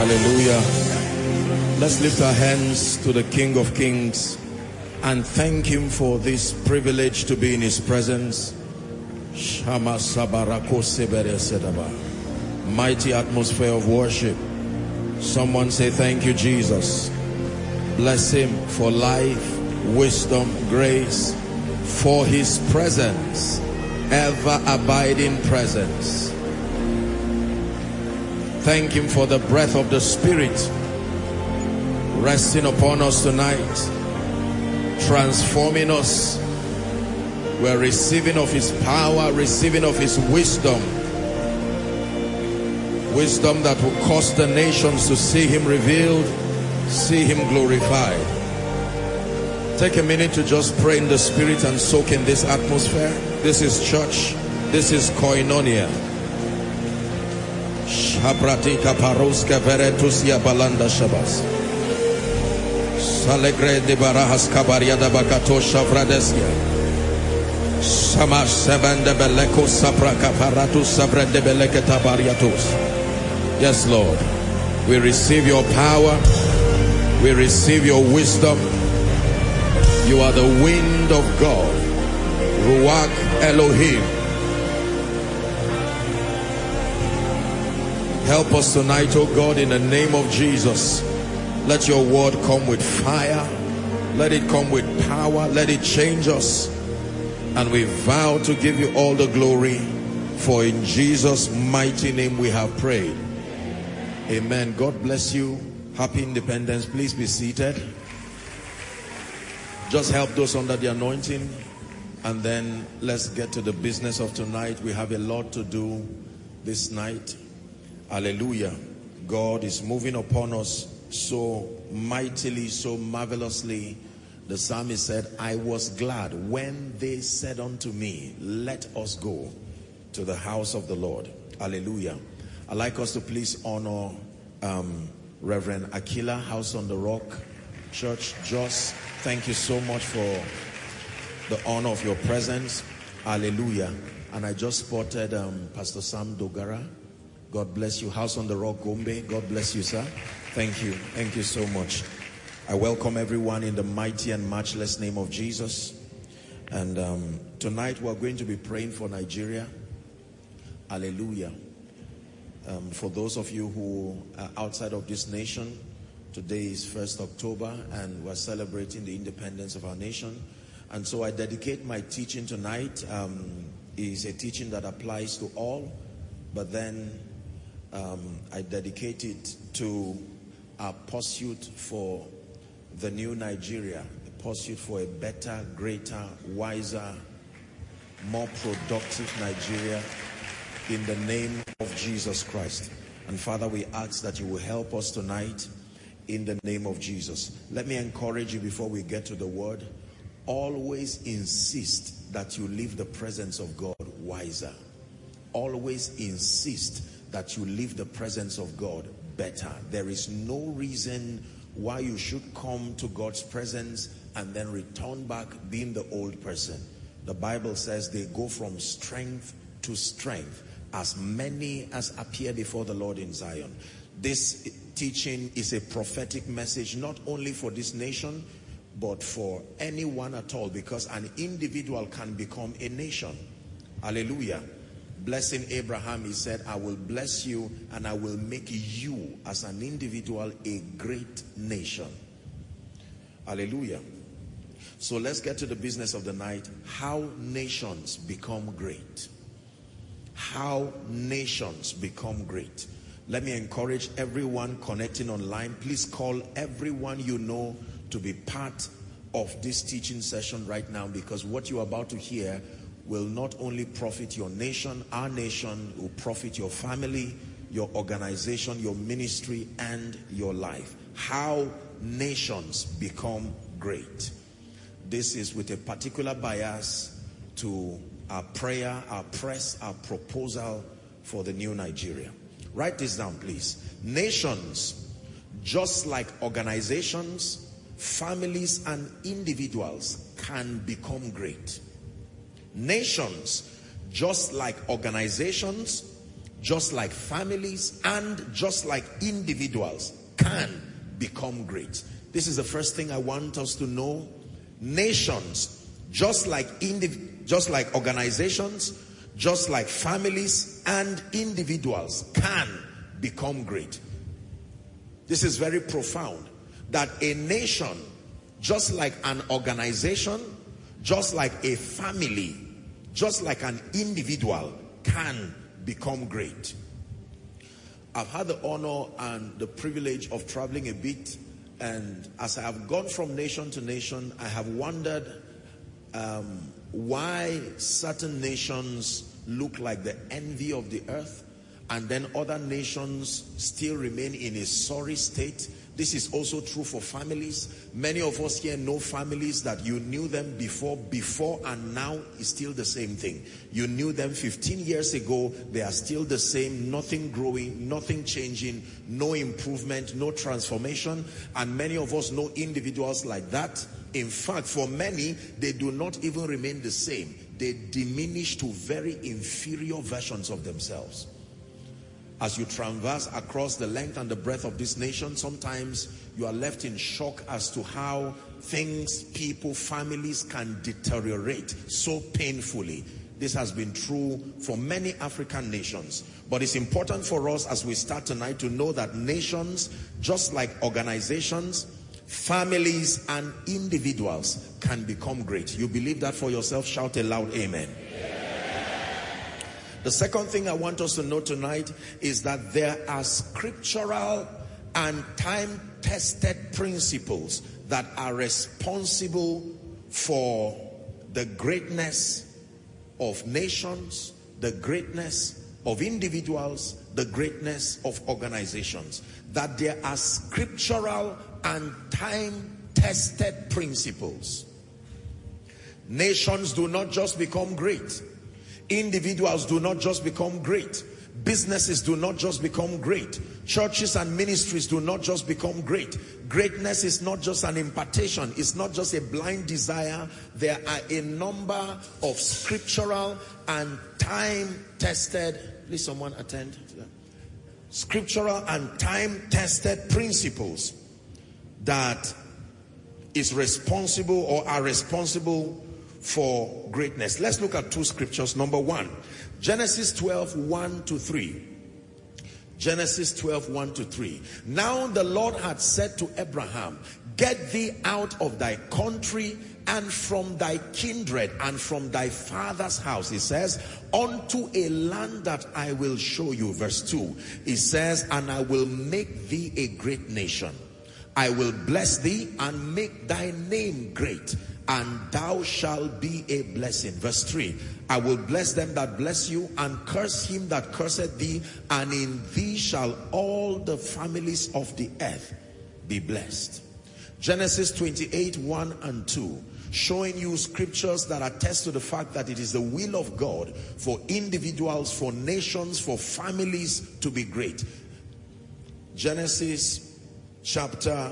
Hallelujah. Let's lift our hands to the King of Kings and thank him for this privilege to be in his presence. Mighty atmosphere of worship. Someone say thank you, Jesus. Bless him for life, wisdom, grace, for his presence, ever abiding presence. Thank him for the breath of the Spirit resting upon us tonight, transforming us. We're receiving of his power, receiving of his wisdom. Wisdom that will cause the nations to see him revealed, see him glorified. Take a minute to just pray in the Spirit and soak in this atmosphere. This is church. This is koinonia. Shabratika paroska veretusia balanda shabas. Salegre de barahas kabaria da bakato shavradesia. Samash seven de beleko sapra kaparatus sabre de beleketa bariatus. Yes, Lord. We receive your power. We receive your wisdom. You are the wind of God. Ruach Elohim. Help us tonight, oh God, in the name of Jesus. Let your word come with fire. Let it come with power. Let it change us. And we vow to give you all the glory. For in Jesus' mighty name we have prayed. Amen. God bless you. Happy Independence. Please be seated. Just help those under the anointing. And then let's get to the business of tonight. We have a lot to do this night. Hallelujah. God is moving upon us so mightily, so marvelously. The psalmist said, I was glad when they said unto me, let us go to the house of the Lord. Hallelujah. I'd like us to please honor Reverend Aquila, House on the Rock Church. Jos, thank you so much for the honor of your presence. Hallelujah. And I just spotted Pastor Sam Dogara. God bless you. House on the Rock, Gombe. God bless you, sir. Thank you. Thank you so much. I welcome everyone in the mighty and matchless name of Jesus. And tonight we're going to be praying for Nigeria. Hallelujah. For those of you who are outside of this nation, today is 1st October and we're celebrating the independence of our nation. And so I dedicate my teaching tonight. Is a teaching that applies to all, but then I dedicate it to our pursuit for the new Nigeria, a pursuit for a better, greater, wiser, more productive Nigeria in the name of Jesus Christ. And Father, we ask that you will help us tonight in the name of Jesus. Let me encourage you before we get to the word. Always insist that you leave the presence of God wiser. Always insist that you leave the presence of God better. There is no reason why you should come to God's presence and then return back being the old person. The Bible says they go from strength to strength, as many as appear before the Lord in Zion. This teaching is a prophetic message, not only for this nation, but for anyone at all, because an individual can become a nation. Hallelujah. Blessing Abraham, he said, I will bless you and I will make you as an individual a great nation. Hallelujah. So let's get to the business of the night. How nations become great. How nations become great. Let me encourage everyone connecting online. Please call everyone you know to be part of this teaching session right now, because what you're about to hear will not only profit your nation, our nation, will profit your family, your organization, your ministry, and your life. How nations become great. This is with a particular bias to our prayer, our press, our proposal for the new Nigeria. Write this down, please. Nations, just like organizations, families, and individuals, can become great. Nations, just like organizations, just like families and just like individuals can become great. This is the first thing I want us to know. Nations, just like organizations, just like families and individuals can become great. This is very profound, that a nation, just like an organization, just like a family, just like an individual, can become great. I've had the honor and the privilege of traveling a bit, and as I have gone from nation to nation, I have wondered why certain nations look like the envy of the earth, and then other nations still remain in a sorry state. This is also true for families. Many of us here know families that you knew them before, and now is still the same thing. You knew them 15 years ago, they are still the same, nothing growing, nothing changing, no improvement, no transformation. And many of us know individuals like that. In fact, for many, they do not even remain the same. They diminish to very inferior versions of themselves. As you traverse across the length and the breadth of this nation, sometimes you are left in shock as to how things, people, families can deteriorate so painfully. This has been true for many African nations. But it's important for us as we start tonight to know that nations, just like organizations, families and individuals, can become great. You believe that for yourself? Shout a loud amen. The second thing I want us to know tonight is that there are scriptural and time-tested principles that are responsible for the greatness of nations, the greatness of individuals, the greatness of organizations. That there are scriptural and time-tested principles. Nations do not just become great. Individuals do not just become great. Businesses do not just become great. Churches and ministries do not just become great. Greatness is not just an impartation. It's not just a blind desire. There are a number of scriptural and time-tested, please someone attend to that. Scriptural and time-tested principles that is responsible or are responsible for greatness. Let's look at two scriptures. Number one, Genesis 12, 1 to 3. Genesis 12, 1 to 3. Now the Lord had said to Abraham, get thee out of thy country and from thy kindred and from thy father's house. He says, unto a land that I will show you. Verse 2. He says, and I will make thee a great nation. I will bless thee and make thy name great, and thou shalt be a blessing. Verse 3. I will bless them that bless you, and curse him that curseth thee, and in thee shall all the families of the earth be blessed. Genesis 28, 1 and 2. Showing you scriptures that attest to the fact that it is the will of God for individuals, for nations, for families to be great. Genesis chapter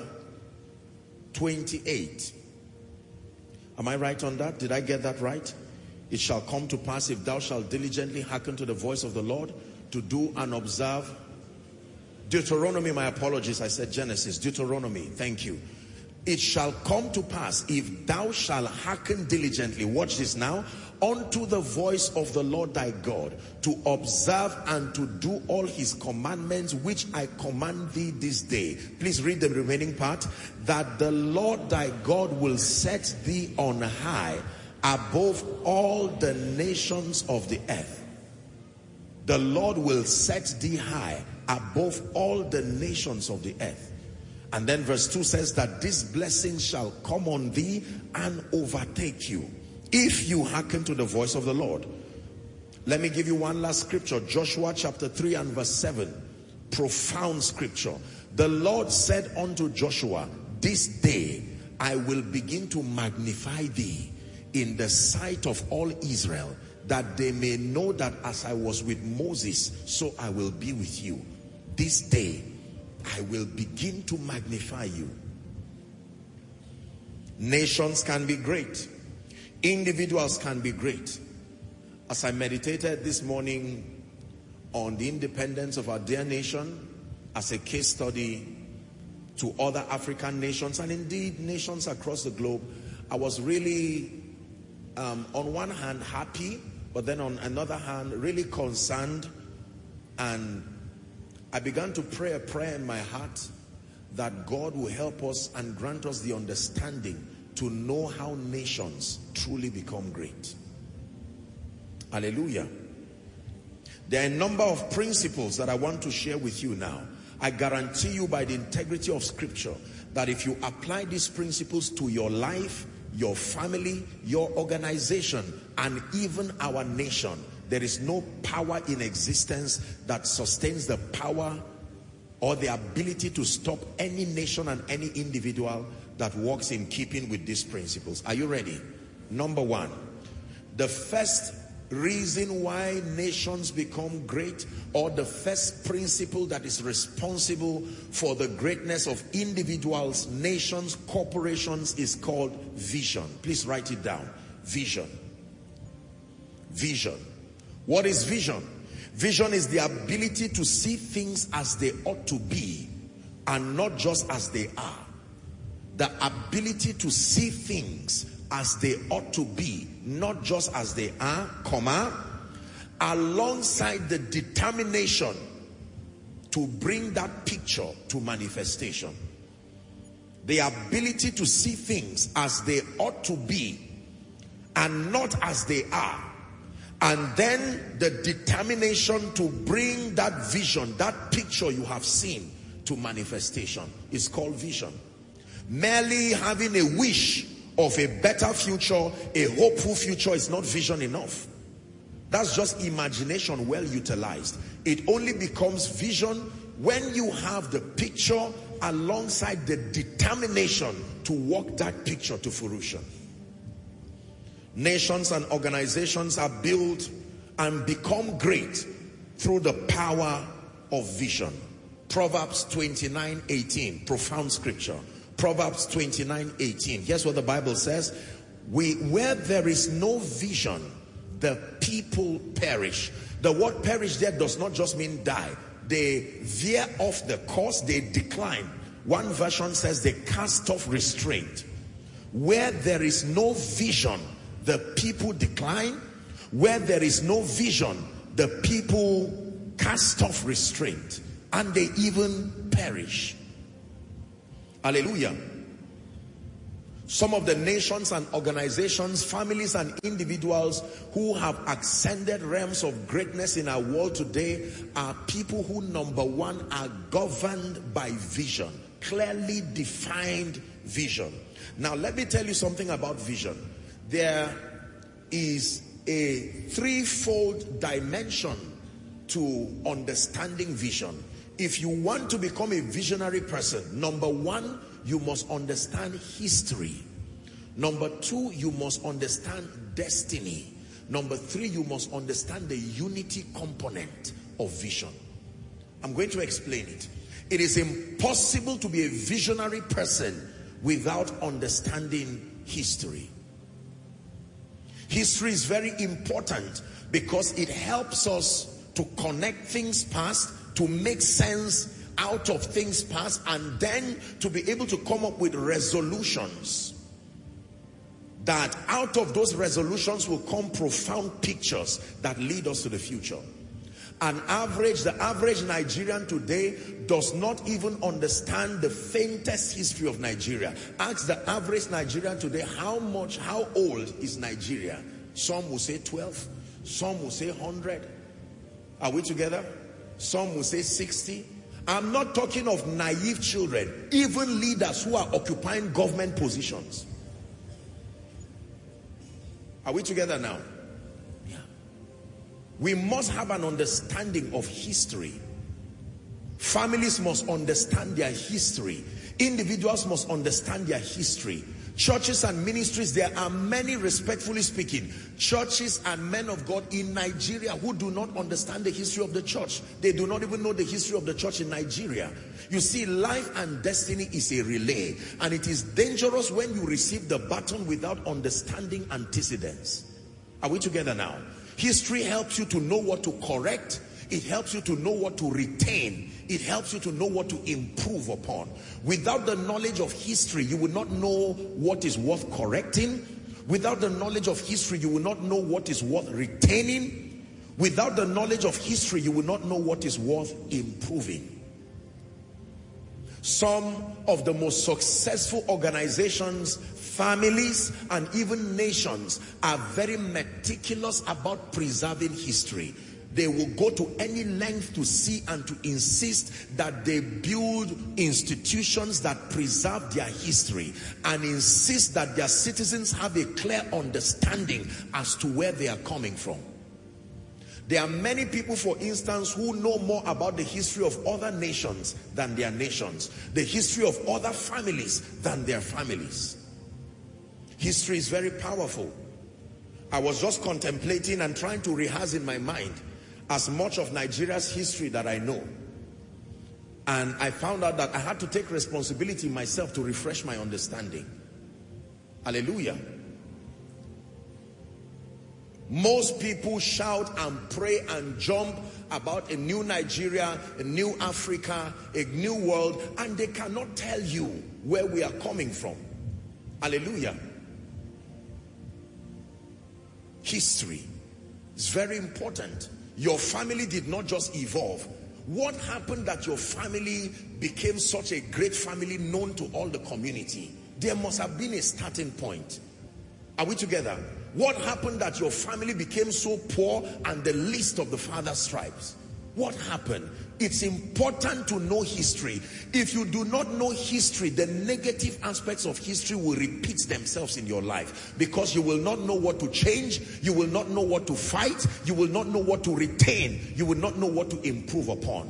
28. Am I right on that? Did I get that right? It shall come to pass, if thou shalt diligently hearken to the voice of the Lord, to do and observe. Deuteronomy, my apologies, I said Genesis. Deuteronomy, thank you. It shall come to pass, if thou shalt hearken diligently, watch this now, unto the voice of the Lord thy God, to observe and to do all his commandments which I command thee this day. Please read the remaining part. That the Lord thy God will set thee on high above all the nations of the earth. The Lord will set thee high above all the nations of the earth. And then verse 2 says that this blessing shall come on thee and overtake you, if you hearken to the voice of the Lord. Let me give you one last scripture. Joshua chapter 3 and verse 7. Profound scripture. The Lord said unto Joshua, this day I will begin to magnify thee in the sight of all Israel, that they may know that as I was with Moses, so I will be with you. This day I will begin to magnify you. Nations can be great. Individuals can be great. As I meditated this morning on the independence of our dear nation as a case study to other African nations and indeed nations across the globe. I was really, on one hand, happy, but then on another hand, really concerned. And I began to pray a prayer in my heart that God will help us and grant us the understanding to know how nations truly become great. Hallelujah. There are a number of principles that I want to share with you now. I guarantee you by the integrity of Scripture that if you apply these principles to your life, your family, your organization, and even our nation, there is no power in existence that sustains the power or the ability to stop any nation and any individual that works in keeping with these principles. Are you ready? Number one, the first reason why nations become great, or the first principle that is responsible for the greatness of individuals, nations, corporations, is called vision. Please write it down. Vision. Vision. What is vision? Vision is the ability to see things as they ought to be and not just as they are. The ability to see things as they ought to be, not just as they are, alongside the determination to bring that picture to manifestation. The ability to see things as they ought to be and not as they are. And then the determination to bring that vision, that picture you have seen, to manifestation is called vision. Merely having a wish of a better future, a hopeful future, is not vision enough. That's just imagination well utilized. It only becomes vision when you have the picture alongside the determination to walk that picture to fruition. Nations and organizations are built and become great through the power of vision. Proverbs 29:18, profound scripture. Proverbs 29:18. Here's what the Bible says. Where there is no vision, the people perish. The word perish there does not just mean die. They veer off the course, they decline. One version says they cast off restraint. Where there is no vision, the people decline. Where there is no vision, the people cast off restraint, and they even perish. Hallelujah. Some of the nations and organizations, families and individuals who have ascended realms of greatness in our world today are people who, number one, are governed by vision, clearly defined vision. Now, let me tell you something about vision. There is a threefold dimension to understanding vision. If you want to become a visionary person, number one, you must understand history. Number two, you must understand destiny. Number three, you must understand the unity component of vision. I'm going to explain it. It is impossible to be a visionary person without understanding history. History is very important because it helps us to connect things past, to make sense out of things past, and then to be able to come up with resolutions. That out of those resolutions will come profound pictures that lead us to the future. The average Nigerian today does not even understand the faintest history of Nigeria. Ask the average Nigerian today how old is Nigeria? Some will say 12, some will say 100. Are we together? Some will say 60. I'm not talking of naive children, even leaders who are occupying government positions. Are we together now? Yeah. We must have an understanding of history. Families must understand their history. Individuals must understand their history. Churches and ministries, there are many, respectfully speaking, churches and men of God in Nigeria who do not understand the history of the church. They do not even know the history of the church in Nigeria. You see, life and destiny is a relay, and it is dangerous when you receive the baton without understanding antecedents. Are we together now? History helps you to know what to correct. It helps you to know what to retain. It helps you to know what to improve upon. Without the knowledge of history, you will not know what is worth correcting. Without the knowledge of history, you will not know what is worth retaining. Without the knowledge of history, you will not know what is worth improving. Some of the most successful organizations, families, and even nations are very meticulous about preserving history. They will go to any length to see and to insist that they build institutions that preserve their history and insist that their citizens have a clear understanding as to where they are coming from. There are many people, for instance, who know more about the history of other nations than their nations, the history of other families than their families. History is very powerful. I was just contemplating and trying to rehearse in my mind as much of Nigeria's history that I know. And I found out that I had to take responsibility myself to refresh my understanding. Hallelujah. Most people shout and pray and jump about a new Nigeria, a new Africa, a new world, and they cannot tell you where we are coming from. Hallelujah. History is very important. Your family did not just evolve. What happened that your family became such a great family known to all the community? There must have been a starting point. Are we together? What happened that your family became so poor and the least of the father's tribes? What happened? It's important to know history. If you do not know history, the negative aspects of history will repeat themselves in your life, because you will not know what to change, you will not know what to fight, you will not know what to retain, you will not know what to improve upon.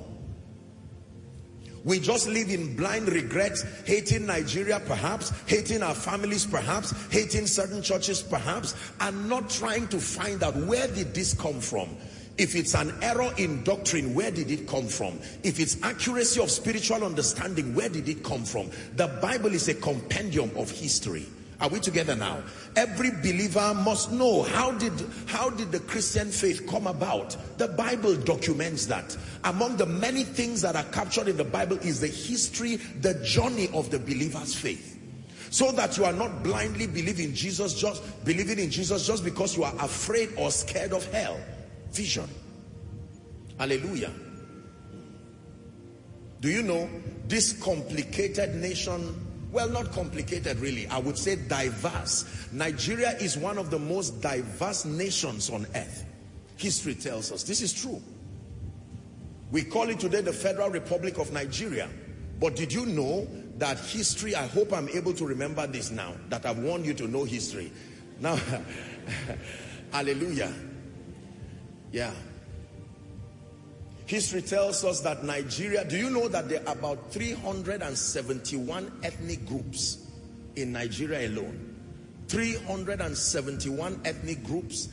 We just live in blind regret, hating Nigeria perhaps, hating our families perhaps, hating certain churches perhaps, and not trying to find out, where did this come from? If it's an error in doctrine, where did it come from? If it's accuracy of spiritual understanding, where did it come from? The Bible is a compendium of history. Are we together now? Every believer must know, how did the Christian faith come about? The Bible documents that. Among the many things that are captured in the Bible is the history, the journey of the believer's faith. So that you are not blindly believing in Jesus just because you are afraid or scared of hell. Vision. Hallelujah. Do you know this complicated nation? Well, not complicated really. I would say diverse. Nigeria is one of the most diverse nations on earth. History tells us this is true. We call it today the Federal Republic of Nigeria. But did you know that history, I hope I'm able to remember this now, that I've warned you to know history. Now, hallelujah. Yeah. History tells us that Nigeria, do you know that there are about 371 ethnic groups in Nigeria alone? 371 ethnic groups,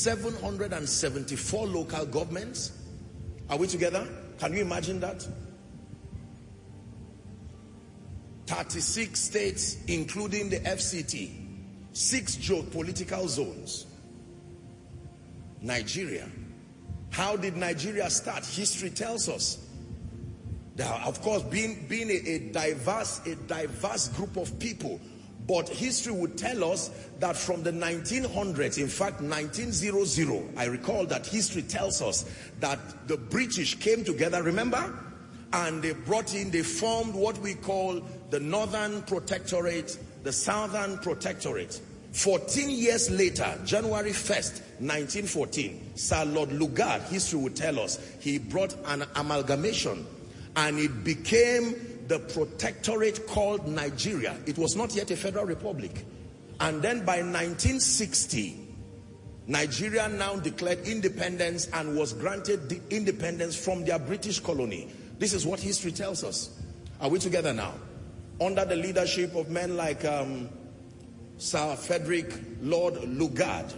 774 local governments. Are we together? Can you imagine that? 36 states, including the FCT, 6 geopolitical zones. Nigeria. How did Nigeria start? History tells us. Of course, being a diverse group of people. But history would tell us that from the 1900s, in fact 1900, I recall that history tells us that the British came together, remember? And they formed what we call the Northern Protectorate, the Southern Protectorate. 14 years later, January 1st, 1914, Sir Lord Lugard, history would tell us, he brought an amalgamation and it became the protectorate called Nigeria. It was not yet a federal republic. And then by 1960, Nigeria now declared independence and was granted the independence from their British colony. This is what history tells us. Are we together now? Under the leadership of men like Sir Frederick Lord Lugard.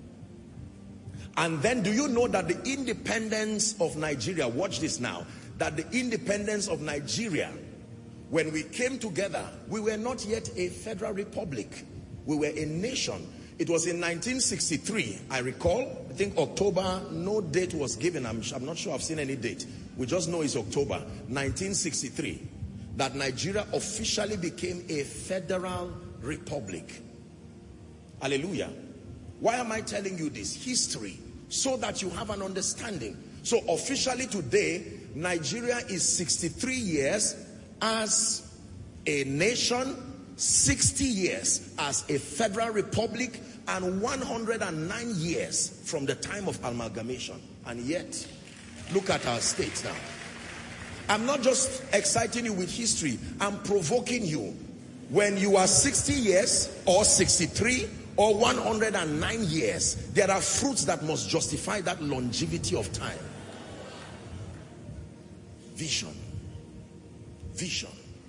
And then do you know that the independence of Nigeria, watch this now, that the independence of Nigeria, when we came together, we were not yet a federal republic. We were a nation. It was in 1963, I recall. I think October, no date was given. I'm not sure I've seen any date. We just know it's October 1963 that Nigeria officially became a federal republic. Hallelujah. Why am I telling you this? History, so that you have an understanding. So officially today, Nigeria is 63 years as a nation, 60 years as a federal republic, and 109 years from the time of amalgamation. And yet, look at our state now. I'm not just exciting you with history, I'm provoking you. When you are 60 years or 63 or 109 years, there are fruits that must justify that longevity of time. Vision. Vision.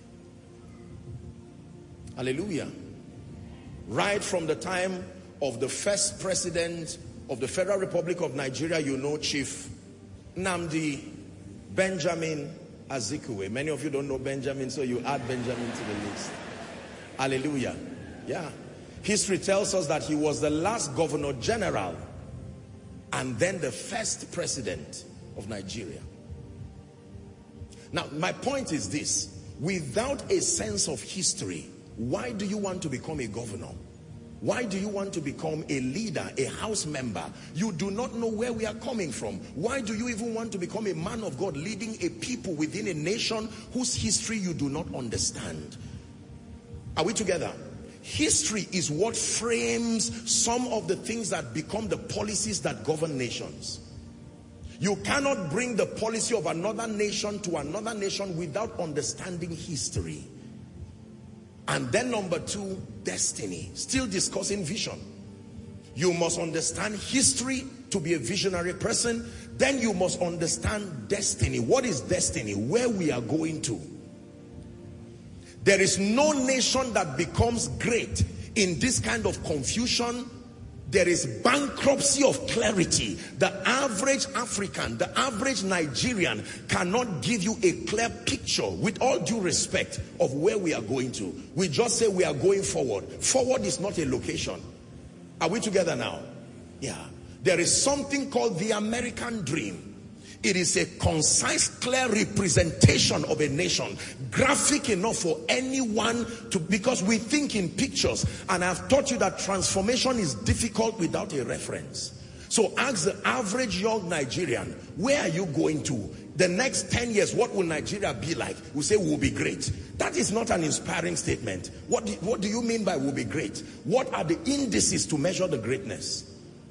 Hallelujah. Right from the time of the first president of the Federal Republic of Nigeria, you know, Chief Nnamdi Benjamin Azikiwe. Many of you don't know Benjamin, so you add Benjamin to the list. Hallelujah. Yeah. History tells us that he was the last governor general and then the first president of Nigeria. Now, my point is this. Without a sense of history, why do you want to become a governor? Why do you want to become a leader, a house member? You do not know where we are coming from. Why do you even want to become a man of God leading a people within a nation whose history you do not understand? Are we together? History is what frames some of the things that become the policies that govern nations. You cannot bring the policy of another nation to another nation without understanding history. And then number two, destiny. Still discussing vision. You must understand history to be a visionary person. Then you must understand destiny. What is destiny? Where we are going to. There is no nation that becomes great in this kind of confusion. There is bankruptcy of clarity. The average African, the average Nigerian cannot give you a clear picture, with all due respect, of where we are going to. We just say we are going forward. Forward is not a location. Are we together now? Yeah. There is something called the American dream. It is a concise, clear representation of a nation, graphic enough for anyone to, because we think in pictures, and I've taught you that transformation is difficult without a reference. So ask the average young Nigerian, where are you going to? The next 10 years, what will Nigeria be like? We say we'll be great. That is not an inspiring statement. What do you mean by we'll be great? What are the indices to measure the greatness?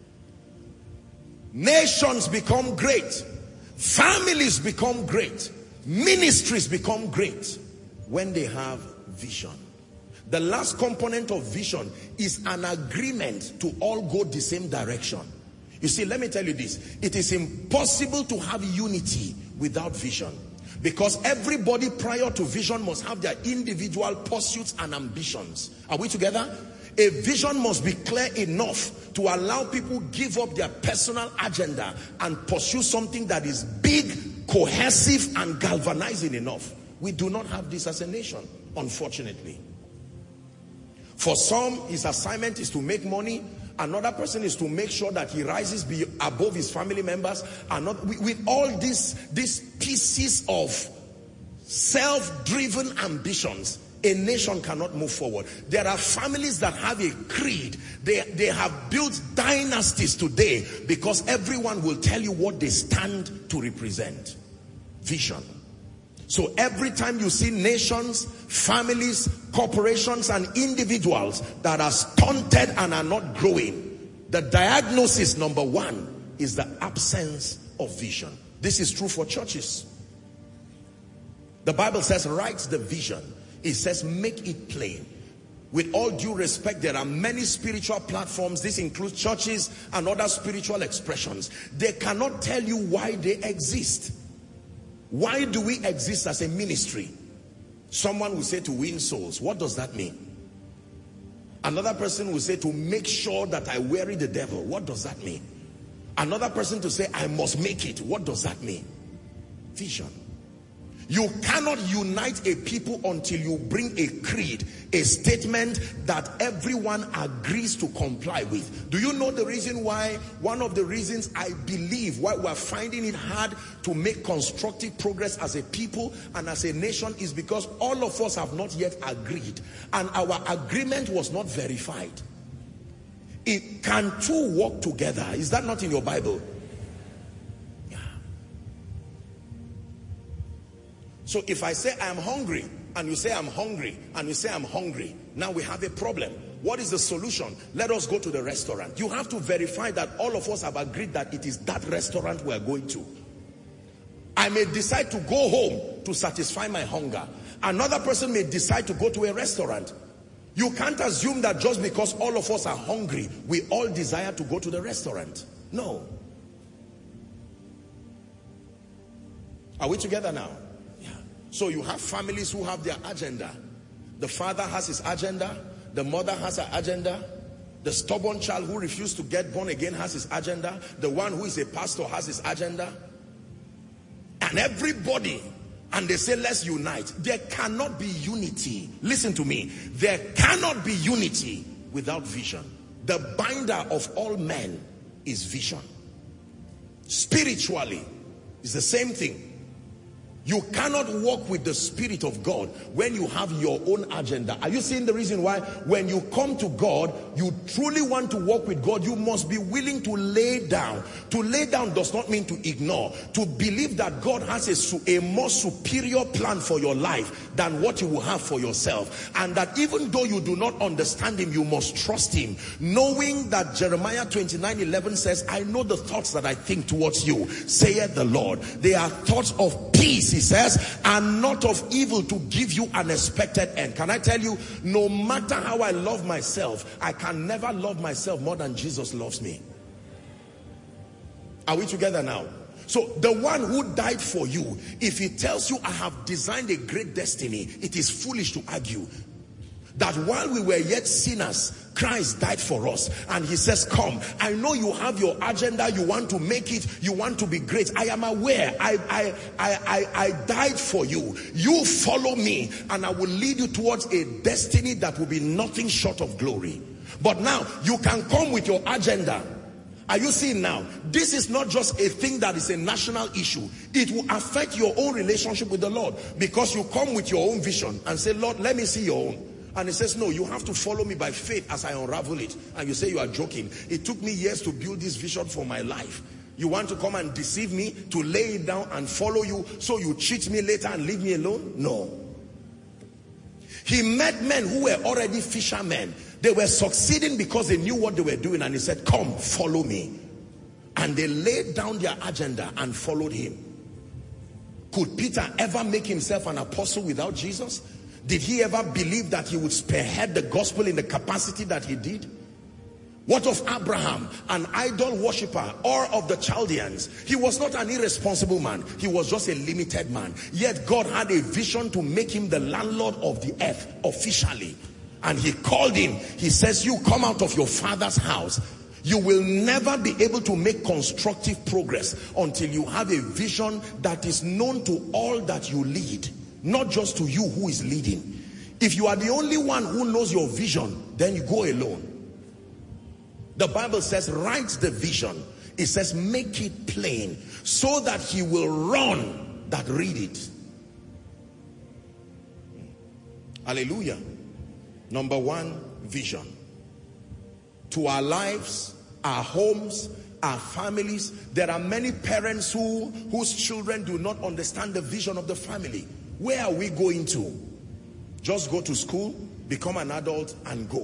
Nations become great. Families become great. Ministries become great when they have vision. The last component of vision is an agreement to all go the same direction. You see, let me tell you this. It is impossible to have unity without vision, because everybody prior to vision must have their individual pursuits and ambitions. Are we together? A vision must be clear enough to allow people give up their personal agenda and pursue something that is big, cohesive, and galvanizing enough. We do not have this as a nation, unfortunately. For some, his assignment is to make money. Another person is to make sure that he rises above his family members. With all these pieces of self-driven ambitions, a nation cannot move forward. There are families that have a creed. They have built dynasties today because everyone will tell you what they stand to represent. Vision. So every time you see nations, families, corporations, and individuals that are stunted and are not growing, the diagnosis number one is the absence of vision. This is true for churches. The Bible says, write the vision. It says, make it plain. With all due respect, there are many spiritual platforms. This includes churches and other spiritual expressions. They cannot tell you why they exist. Why do we exist as a ministry? Someone will say to win souls. What does that mean? Another person will say to make sure that I weary the devil. What does that mean? Another person to say I must make it. What does that mean? Vision. You cannot unite a people until you bring a creed, a statement that everyone agrees to comply with. Do you know the reason why? One of the reasons I believe why we're finding it hard to make constructive progress as a people and as a nation is because all of us have not yet agreed, and our agreement was not verified. Can two walk together? Is that not in your Bible? So if I say I'm hungry, and you say I'm hungry, and you say I'm hungry, now we have a problem. What is the solution? Let us go to the restaurant. You have to verify that all of us have agreed that it is that restaurant we are going to. I may decide to go home to satisfy my hunger. Another person may decide to go to a restaurant. You can't assume that just because all of us are hungry, we all desire to go to the restaurant. No. Are we together now? So you have families who have their agenda. The father has his agenda. The mother has her agenda. The stubborn child who refused to get born again has his agenda. The one who is a pastor has his agenda. And everybody, and they say, let's unite. There cannot be unity. Listen to me. There cannot be unity without vision. The binder of all men is vision. Spiritually, it's the same thing. You cannot walk with the Spirit of God when you have your own agenda. Are you seeing the reason why? When you come to God, you truly want to walk with God, you must be willing to lay down. To lay down does not mean to ignore. To believe that God has a more superior plan for your life than what you will have for yourself. And that even though you do not understand him, you must trust him. Knowing that Jeremiah 29:11 says, I know the thoughts that I think towards you, saith the Lord. They are thoughts of peace, he says, and not of evil, to give you an expected end. Can I tell you, no matter how I love myself, I can never love myself more than Jesus loves me. Are we together now? So the one who died for you, if he tells you I have designed a great destiny, it is foolish to argue that while we were yet sinners, Christ died for us. And he says, come, I know you have your agenda, you want to make it, you want to be great. I am aware. I died for you. You follow me and I will lead you towards a destiny that will be nothing short of glory. But now you can come with your agenda. Are you seeing now? This is not just a thing that is a national issue. It will affect your own relationship with the Lord, because you come with your own vision and say, Lord, let me see your own. And he says, no, you have to follow me by faith as I unravel it. And you say you are joking. It took me years to build this vision for my life. You want to come and deceive me, to lay it down and follow you, so you cheat me later and leave me alone? No. He met men who were already fishermen. They were succeeding because they knew what they were doing. And he said, come, follow me. And they laid down their agenda and followed him. Could Peter ever make himself an apostle without Jesus? Did he ever believe that he would spearhead the gospel in the capacity that he did? What of Abraham, an idol worshiper, or of the Chaldeans? He was not an irresponsible man. He was just a limited man. Yet God had a vision to make him the landlord of the earth officially. And he called him. He says, you come out of your father's house. You will never be able to make constructive progress until you have a vision that is known to all that you lead. Not just to you who is leading. If you are the only one who knows your vision, then you go alone. The Bible says, write the vision. It says, make it plain, so that he will run that read it. Hallelujah. Number one, vision. To our lives, our homes, our families. There are many parents whose children do not understand the vision of the family. Where are we going to? Just go to school, become an adult, and go.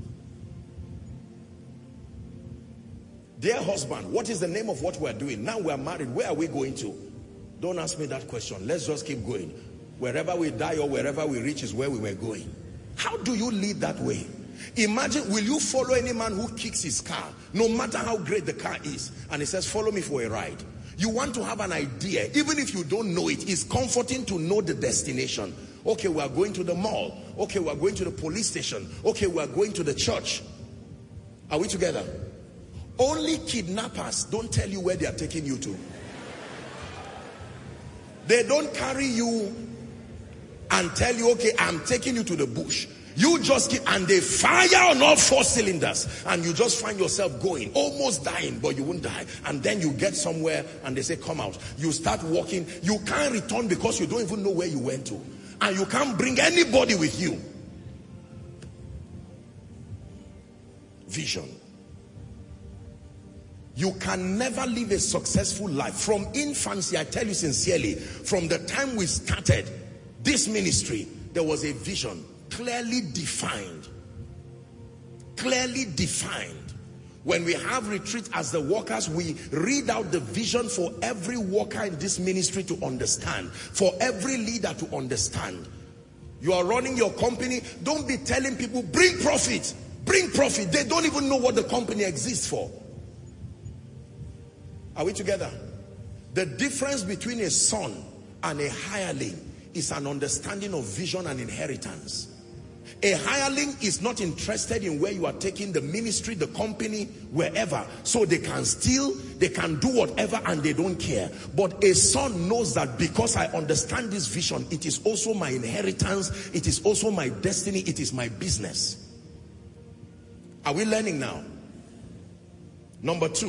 Dear husband, what is the name of what we are doing? Now we are married, where are we going to? Don't ask me that question. Let's just keep going. Wherever we die or wherever we reach is where we were going. How do you lead that way? Imagine, will you follow any man who kicks his car, no matter how great the car is, and he says, follow me for a ride? You want to have an idea, even if you don't know it. It's comforting to know the destination. Okay, we are going to the mall. Okay, we are going to the police station. Okay, we are going to the church. Are we together? Only kidnappers don't tell you where they are taking you to. They don't carry you and tell you, okay, I'm taking you to the bush. You just keep, and they fire on all 4 cylinders, and you just find yourself going, almost dying, but you won't die. And then you get somewhere and they say, come out. You start walking. You can't return because you don't even know where you went to. And you can't bring anybody with you. Vision. You can never live a successful life. From infancy, I tell you sincerely, from the time we started this ministry, there was a vision. Clearly defined. Clearly defined. When we have retreat as the workers, we read out the vision for every worker in this ministry to understand. For every leader to understand. You are running your company. Don't be telling people, bring profit. Bring profit. They don't even know what the company exists for. Are we together? The difference between a son and a hireling is an understanding of vision and inheritance. A hireling is not interested in where you are taking the ministry, the company, wherever. So they can steal, they can do whatever, and they don't care. But a son knows that because I understand this vision, it is also my inheritance, it is also my destiny, it is my business. Are we learning now? Number 2.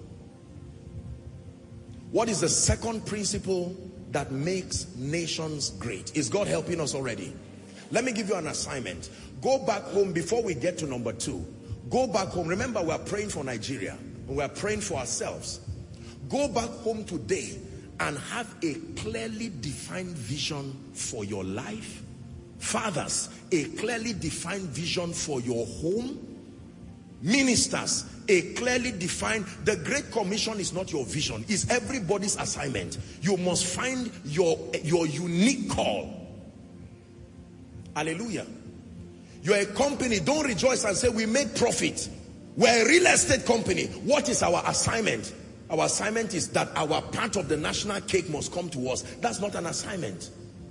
What is the second principle that makes nations great? Is God helping us already? Let me give you an assignment. Go back home before we get to number 2. Go back home. Remember, we are praying for Nigeria. And we are praying for ourselves. Go back home today and have a clearly defined vision for your life. Fathers, a clearly defined vision for your home. Ministers, a clearly defined. The Great Commission is not your vision. It's everybody's assignment. You must find your unique call. Hallelujah. You're a company. Don't rejoice and say, we made profit. We're a real estate company. What is our assignment? Our assignment is that our part of the national cake must come to us. That's not an assignment.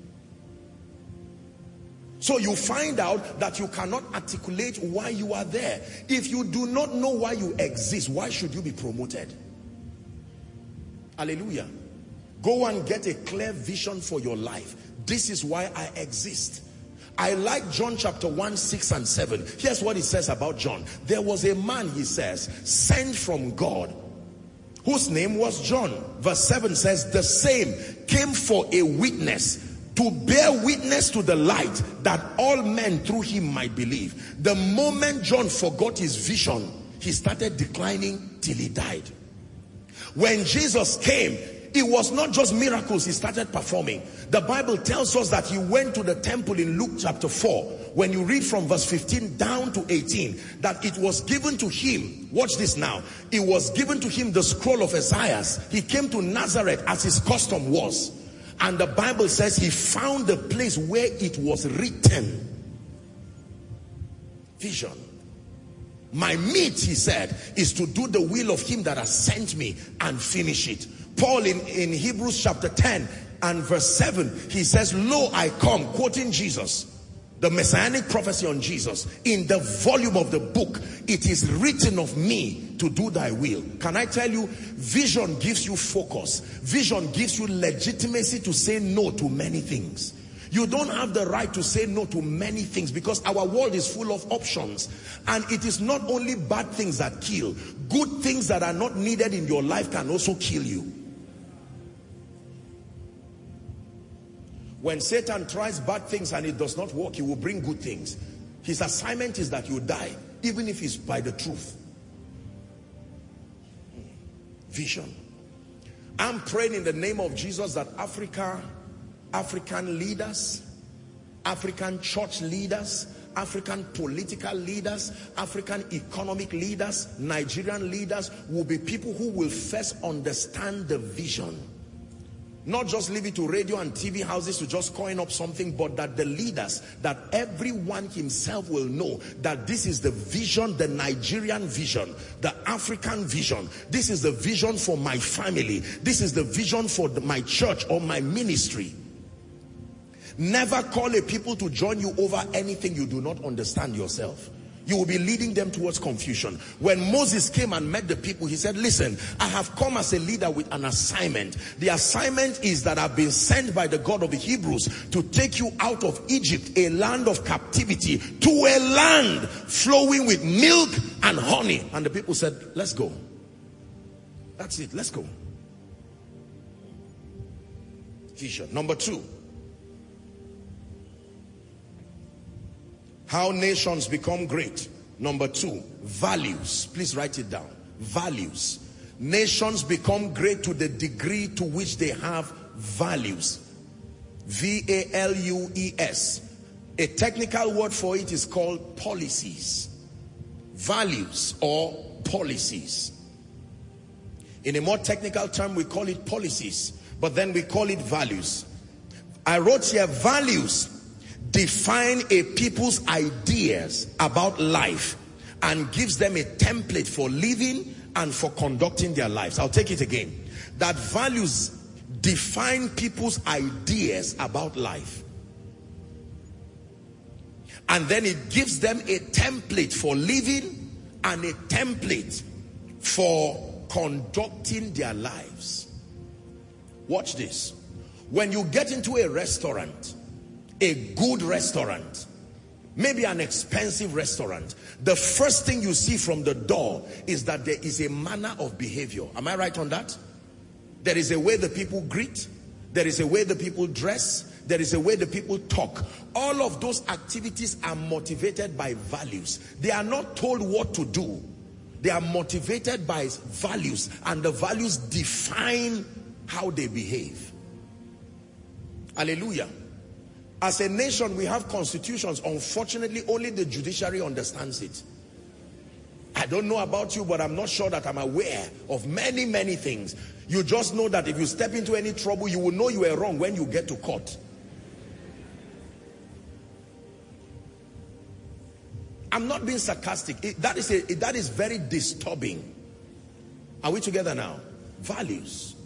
So you find out that you cannot articulate why you are there. If you do not know why you exist, why should you be promoted? Hallelujah. Go and get a clear vision for your life. This is why I exist. I like John chapter 1, 6 and 7. Here's what it says about John. There was a man, he says, sent from God, whose name was John. Verse 7 says, the same came for a witness, to bear witness to the light, that all men through him might believe. The moment John forgot his vision, he started declining till he died. When Jesus came, it was not just miracles he started performing. The Bible tells us that he went to the temple in Luke chapter 4. When you read from verse 15 down to 18, that it was given to him, watch this now, it was given to him the scroll of Isaiah. He came to Nazareth as his custom was. And the Bible says he found the place where it was written. Vision. My meat, he said, is to do the will of him that has sent me and finish it. Paul in Hebrews chapter 10 and verse 7, he says, lo, I come, quoting Jesus, the messianic prophecy on Jesus. In the volume of the book, it is written of me to do thy will. Can I tell you, vision gives you focus. Vision gives you legitimacy to say no to many things. You don't have the right to say no to many things because our world is full of options. And it is not only bad things that kill. Good things that are not needed in your life can also kill you. When Satan tries bad things and it does not work, he will bring good things. His assignment is that you die, even if it's by the truth. Vision. I'm praying in the name of Jesus that African leaders, African church leaders, African political leaders, African economic leaders, Nigerian leaders will be people who will first understand the vision. Not just leave it to radio and TV houses to just coin up something, but that the leaders, that everyone himself will know that this is the vision, the Nigerian vision, the African vision. This is the vision for my family. This is the vision for my church or my ministry. Never call a people to join you over anything you do not understand yourself. You will be leading them towards confusion. When Moses came and met the people, he said, listen, I have come as a leader with an assignment. The assignment is that I've been sent by the God of the Hebrews to take you out of Egypt, a land of captivity, to a land flowing with milk and honey. And the people said, let's go. That's it, let's go. Vision. Number 2. How nations become great. Number 2, values. Please write it down. Values. Nations become great to the degree to which they have values. V-A-L-U-E-S. A technical word for it is called policies. Values or policies. In a more technical term, we call it policies, but then we call it values. I wrote here, values define a people's ideas about life and gives them a template for living and for conducting their lives. I'll take it again. That values define people's ideas about life. And then it gives them a template for living and a template for conducting their lives. Watch this. When you get into a restaurant, a good restaurant, maybe an expensive restaurant, the first thing you see from the door is that there is a manner of behavior. Am I right on that? There is a way the people greet. There is a way the people dress. There is a way the people talk. All of those activities are motivated by values. They are not told what to do. They are motivated by values, and the values define how they behave. Hallelujah. As a nation, we have constitutions. Unfortunately, only the judiciary understands it. I don't know about you, but I'm not sure that I'm aware of many, many things. You just know that if you step into any trouble, you will know you are wrong when you get to court. I'm not being sarcastic. That is very disturbing. Are we together now? Values.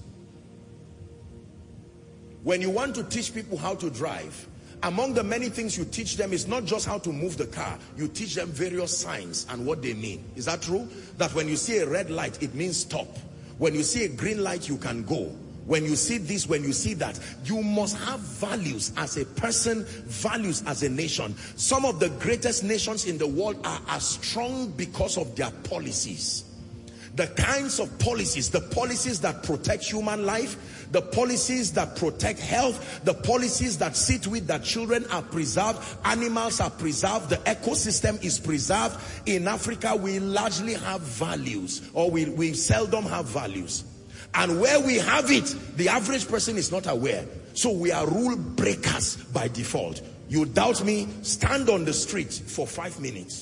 When you want to teach people how to drive, among the many things you teach them is not just how to move the car. You teach them various signs and what they mean. Is that true? That when you see a red light, it means stop. When you see a green light, you can go. When you see this, when you see that, you must have values as a person, values as a nation. Some of the greatest nations in the world are as strong because of their policies. The kinds of policies, the policies that protect human life, the policies that protect health, the policies that see to it that children are preserved, animals are preserved, the ecosystem is preserved. In Africa, we largely have values, or we seldom have values. And where we have it, the average person is not aware. So we are rule breakers by default. You doubt me? Stand on the street for 5 minutes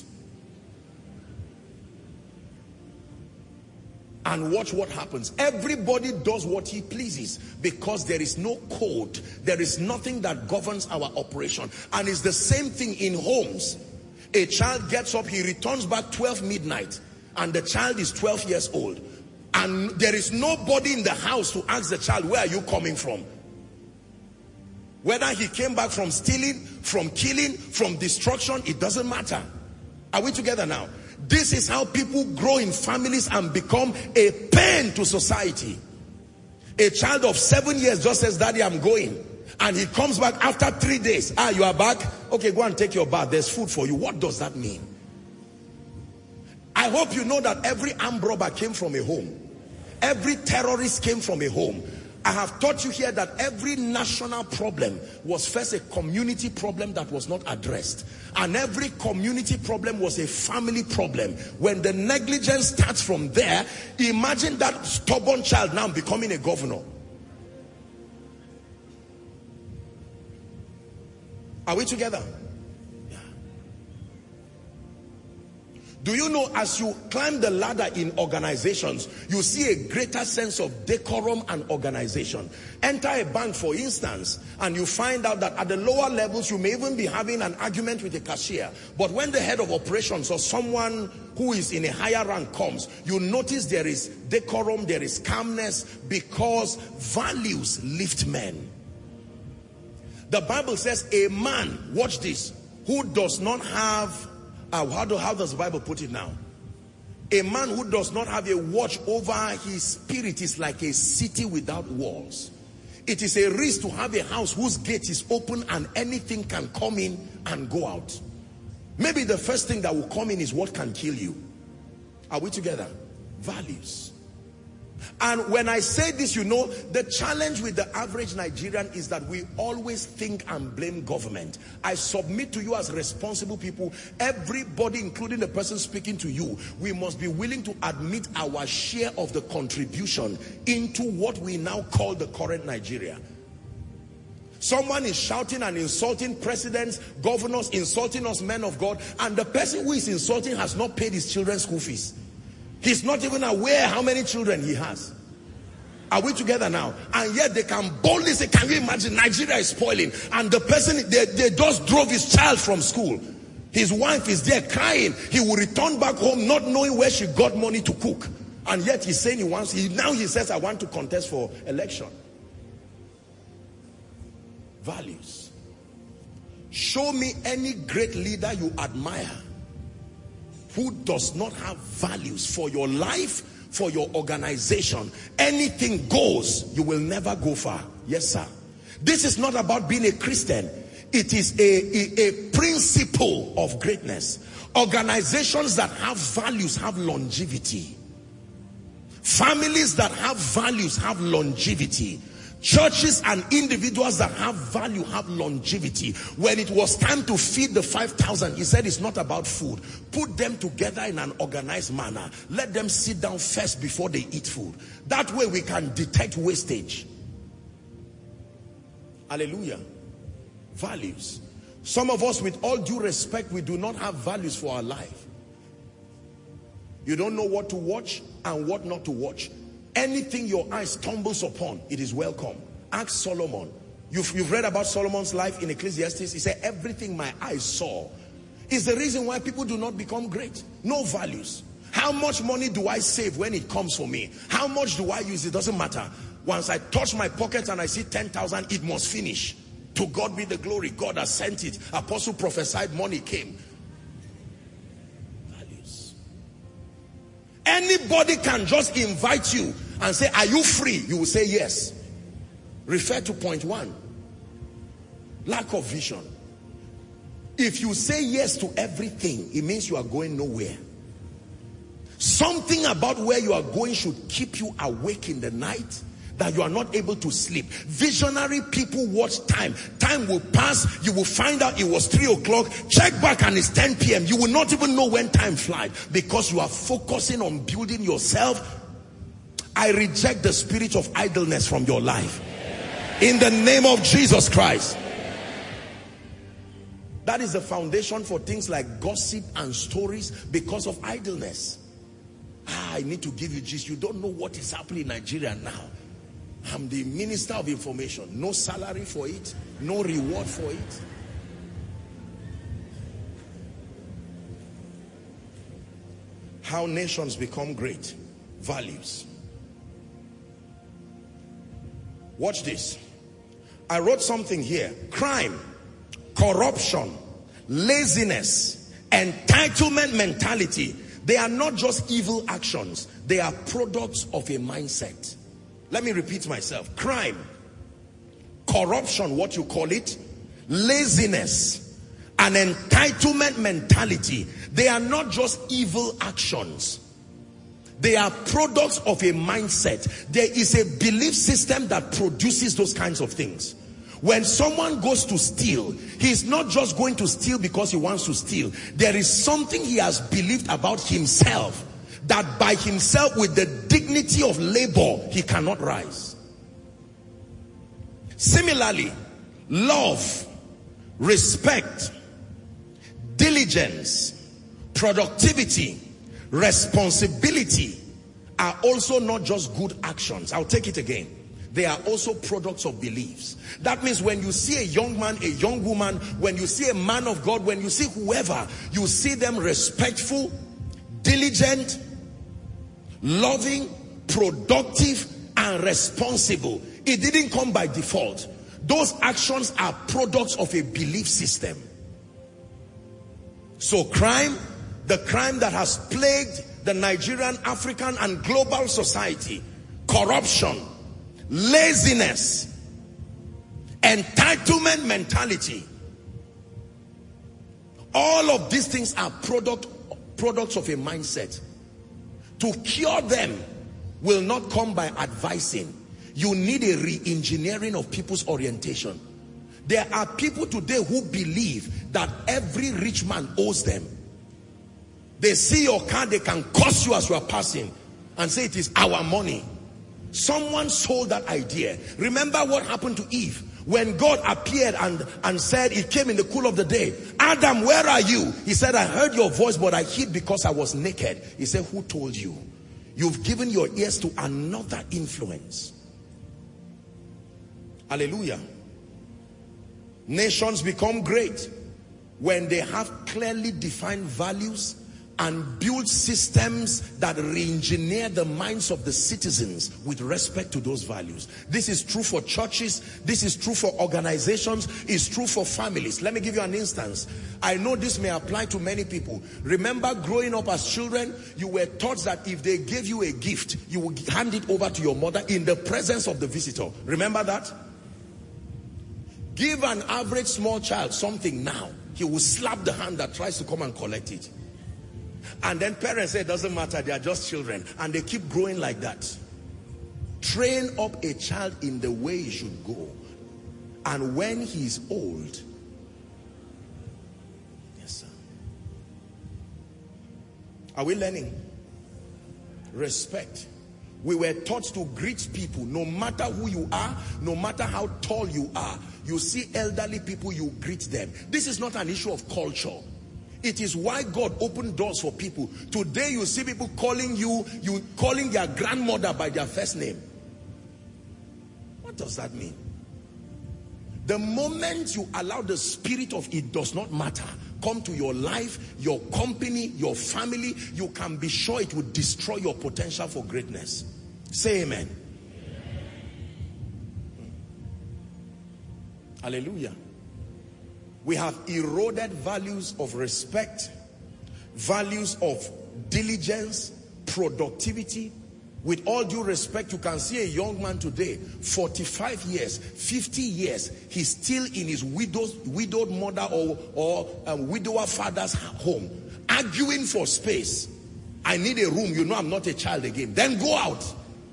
and watch what happens. Everybody does what he pleases because there is no code. There is nothing that governs our operation. And it's the same thing in homes. A child gets up, he returns back 12 midnight, and the child is 12 years old. And there is nobody in the house to ask the child, where are you coming from? Whether he came back from stealing, from killing, from destruction, it doesn't matter. Are we together now? This is how people grow in families and become a pain to society. A child of 7 years just says, Daddy, I'm going. And he comes back after 3 days. Ah, you are back? Okay, go and take your bath. There's food for you. What does that mean? I hope you know that every armed robber came from a home. Every terrorist came from a home. I have taught you here that every national problem was first a community problem that was not addressed. And every community problem was a family problem. When the negligence starts from there, imagine that stubborn child now becoming a governor. Are we together? Do you know, as you climb the ladder in organizations, you see a greater sense of decorum and organization. Enter a bank, for instance, and you find out that at the lower levels, you may even be having an argument with a cashier. But when the head of operations or someone who is in a higher rank comes, you notice there is decorum, there is calmness, because values lift men. The Bible says a man, watch this, who does not have How does the Bible put it now? A man who does not have a watch over his spirit is like a city without walls. It is a risk to have a house whose gate is open and anything can come in and go out. Maybe the first thing that will come in is what can kill you. Are we together? Values. And when I say this, you know, the challenge with the average Nigerian is that we always think and blame government. I submit to you as responsible people, everybody, including the person speaking to you, we must be willing to admit our share of the contribution into what we now call the current Nigeria. Someone is shouting and insulting presidents, governors, insulting us men of God, and the person who is insulting has not paid his children's school fees. He's not even aware how many children he has. Are we together now? And yet they can boldly say, can you imagine, Nigeria is spoiling. And the person, they just drove his child from school. His wife is there crying. He will return back home not knowing where she got money to cook. And yet he's saying now he says, I want to contest for election. Values. Show me any great leader you admire who does not have values for your life, for your organization. Anything goes, you will never go far. Yes, sir. This is not about being a Christian. It is a principle of greatness. Organizations that have values have longevity. Families that have values have longevity. Churches and individuals that have value have longevity. When it was time to feed the 5,000, he said it's not about food. Put them together in an organized manner. Let them sit down first before they eat food. That way we can detect wastage. Hallelujah. Values. Some of us, with all due respect, we do not have values for our life. You don't know what to watch and what not to watch. Anything your eye stumbles upon, it is welcome. Ask Solomon. You've read about Solomon's life in Ecclesiastes. He said, everything my eyes saw is the reason why people do not become great. No values. How much money do I save when it comes for me? How much do I use? It doesn't matter. Once I touch my pocket and I see 10,000, it must finish. To God be the glory. God has sent it. Apostle prophesied, money came. Values. Anybody can just invite you and say, are you free? You will say yes. Refer to point 1. Lack of vision. If you say yes to everything, it means you are going nowhere. Something about where you are going should keep you awake in the night, that you are not able to sleep. Visionary people watch time. Time will pass. You will find out it was 3 o'clock. Check back and it's 10 p.m. You will not even know when time flies, because you are focusing on building yourself. I reject the spirit of idleness from your life. In the name of Jesus Christ. That is the foundation for things like gossip and stories, because of idleness. I need to give you gist. You don't know what is happening in Nigeria now. I'm the minister of information. No salary for it. No reward for it. How nations become great. Values. Watch this. I wrote something here. Crime, corruption, laziness, entitlement mentality. They are not just evil actions. They are products of a mindset. Let me repeat myself. Crime, corruption, what you call it, laziness, and entitlement mentality. They are not just evil actions. They are products of a mindset. There is a belief system that produces those kinds of things. When someone goes to steal, he's not just going to steal because he wants to steal. There is something he has believed about himself, that by himself, with the dignity of labor, he cannot rise. Similarly, love, respect, diligence, productivity, responsibility are also not just good actions. I'll take it again. They are also products of beliefs. That means when you see a young man, a young woman, when you see a man of God, when you see whoever, you see them respectful, diligent, loving, productive, and responsible. It didn't come by default. Those actions are products of a belief system. So crime, the crime that has plagued the Nigerian, African, and global society, corruption, laziness, entitlement mentality, all of these things are products of a mindset. To cure them will not come by advising. You need a re-engineering of people's orientation. There are people today who believe that every rich man owes them. They see your car, they can curse you as you are passing and say it is our money. Someone sold that idea. Remember what happened to Eve when God appeared and said, it came in the cool of the day. Adam, where are you? He said, I heard your voice, but I hid because I was naked. He said, who told you? You've given your ears to another influence. Hallelujah. Nations become great when they have clearly defined values and build systems that re-engineer the minds of the citizens with respect to those values. This is true for churches. This is true for organizations. It's true for families. Let me give you an instance. I know this may apply to many people. Remember growing up as children, you were taught that if they gave you a gift, you would hand it over to your mother in the presence of the visitor. Remember that? Give an average small child something now, he will slap the hand that tries to come and collect it. And then parents say it doesn't matter, they are just children, and they keep growing like that. Train up a child in the way he should go, and when he's old, yes sir, are we learning? Respect. We were taught to greet people no matter who you are, no matter how tall you are. You see elderly people, you greet them. This is not an issue of culture. It is why God opened doors for people. Today you see people calling calling their grandmother by their first name. What does that mean? The moment you allow the spirit of it does not matter come to your life, your company, your family, you can be sure it will destroy your potential for greatness. Say amen. Hallelujah. We have eroded values of respect, values of diligence, productivity. With all due respect, you can see a young man today, 45 years, 50 years, he's still in his widowed mother or widower father's home, arguing for space. I need a room, you know I'm not a child again. Then go out.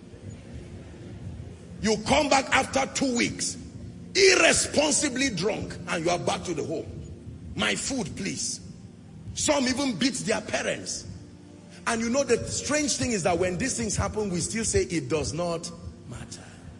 You come back after 2 weeks, irresponsibly drunk, and you are back to the home. My food, please. Some even beat their parents. And you know the strange thing is that when these things happen, we still say it does not matter.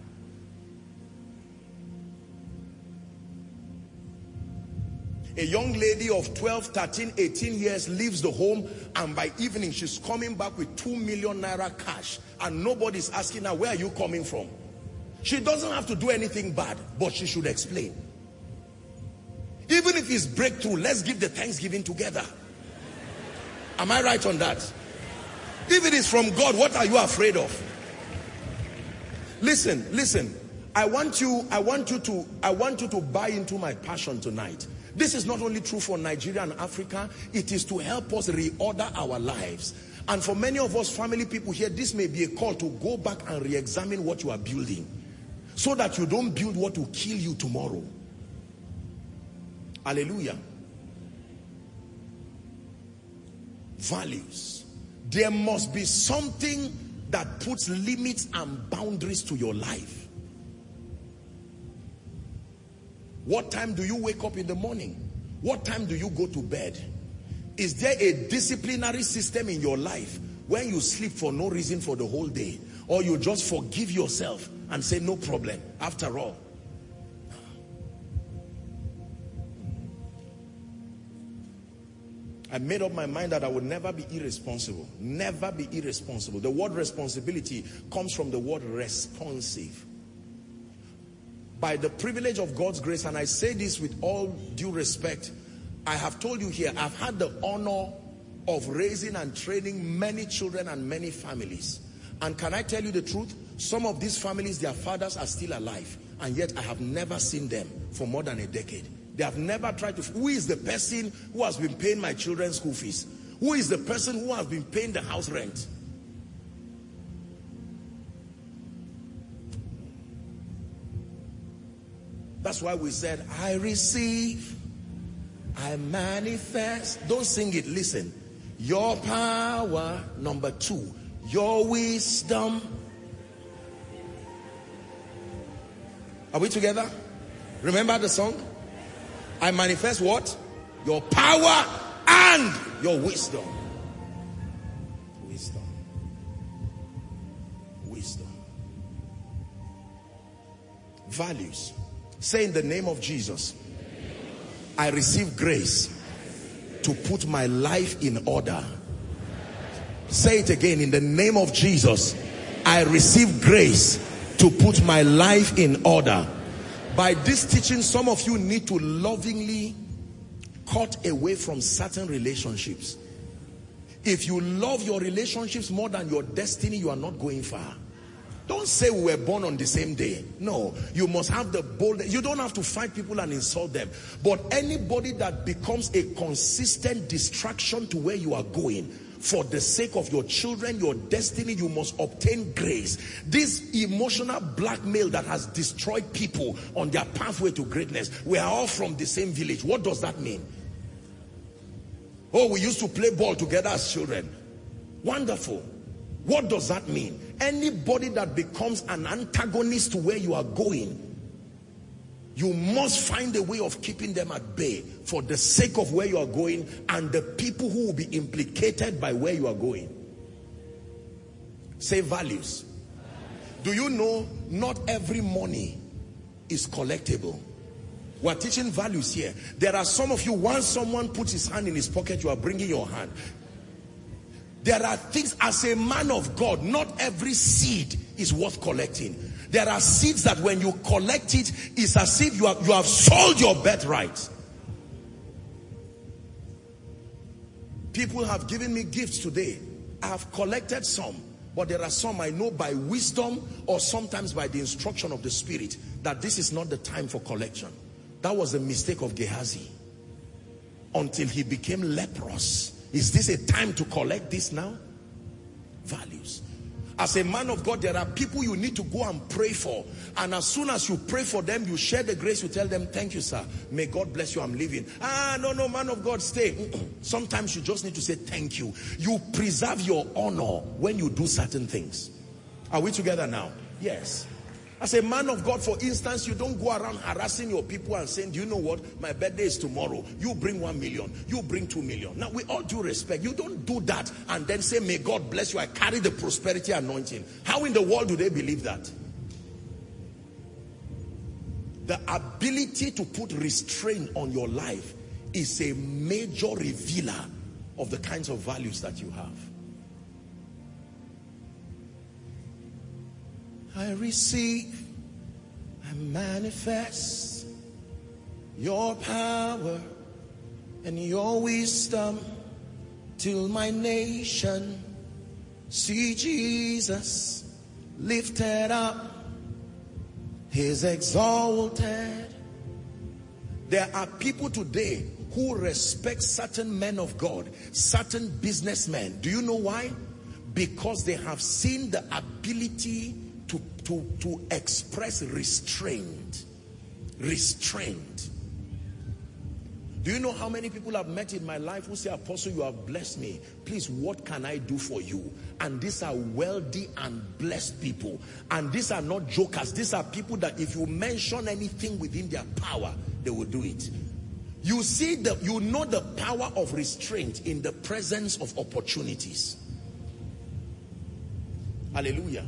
A young lady of 12, 13, 18 years leaves the home, and by evening she's coming back with 2 million naira cash, and nobody's asking her, where are you coming from? She doesn't have to do anything bad, but she should explain. Even if it's breakthrough, let's give the Thanksgiving together. Am I right on that? If it is from God, what are you afraid of? Listen. I want you to buy into my passion tonight. This is not only true for Nigeria and Africa, it is to help us reorder our lives. And for many of us family people here, this may be a call to go back and re-examine what you are building, so that you don't build what will kill you tomorrow. Hallelujah. Values. There must be something that puts limits and boundaries to your life. What time do you wake up in the morning? What time do you go to bed? Is there a disciplinary system in your life when you sleep for no reason for the whole day? Or you just forgive yourself and say no problem after all? I made up my mind that I would never be irresponsible. Never be irresponsible. The word responsibility comes from the word responsive. By the privilege of God's grace, and I say this with all due respect, I have told you here, I've had the honor of raising and training many children and many families. And can I tell you the truth? Some of these families, their fathers are still alive, and yet I have never seen them for more than a decade. They have never tried to. Who is the person who has been paying my children's school fees? Who is the person who has been paying the house rent? That's why we said, I receive, I manifest. Don't sing it, listen. Your power, number 2. Your wisdom. Are we together? Remember the song? I manifest what? Your power and your wisdom. Wisdom. Wisdom. Values. Say, in the name of Jesus, I receive grace to put my life in order. Say it again. In the name of Jesus, I receive grace to put my life in order. By this teaching, some of you need to lovingly cut away from certain relationships. If you love your relationships more than your destiny, you are not going far. Don't say we were born on the same day. No, you must have the boldness. You don't have to fight people and insult them. But anybody that becomes a consistent distraction to where you are going, for the sake of your children, your destiny, you must obtain grace. This emotional blackmail that has destroyed people on their pathway to greatness. We are all from the same village. What does that mean? Oh, we used to play ball together as children. Wonderful. What does that mean? Anybody that becomes an antagonist to where you are going, you must find a way of keeping them at bay for the sake of where you are going and the people who will be implicated by where you are going. Say values. Do you know not every money is collectible? We're teaching values here. There are some of you, once someone puts his hand in his pocket, you are bringing your hand. There are things, as a man of God, not every seed is worth collecting. There are seeds that when you collect it, it's as if you have sold your birthright. People have given me gifts today. I have collected some, but there are some I know by wisdom or sometimes by the instruction of the Spirit that this is not the time for collection. That was a mistake of Gehazi until he became leprous. Is this a time to collect this now? Values. As a man of God, there are people you need to go and pray for. And as soon as you pray for them, you share the grace, you tell them, thank you, sir. May God bless you, I'm leaving. No, man of God, stay. Sometimes you just need to say thank you. You preserve your honor when you do certain things. Are we together now? Yes. As a man of God, for instance, you don't go around harassing your people and saying, do you know what? My birthday is tomorrow. You bring 1 million. You bring 2 million. Now, with all due respect, you don't do that and then say, may God bless you. I carry the prosperity anointing. How in the world do they believe that? The ability to put restraint on your life is a major revealer of the kinds of values that you have. I receive, I manifest your power and your wisdom till my nation see Jesus lifted up, He's exalted. There are people today who respect certain men of God, certain businessmen. Do you know why? Because they have seen the ability to express restraint. Restraint. Do you know how many people I've met in my life who say, Apostle, you have blessed me. Please, what can I do for you? And these are wealthy and blessed people. And these are not jokers. These are people that if you mention anything within their power, they will do it. You see, you know the power of restraint in the presence of opportunities. Hallelujah.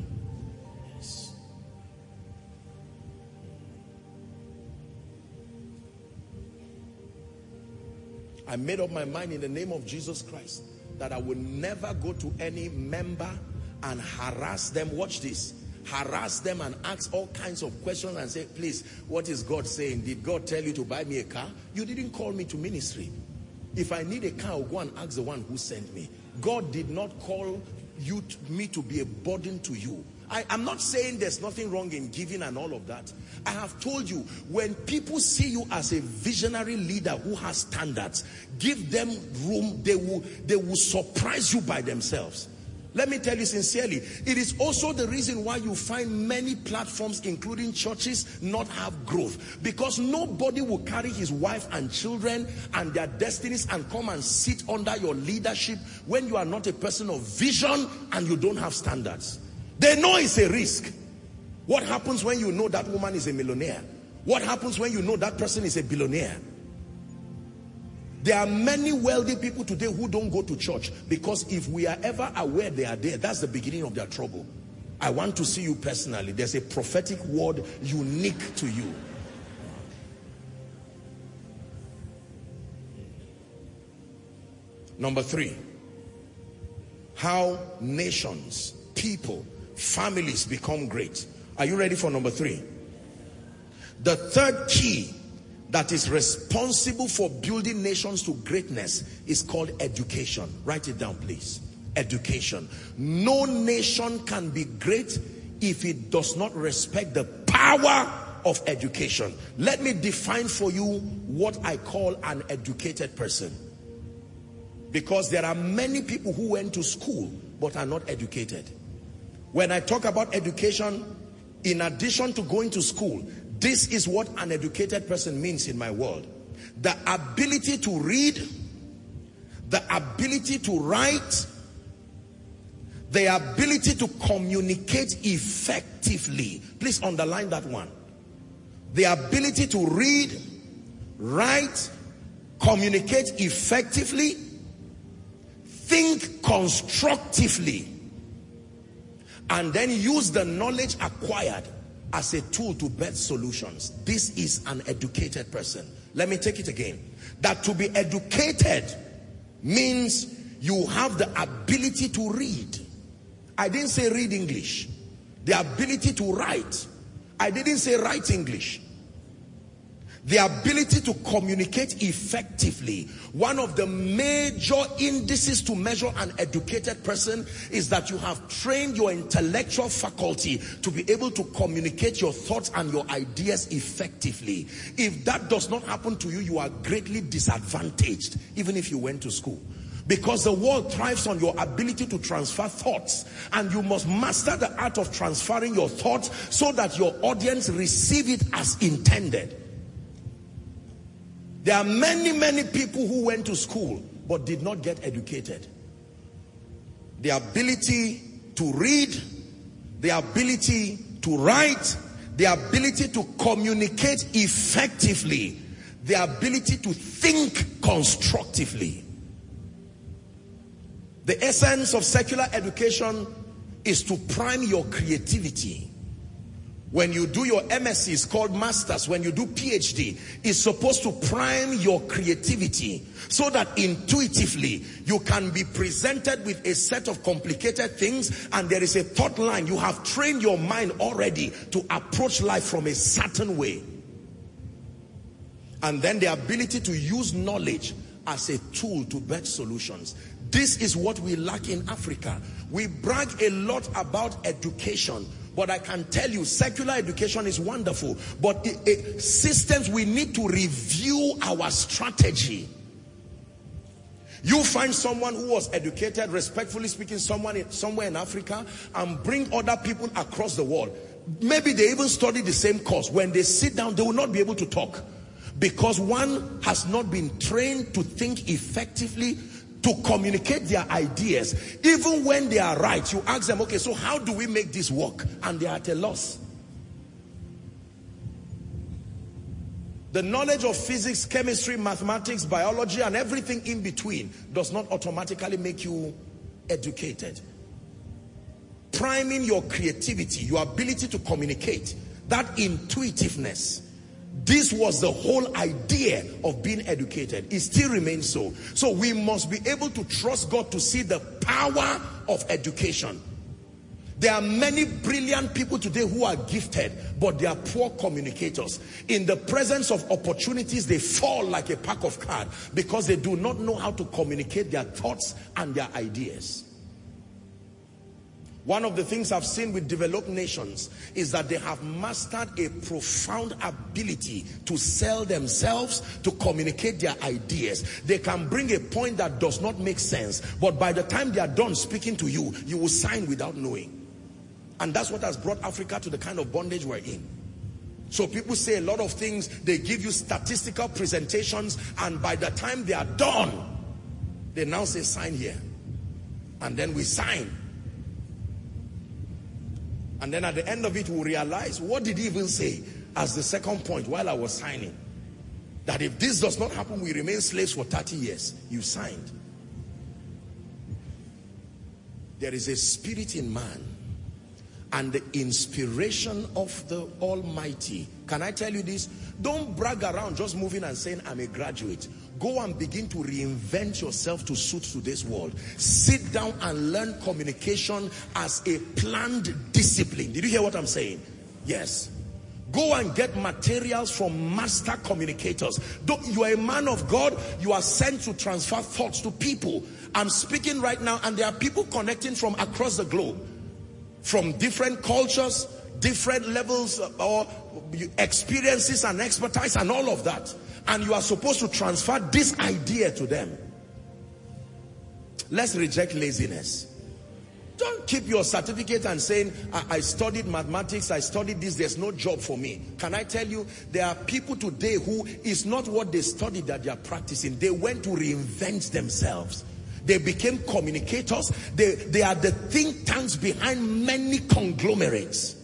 I made up my mind in the name of Jesus Christ that I will never go to any member and harass them. Watch this. Harass them and ask all kinds of questions and say, please, what is God saying? Did God tell you to buy me a car? You didn't call me to ministry. If I need a car, I'll go and ask the one who sent me. God did not call me to be a burden to you. I'm not saying there's nothing wrong in giving and all of that. I have told you, when people see you as a visionary leader who has standards, give them room, they will surprise you by themselves. Let me tell you sincerely, it is also the reason why you find many platforms, including churches, not have growth. Because nobody will carry his wife and children and their destinies and come and sit under your leadership when you are not a person of vision and you don't have standards. They know it's a risk. What happens when you know that woman is a millionaire? What happens when you know that person is a billionaire? There are many wealthy people today who don't go to church, because if we are ever aware they are there, that's the beginning of their trouble. I want to see you personally. There's a prophetic word unique to you. Number 3, how nations, people, families become great. Are you ready for number 3? The third key that is responsible for building nations to greatness is called education. Write it down, please. Education. No nation can be great if it does not respect the power of education. Let me define for you what I call an educated person. Because there are many people who went to school but are not educated. When I talk about education, in addition to going to school, this is what an educated person means in my world. The ability to read, the ability to write, the ability to communicate effectively. Please underline that one. The ability to read, write, communicate effectively, think constructively, and then use the knowledge acquired as a tool to birth solutions. This is an educated person. Let me take it again. That to be educated means you have the ability to read. I didn't say read English. The ability to write. I didn't say write English. The ability to communicate effectively. One of the major indices to measure an educated person is that you have trained your intellectual faculty to be able to communicate your thoughts and your ideas effectively. If that does not happen to you, you are greatly disadvantaged, even if you went to school. Because the world thrives on your ability to transfer thoughts, and you must master the art of transferring your thoughts so that your audience receive it as intended. There are many people who went to school but did not get educated. The ability to read, the ability to write, the ability to communicate effectively, the ability to think constructively. The essence of secular education is to prime your creativity. When you do your MSc, it's called masters. When you do PhD, it's supposed to prime your creativity so that intuitively you can be presented with a set of complicated things and there is a thought line. You have trained your mind already to approach life from a certain way. And then the ability to use knowledge as a tool to birth solutions. This is what we lack in Africa. We brag a lot about education, but I can tell you secular education is wonderful, but systems, we need to review our strategy. You find someone who was educated, respectfully speaking, somewhere in Africa, and bring other people across the world. Maybe they even study the same course. When they sit down, they will not be able to talk, because one has not been trained to think effectively, to communicate their ideas. Even when they are right, you ask them, okay, so how do we make this work? And they are at a loss. The knowledge of physics, chemistry, mathematics, biology, and everything in between does not automatically make you educated. Priming your creativity, your ability to communicate, that intuitiveness. This was the whole idea of being educated. It still remains so. So we must be able to trust God to see the power of education. There are many brilliant people today who are gifted, but they are poor communicators. In the presence of opportunities, they fall like a pack of cards because they do not know how to communicate their thoughts and their ideas. One of the things I've seen with developed nations is that they have mastered a profound ability to sell themselves, to communicate their ideas. They can bring a point that does not make sense, but by the time they are done speaking to you, you will sign without knowing. And that's what has brought Africa to the kind of bondage we're in. So people say a lot of things, they give you statistical presentations, and by the time they are done, they now say sign here. And then we sign. And then at the end of it, we'll realize, what did he even say as the second point while I was signing? That if this does not happen, we remain slaves for 30 years. You signed. There is a spirit in man, and the inspiration of the Almighty. Can I tell you this? Don't brag around just moving and saying, I'm a graduate. Go and begin to reinvent yourself to suit today's world. Sit down and learn communication as a planned discipline. Did you hear what I'm saying? Yes. Go and get materials from master communicators. You are a man of God. You are sent to transfer thoughts to people. I'm speaking right now, and there are people connecting from across the globe, from different cultures, different levels or experiences and expertise and all of that. And you are supposed to transfer this idea to them. Let's reject laziness. Don't keep your certificate and saying, I studied mathematics, I studied this, there's no job for me. Can I tell you, there are people today who is not what they studied that they are practicing. They went to reinvent themselves. They became communicators. They are the think tanks behind many conglomerates.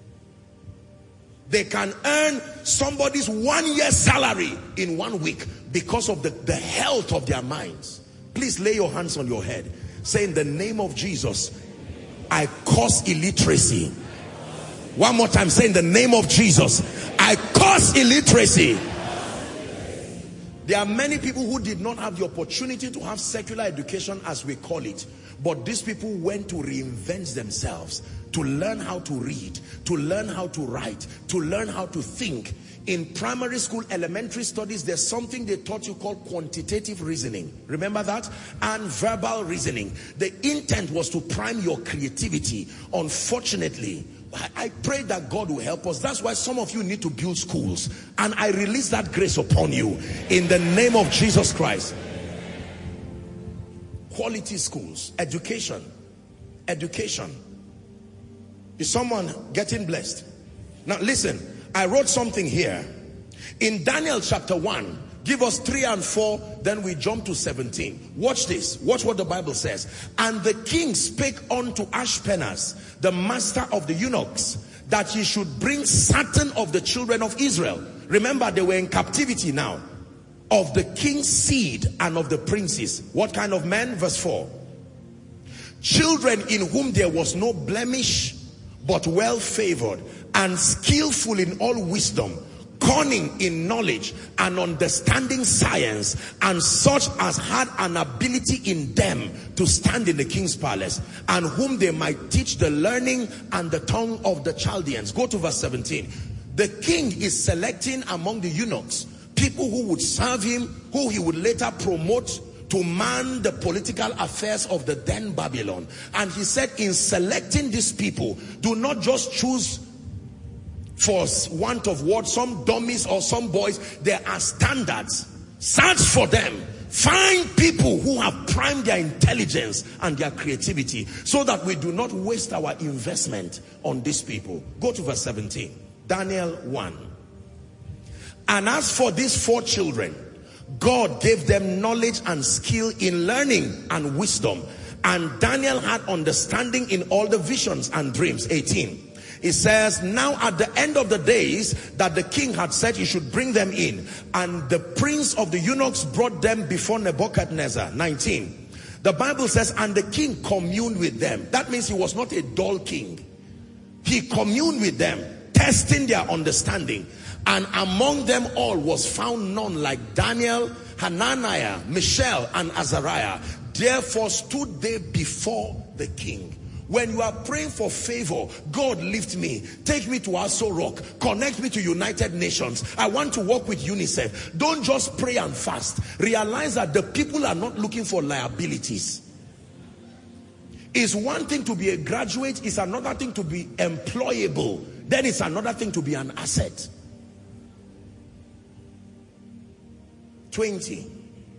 They can earn somebody's 1 year salary in 1 week because of the health of their minds. Please lay your hands on your head. Say, in the name of Jesus, I curse illiteracy. One more time, say, in the name of Jesus, I curse illiteracy. There are many people who did not have the opportunity to have secular education, as we call it. But these people went to reinvent themselves, to learn how to read, to learn how to write, to learn how to think. In primary school, elementary studies, there's something they taught you called quantitative reasoning. Remember that? And verbal reasoning. The intent was to prime your creativity. Unfortunately, I pray that God will help us. That's why some of you need to build schools. And I release that grace upon you in the name of Jesus Christ. Quality schools, education. Education. Is someone getting blessed? Now listen, I wrote something here. In Daniel chapter 1, give us 3 and 4, then we jump to 17. Watch this. Watch what the Bible says. And the king spake unto Ashpenaz, the master of the eunuchs, that he should bring certain of the children of Israel. Remember, they were in captivity now. Of the king's seed and of the princes. What kind of men? Verse 4. Children in whom there was no blemish, but well favored, and skillful in all wisdom, cunning in knowledge, and understanding science, and such as had an ability in them to stand in the king's palace, and whom they might teach the learning and the tongue of the Chaldeans. Go to verse 17. The king is selecting among the eunuchs people who would serve him, who he would later promote to man the political affairs of the then Babylon. And he said, in selecting these people, do not just choose, for want of words, some dummies or some boys. There are standards. Search for them. Find people who have primed their intelligence and their creativity, so that we do not waste our investment on these people. Go to verse 17. Daniel 1. And as for these 4 children, God gave them knowledge and skill in learning and wisdom. And Daniel had understanding in all the visions and dreams. 18. It says, now at the end of the days that the king had said he should bring them in, and the prince of the eunuchs brought them before Nebuchadnezzar. 19. The Bible says, and the king communed with them. That means he was not a dull king. He communed with them, testing their understanding. And among them all was found none like Daniel, Hananiah, Mishael, and Azariah. Therefore stood they before the king. When you are praying for favor, God lift me, take me to Aso Rock, connect me to United Nations. I want to work with UNICEF. Don't just pray and fast. Realize that the people are not looking for liabilities. It's one thing to be a graduate, it's another thing to be employable. Then it's another thing to be an asset. 20.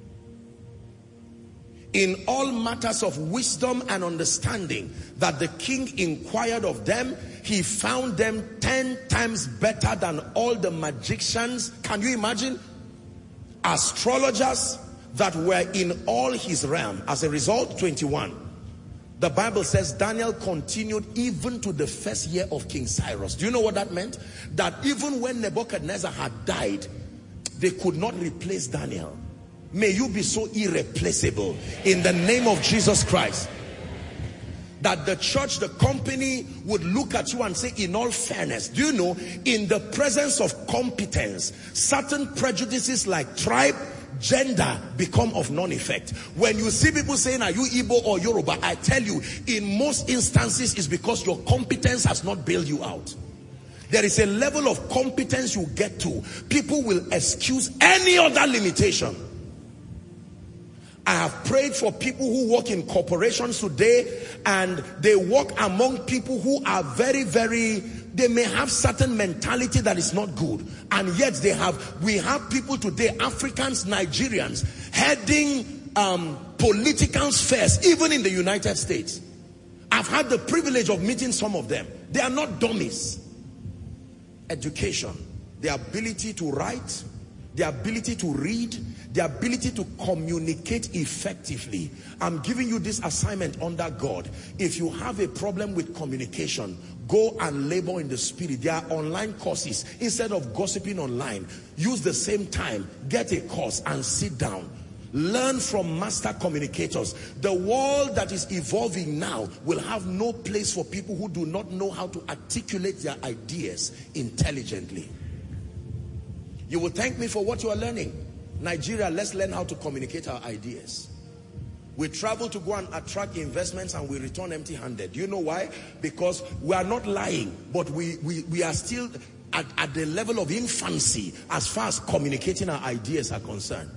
In all matters of wisdom and understanding that the king inquired of them, he found them 10 times better than all the magicians. Can you imagine? Astrologers that were in all his realm. As a result, 21. The Bible says Daniel continued even to the first year of King Cyrus. Do you know what that meant? That even when Nebuchadnezzar had died, they could not replace Daniel. May you be so irreplaceable in the name of Jesus Christ, that the church, the company would look at you and say, in all fairness, do you know, in the presence of competence, certain prejudices like tribe, gender become of non-effect. When you see people saying, are you Igbo or Yoruba? I tell you, in most instances, it's because your competence has not bailed you out. There is a level of competence you get to. People will excuse any other limitation. I have prayed for people who work in corporations today, and they work among people who are very, they may have certain mentality that is not good. And yet we have people today, Africans, Nigerians, heading political spheres, even in the United States. I've had the privilege of meeting some of them. They are not dummies. Education, the ability to write, the ability to read, the ability to communicate effectively. I'm giving you this assignment under God. If you have a problem with communication, go and labor in the spirit. There are online courses. Instead of gossiping online, use the same time, get a course and sit down. Learn from master communicators. The world that is evolving now will have no place for people who do not know how to articulate their ideas intelligently. You will thank me for what you are learning. Nigeria, let's learn how to communicate our ideas. We travel to go and attract investments and we return empty-handed. Do you know why? Because we are not lying, but we are still at the level of infancy as far as communicating our ideas are concerned.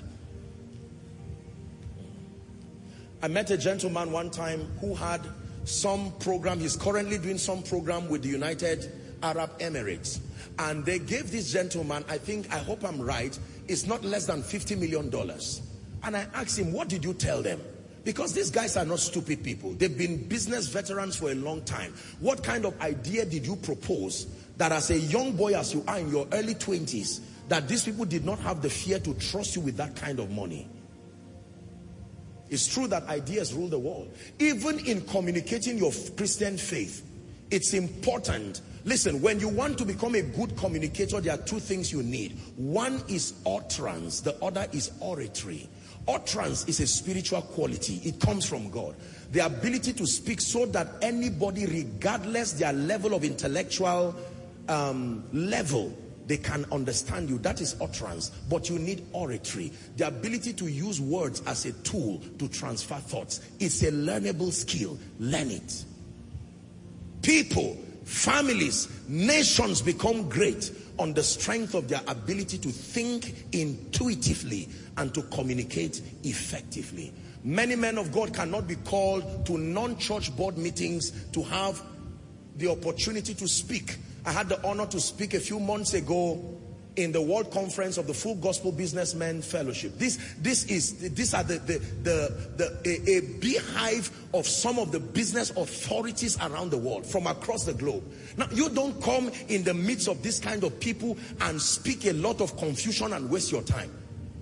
I met a gentleman one time who had some program. He's currently doing some program with the United Arab Emirates. And they gave this gentleman, I hope I'm right, it's not less than $50 million. And I asked him, what did you tell them? Because these guys are not stupid people. They've been business veterans for a long time. What kind of idea did you propose that as a young boy, as you are in your early 20s, that these people did not have the fear to trust you with that kind of money? It's true that ideas rule the world. Even in communicating your Christian faith, it's important. Listen, when you want to become a good communicator, there are two things you need. One is utterance, the other is oratory. Utterance is a spiritual quality. It comes from God. The ability to speak so that anybody, regardless their level of intellectual level, they can understand you. That is utterance. But you need oratory. The ability to use words as a tool to transfer thoughts. It's a learnable skill. Learn it. People, families, nations become great on the strength of their ability to think intuitively and to communicate effectively. Many men of God cannot be called to non-church board meetings to have the opportunity to speak. I had the honor to speak a few months ago in the World Conference of the Full Gospel Businessmen Fellowship. These are a beehive of some of the business authorities around the world from across the globe. Now, you don't come in the midst of this kind of people and speak a lot of confusion and waste your time.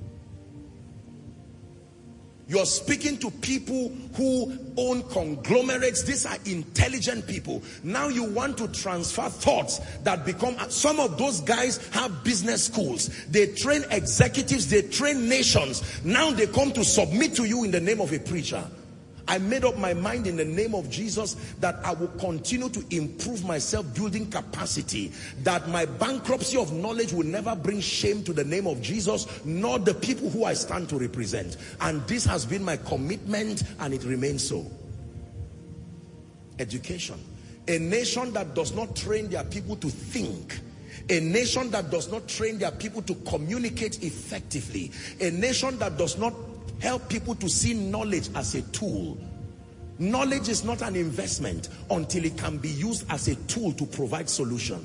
You're speaking to people who own conglomerates. These are intelligent people. Now you want to transfer thoughts that become... Some of those guys have business schools. They train executives. They train nations. Now they come to submit to you in the name of a preacher. I made up my mind in the name of Jesus that I will continue to improve myself, building capacity, that my bankruptcy of knowledge will never bring shame to the name of Jesus, nor the people who I stand to represent. And this has been my commitment, and it remains so. Education. A nation that does not train their people to think, a nation that does not train their people to communicate effectively, a nation that does not help people to see knowledge as a tool, Knowledge is not an investment until it can be used as a tool to provide solution.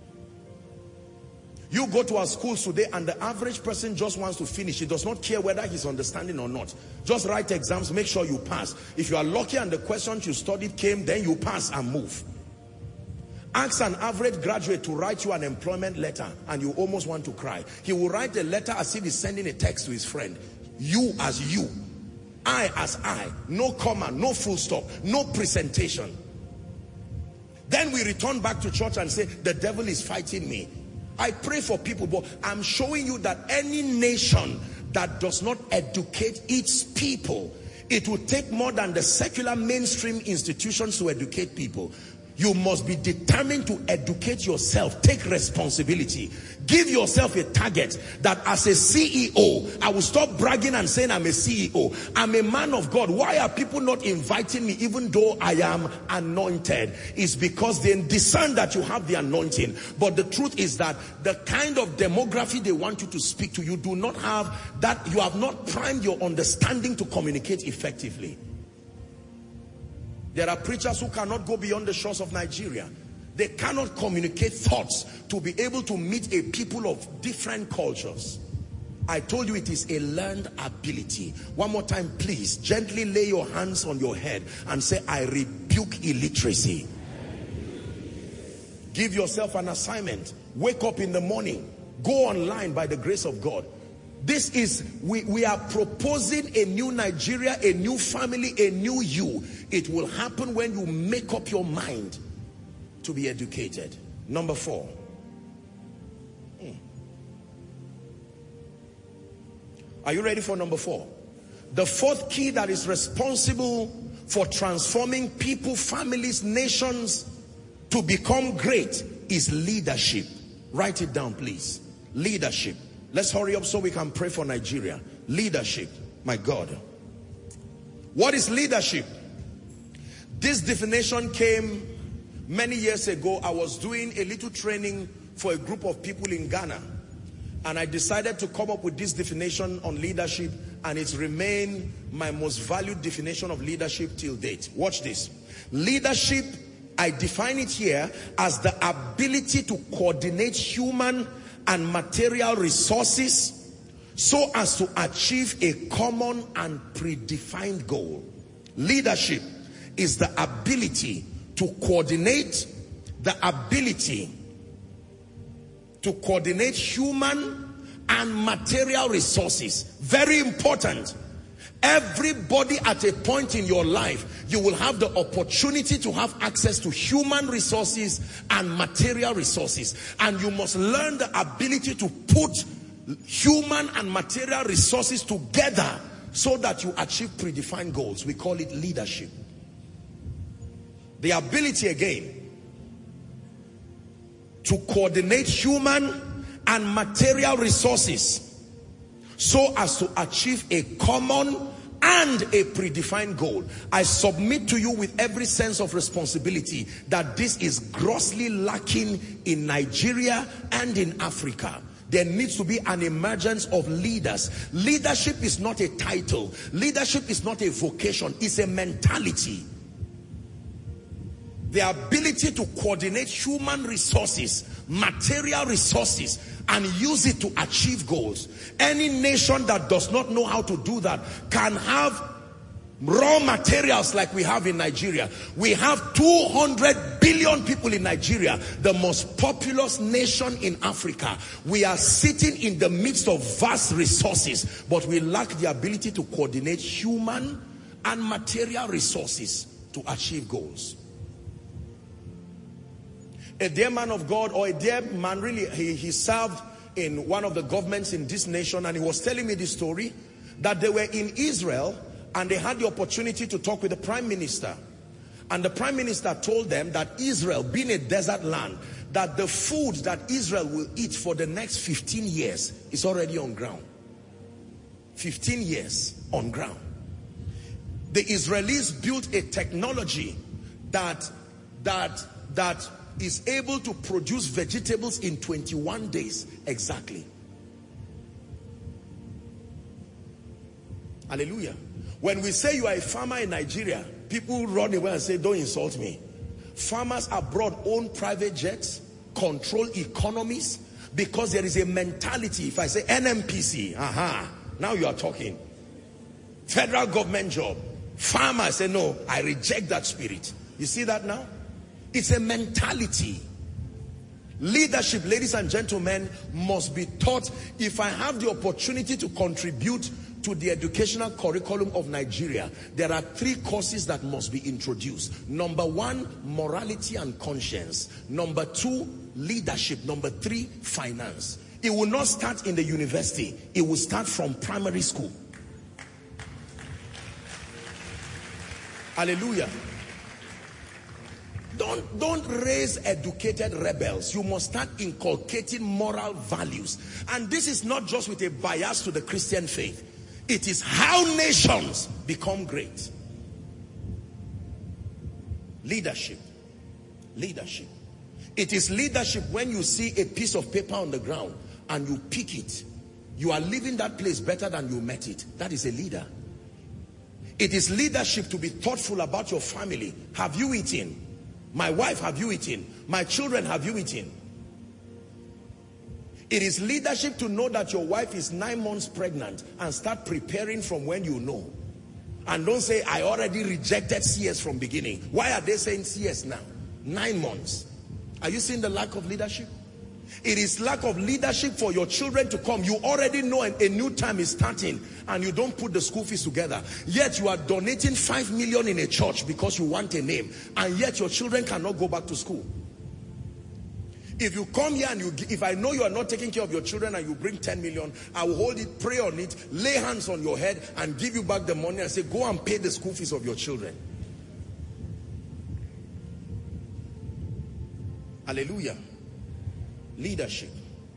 You go to our schools today and the average person just wants to finish. He does not care whether he's understanding or not. Just write exams, make sure you pass. If you are lucky and the questions you studied came, then you pass and move. Ask an average graduate to write you an employment letter and you almost want to cry. He will write a letter as if he's sending a text to his friend. You as you. I as I, no comma, no full stop, no presentation. Then we return back to church and say, the devil is fighting me. I pray for people, but I'm showing you that any nation that does not educate its people, it will take more than the secular mainstream institutions to educate people. You must be determined to educate yourself. Take responsibility. Give yourself a target that as a CEO, I will stop bragging and saying I'm a CEO. I'm a man of God. Why are people not inviting me even though I am anointed? It's because they discern that you have the anointing. But the truth is that the kind of demography they want you to speak to, you do not have that. You have not primed your understanding to communicate effectively. There are preachers who cannot go beyond the shores of Nigeria. They cannot communicate thoughts to be able to meet a people of different cultures. I told you it is a learned ability. One more time, please, gently lay your hands on your head and say, I rebuke illiteracy. Give yourself an assignment. Wake up in the morning. Go online by the grace of God. This is, we are proposing a new Nigeria, a new family, a new you. It will happen when you make up your mind to be educated. Number 4. Are you ready for number 4? The 4th key that is responsible for transforming people, families, nations to become great is leadership. Write it down, please. Leadership. Let's hurry up so we can pray for Nigeria. Leadership. My God. What is leadership? This definition came many years ago. I was doing a little training for a group of people in Ghana. And I decided to come up with this definition on leadership. And it's remained my most valued definition of leadership till date. Watch this. Leadership, I define it here as the ability to coordinate human and material resources so as to achieve a common and predefined goal. Leadership is the ability to coordinate, human and material resources. Very important. Everybody at a point in your life, you will have the opportunity to have access to human resources and material resources. And you must learn the ability to put human and material resources together so that you achieve predefined goals. We call it leadership. The ability again to coordinate human and material resources so as to achieve a common and a predefined goal. I submit to you with every sense of responsibility that this is grossly lacking in Nigeria and in Africa. There needs to be an emergence of leaders. Leadership is not a title. Leadership is not a vocation. It's a mentality. The ability to coordinate human resources, material resources, and use it to achieve goals. Any nation that does not know how to do that can have raw materials like we have in Nigeria. We have 200 billion people in Nigeria, the most populous nation in Africa. We are sitting in the midst of vast resources, but we lack the ability to coordinate human and material resources to achieve goals. A dear man of God, or a dear man, really, he served in one of the governments in this nation, and he was telling me this story, that they were in Israel and they had the opportunity to talk with the prime minister. And the prime minister told them that Israel, being a desert land, that the food that Israel will eat for the next 15 years is already on ground. 15 years on ground. The Israelis built a technology that is able to produce vegetables in 21 days exactly. Hallelujah. When we say you are a farmer in Nigeria, people run away and say, don't insult me. Farmers abroad own private jets, control economies, because there is a mentality. If I say NMPC, now you are talking. Federal government job. Farmers say, no, I reject that spirit. You see that now? It's a mentality. Leadership, ladies and gentlemen, must be taught. If I have the opportunity to contribute to the educational curriculum of Nigeria, there are 3 courses that must be introduced. Number 1, morality and conscience. Number 2, leadership. Number 3, finance. It will not start in the university. It will start from primary school. Hallelujah. Don't raise educated rebels. You must start inculcating moral values. And this is not just with a bias to the Christian faith. It is how nations become great. Leadership. Leadership. It is leadership when you see a piece of paper on the ground and you pick it. You are leaving that place better than you met it. That is a leader. It is leadership to be thoughtful about your family. Have you eaten? My wife, have you eaten? My children, have you eaten? It is leadership to know that your wife is 9 months pregnant and start preparing from when you know. And don't say, I already rejected CS from beginning. Why are they saying CS now? 9 months. Are you seeing the lack of leadership? It is lack of leadership for your children to come. You already know a new time is starting and you don't put the school fees together. Yet you are donating 5 million in a church because you want a name. And yet your children cannot go back to school. If you come here and if I know you are not taking care of your children and you bring 10 million, I will hold it, pray on it, lay hands on your head and give you back the money and say, go and pay the school fees of your children. Hallelujah. Leadership.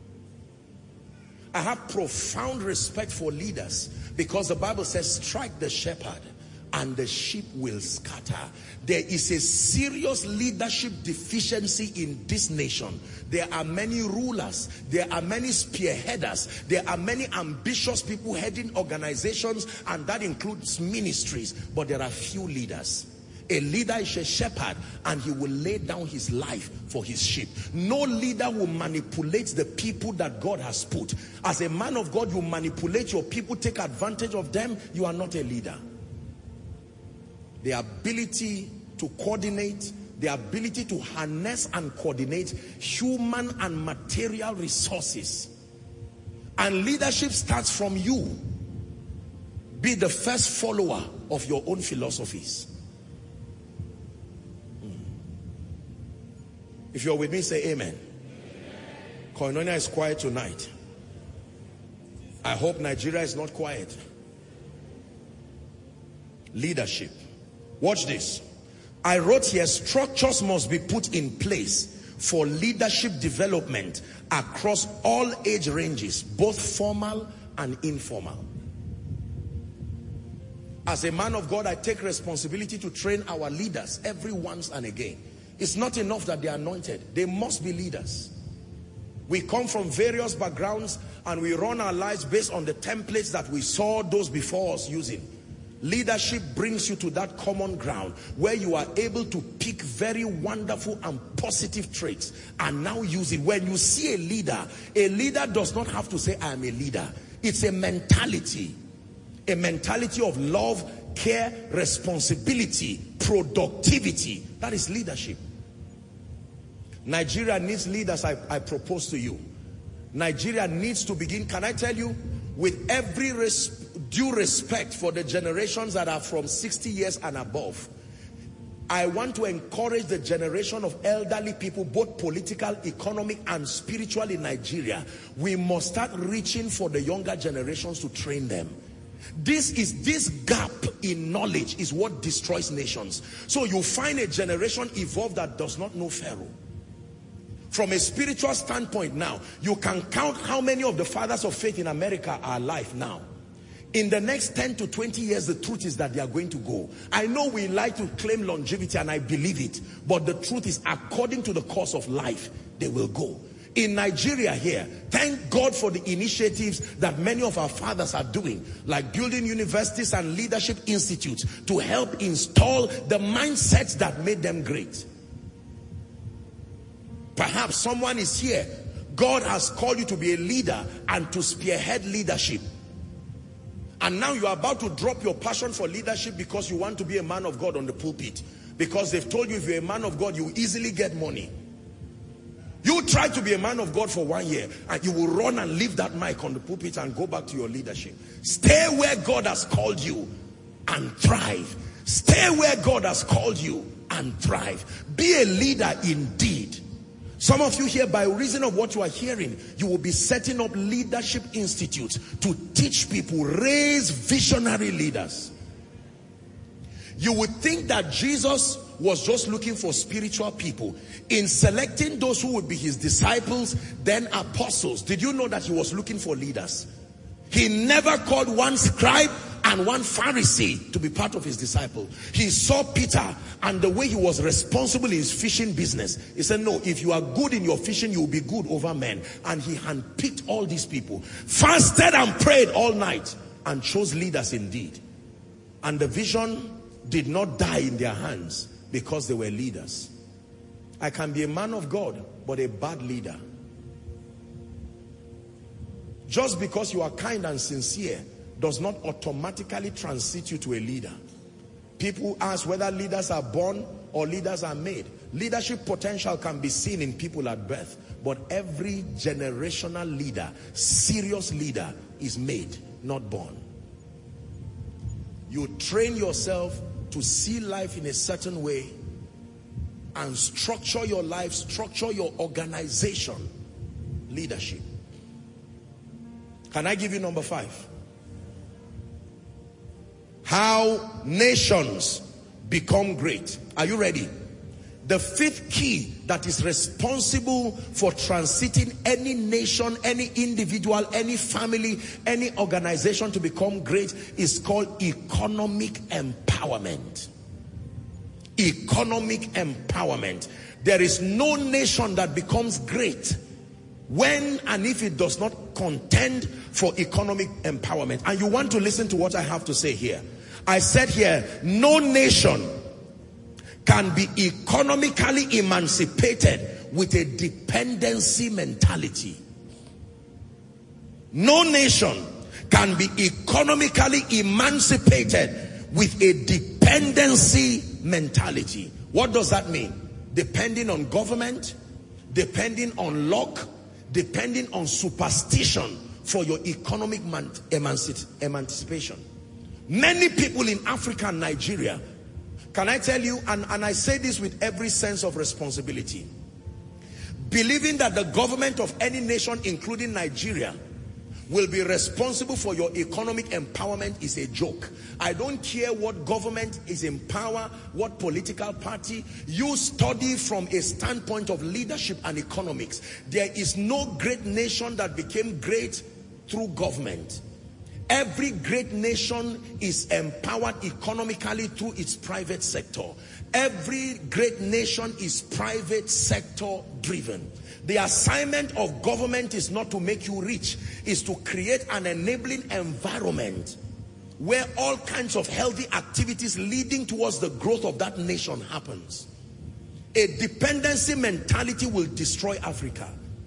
I have profound respect for leaders because the Bible says, strike the shepherd and the sheep will scatter. There is a serious leadership deficiency in this nation. There are many rulers, there are many spearheaders, there are many ambitious people heading organizations, and that includes ministries, but there are few leaders. A leader is a shepherd and he will lay down his life for his sheep. No leader will manipulate the people that God has put. As a man of God, you manipulate your people, take advantage of them, you are not a leader. The ability to coordinate, the ability to harness and coordinate human and material resources. And leadership starts from you. Be the first follower of your own philosophies. If you're with me, say amen. Koinonia is quiet tonight. I hope Nigeria is not quiet. Leadership. Watch this. I wrote here, structures must be put in place for leadership development across all age ranges, both formal and informal. As a man of God, I take responsibility to train our leaders every once and again. It's not enough that they are anointed. They must be leaders. We come from various backgrounds and we run our lives based on the templates that we saw those before us using. Leadership brings you to that common ground where you are able to pick very wonderful and positive traits and now use it. When you see a leader does not have to say, I am a leader. It's a mentality of love, care, responsibility, productivity. That is leadership. Nigeria needs leaders, I propose to you. Nigeria needs to begin, can I tell you, with every due respect for the generations that are from 60 years and above, I want to encourage the generation of elderly people, both political, economic, and spiritual in Nigeria. We must start reaching for the younger generations to train them. This gap in knowledge is what destroys nations. So you find a generation evolved that does not know Pharaoh. From a spiritual standpoint now, you can count how many of the fathers of faith in America are alive now. In the next 10 to 20 years, the truth is that they are going to go. I know we like to claim longevity and I believe it, but the truth is according to the course of life, they will go. In Nigeria here, thank God for the initiatives that many of our fathers are doing, like building universities and leadership institutes to help install the mindsets that made them great. Perhaps someone is here, God has called you to be a leader and to spearhead leadership. And now you are about to drop your passion for leadership because you want to be a man of God on the pulpit. Because they've told you if you're a man of God, you easily get money. You try to be a man of God for 1 year and you will run and leave that mic on the pulpit and go back to your leadership. Stay where God has called you and thrive. Stay where God has called you and thrive. Be a leader indeed. Some of you here, by reason of what you are hearing, you will be setting up leadership institutes to teach people, raise visionary leaders. You would think that Jesus was just looking for spiritual people. In selecting those who would be his disciples, then apostles, did you know that he was looking for leaders? He never called one scribe and one Pharisee to be part of his disciple. He saw Peter and the way he was responsible in his fishing business. He said, no, if you are good in your fishing, you will be good over men. And he handpicked all these people, fasted and prayed all night, and chose leaders indeed. And the vision did not die in their hands because they were leaders. I can be a man of God, but a bad leader. Just because you are kind and sincere does not automatically transit you to a leader. People ask whether leaders are born or leaders are made. Leadership potential can be seen in people at birth, but every generational leader, serious leader, is made, not born. You train yourself to see life in a certain way and structure your life, structure your organization. Leadership. Can I give you number 5? How nations become great. Are you ready? The 5th key that is responsible for transiting any nation, any individual, any family, any organization to become great is called economic empowerment. Economic empowerment. There is no nation that becomes great when and if it does not contend for economic empowerment. And you want to listen to what I have to say here. I said here, no nation can be economically emancipated with a dependency mentality. No nation can be economically emancipated with a dependency mentality. What does that mean? Depending on government, depending on luck, depending on superstition for your economic emancipation. Many people in Africa and Nigeria, can I tell you, and I say this with every sense of responsibility, believing that the government of any nation, including Nigeria, will be responsible for your economic empowerment is a joke. I don't care what government is in power, what political party. You study from a standpoint of leadership and economics. There is no great nation that became great through government. Every great nation is empowered economically through its private sector. Every great nation is private sector driven. The assignment of government is not to make you rich, is to create an enabling environment where all kinds of healthy activities leading towards the growth of that nation happens. A dependency mentality will destroy Africa.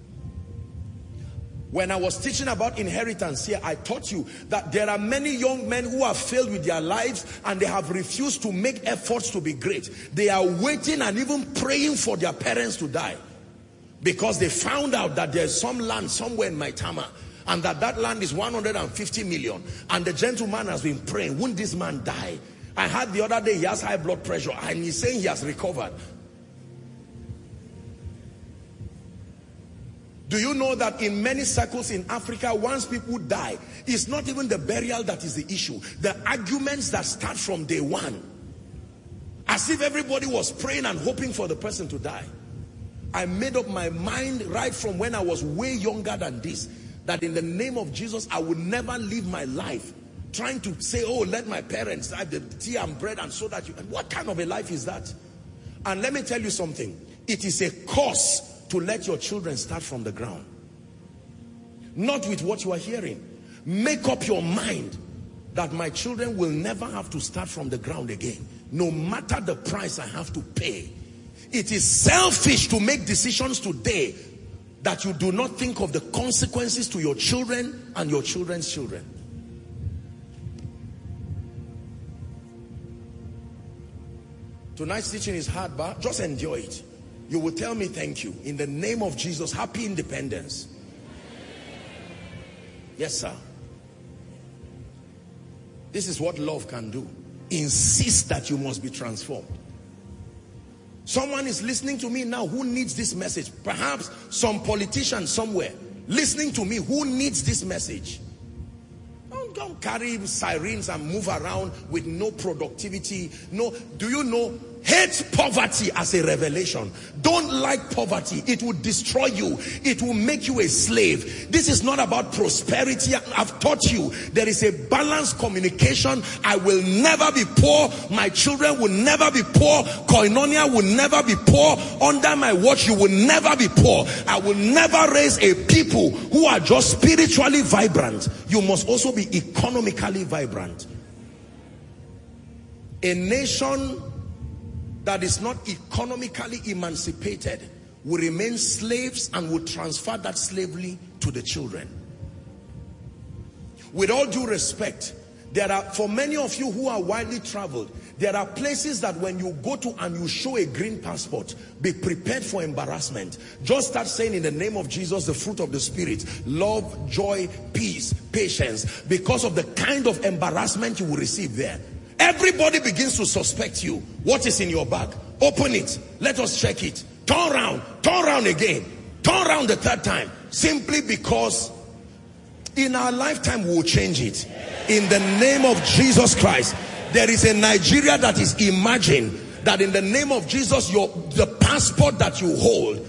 When I was teaching about inheritance here, I taught you that there are many young men who have failed with their lives and they have refused to make efforts to be great. They are waiting and even praying for their parents to die because they found out that there's some land somewhere in Maitama and that land is 150 million. And the gentleman has been praying, won't this man die? I heard the other day he has high blood pressure and he's saying he has recovered. Do you know that in many circles in Africa, once people die, it's not even the burial that is the issue. The arguments that start from day one. As if everybody was praying and hoping for the person to die. I made up my mind right from when I was way younger than this, that in the name of Jesus, I would never live my life trying to say, oh, let my parents have the tea and bread and so that you... And what kind of a life is that? And let me tell you something. It is a curse to let your children start from the ground. Not with what you are hearing. Make up your mind that my children will never have to start from the ground again, no matter the price I have to pay. It is selfish to make decisions today that you do not think of the consequences to your children and your children's children. Tonight's teaching is hard, but just enjoy it. You will tell me thank you. In the name of Jesus, happy independence. Yes, sir. This is what love can do. Insist that you must be transformed. Someone is listening to me now who needs this message. Perhaps some politician somewhere listening to me who needs this message. Don't carry sirens and move around with no productivity. No, do you know, hate poverty as a revelation. Don't like poverty. It will destroy you. It will make you a slave. This is not about prosperity. I've taught you there is a balanced communication. I will never be poor. My children will never be poor. Koinonia will never be poor. Under my watch, you will never be poor. I will never raise a people who are just spiritually vibrant. You must also be economically vibrant. A nation that is not economically emancipated will remain slaves and will transfer that slavery to the children. With all due respect, there are, for many of you who are widely traveled, there are places that when you go to and you show a green passport, be prepared for embarrassment. Just start saying in the name of Jesus the fruit of the Spirit: love, joy, peace, patience, because of the kind of embarrassment you will receive there. Everybody begins to suspect you. What is in your bag? Open it. Let us check it. Turn around again. Turn around the third time. Simply because in our lifetime we will change it. In the name of Jesus Christ. There is a Nigeria that is imagined that in the name of Jesus, the passport that you hold.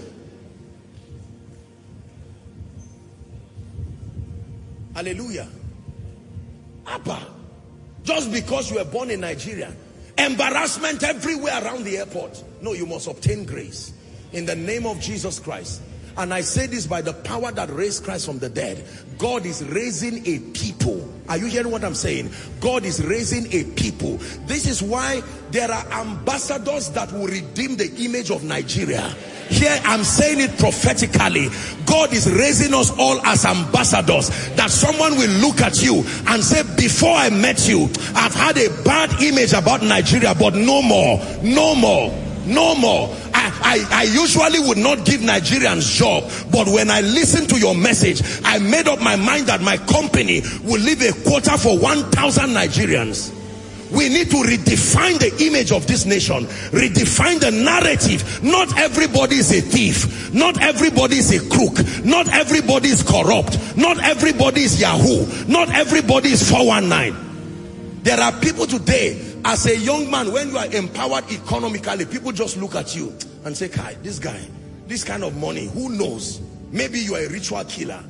Hallelujah. Abba. Just because you were born in Nigeria. Embarrassment everywhere around the airport. No, you must obtain grace in the name of Jesus Christ. And I say this by the power that raised Christ from the dead. God is raising a people. Are you hearing what I'm saying? God is raising a people. This is why there are ambassadors that will redeem the image of Nigeria. Here I'm saying it prophetically. God is raising us all as ambassadors, that someone will look at you and say, before I met you, I've had a bad image about Nigeria, but no more, no more, no more. I usually would not give Nigerians job, but when I listened to your message, I made up my mind that my company will leave a quota for 1,000 Nigerians. We need to redefine the image of this nation, redefine the narrative. Not everybody is a thief, not everybody is a crook, not everybody is corrupt, not everybody is Yahoo, not everybody is 419. There are people today, as a young man, when you are empowered economically, people just look at you and say, Kai, this guy, this kind of money, who knows? Maybe you are a ritual killer.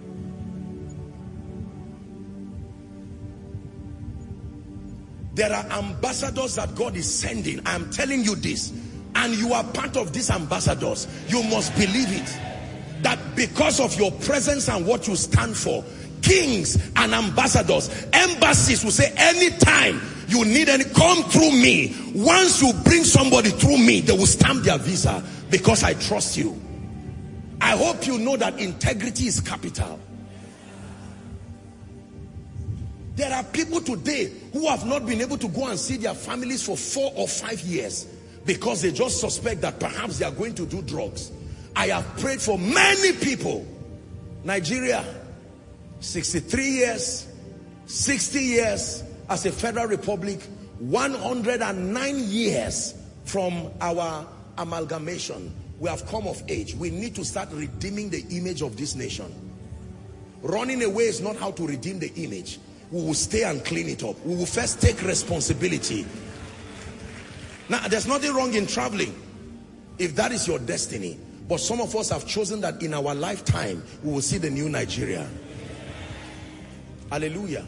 There are ambassadors that God is sending. I am telling you this. And you are part of these ambassadors. You must believe it. That because of your presence and what you stand for, kings and ambassadors, embassies will say, anytime you need any, come through me. Once you bring somebody through me, they will stamp their visa because I trust you. I hope you know that integrity is capital. There are people today who have not been able to go and see their families for 4 or 5 years because they just suspect that perhaps they are going to do drugs. I have prayed for many people. Nigeria, 63 years, 60 years as a federal republic, 109 years from our amalgamation. We have come of age. We need to start redeeming the image of this nation. Running away is not how to redeem the image. We will stay and clean it up. We will first take responsibility. Now, there's nothing wrong in traveling if that is your destiny. But some of us have chosen that in our lifetime, we will see the new Nigeria. Hallelujah.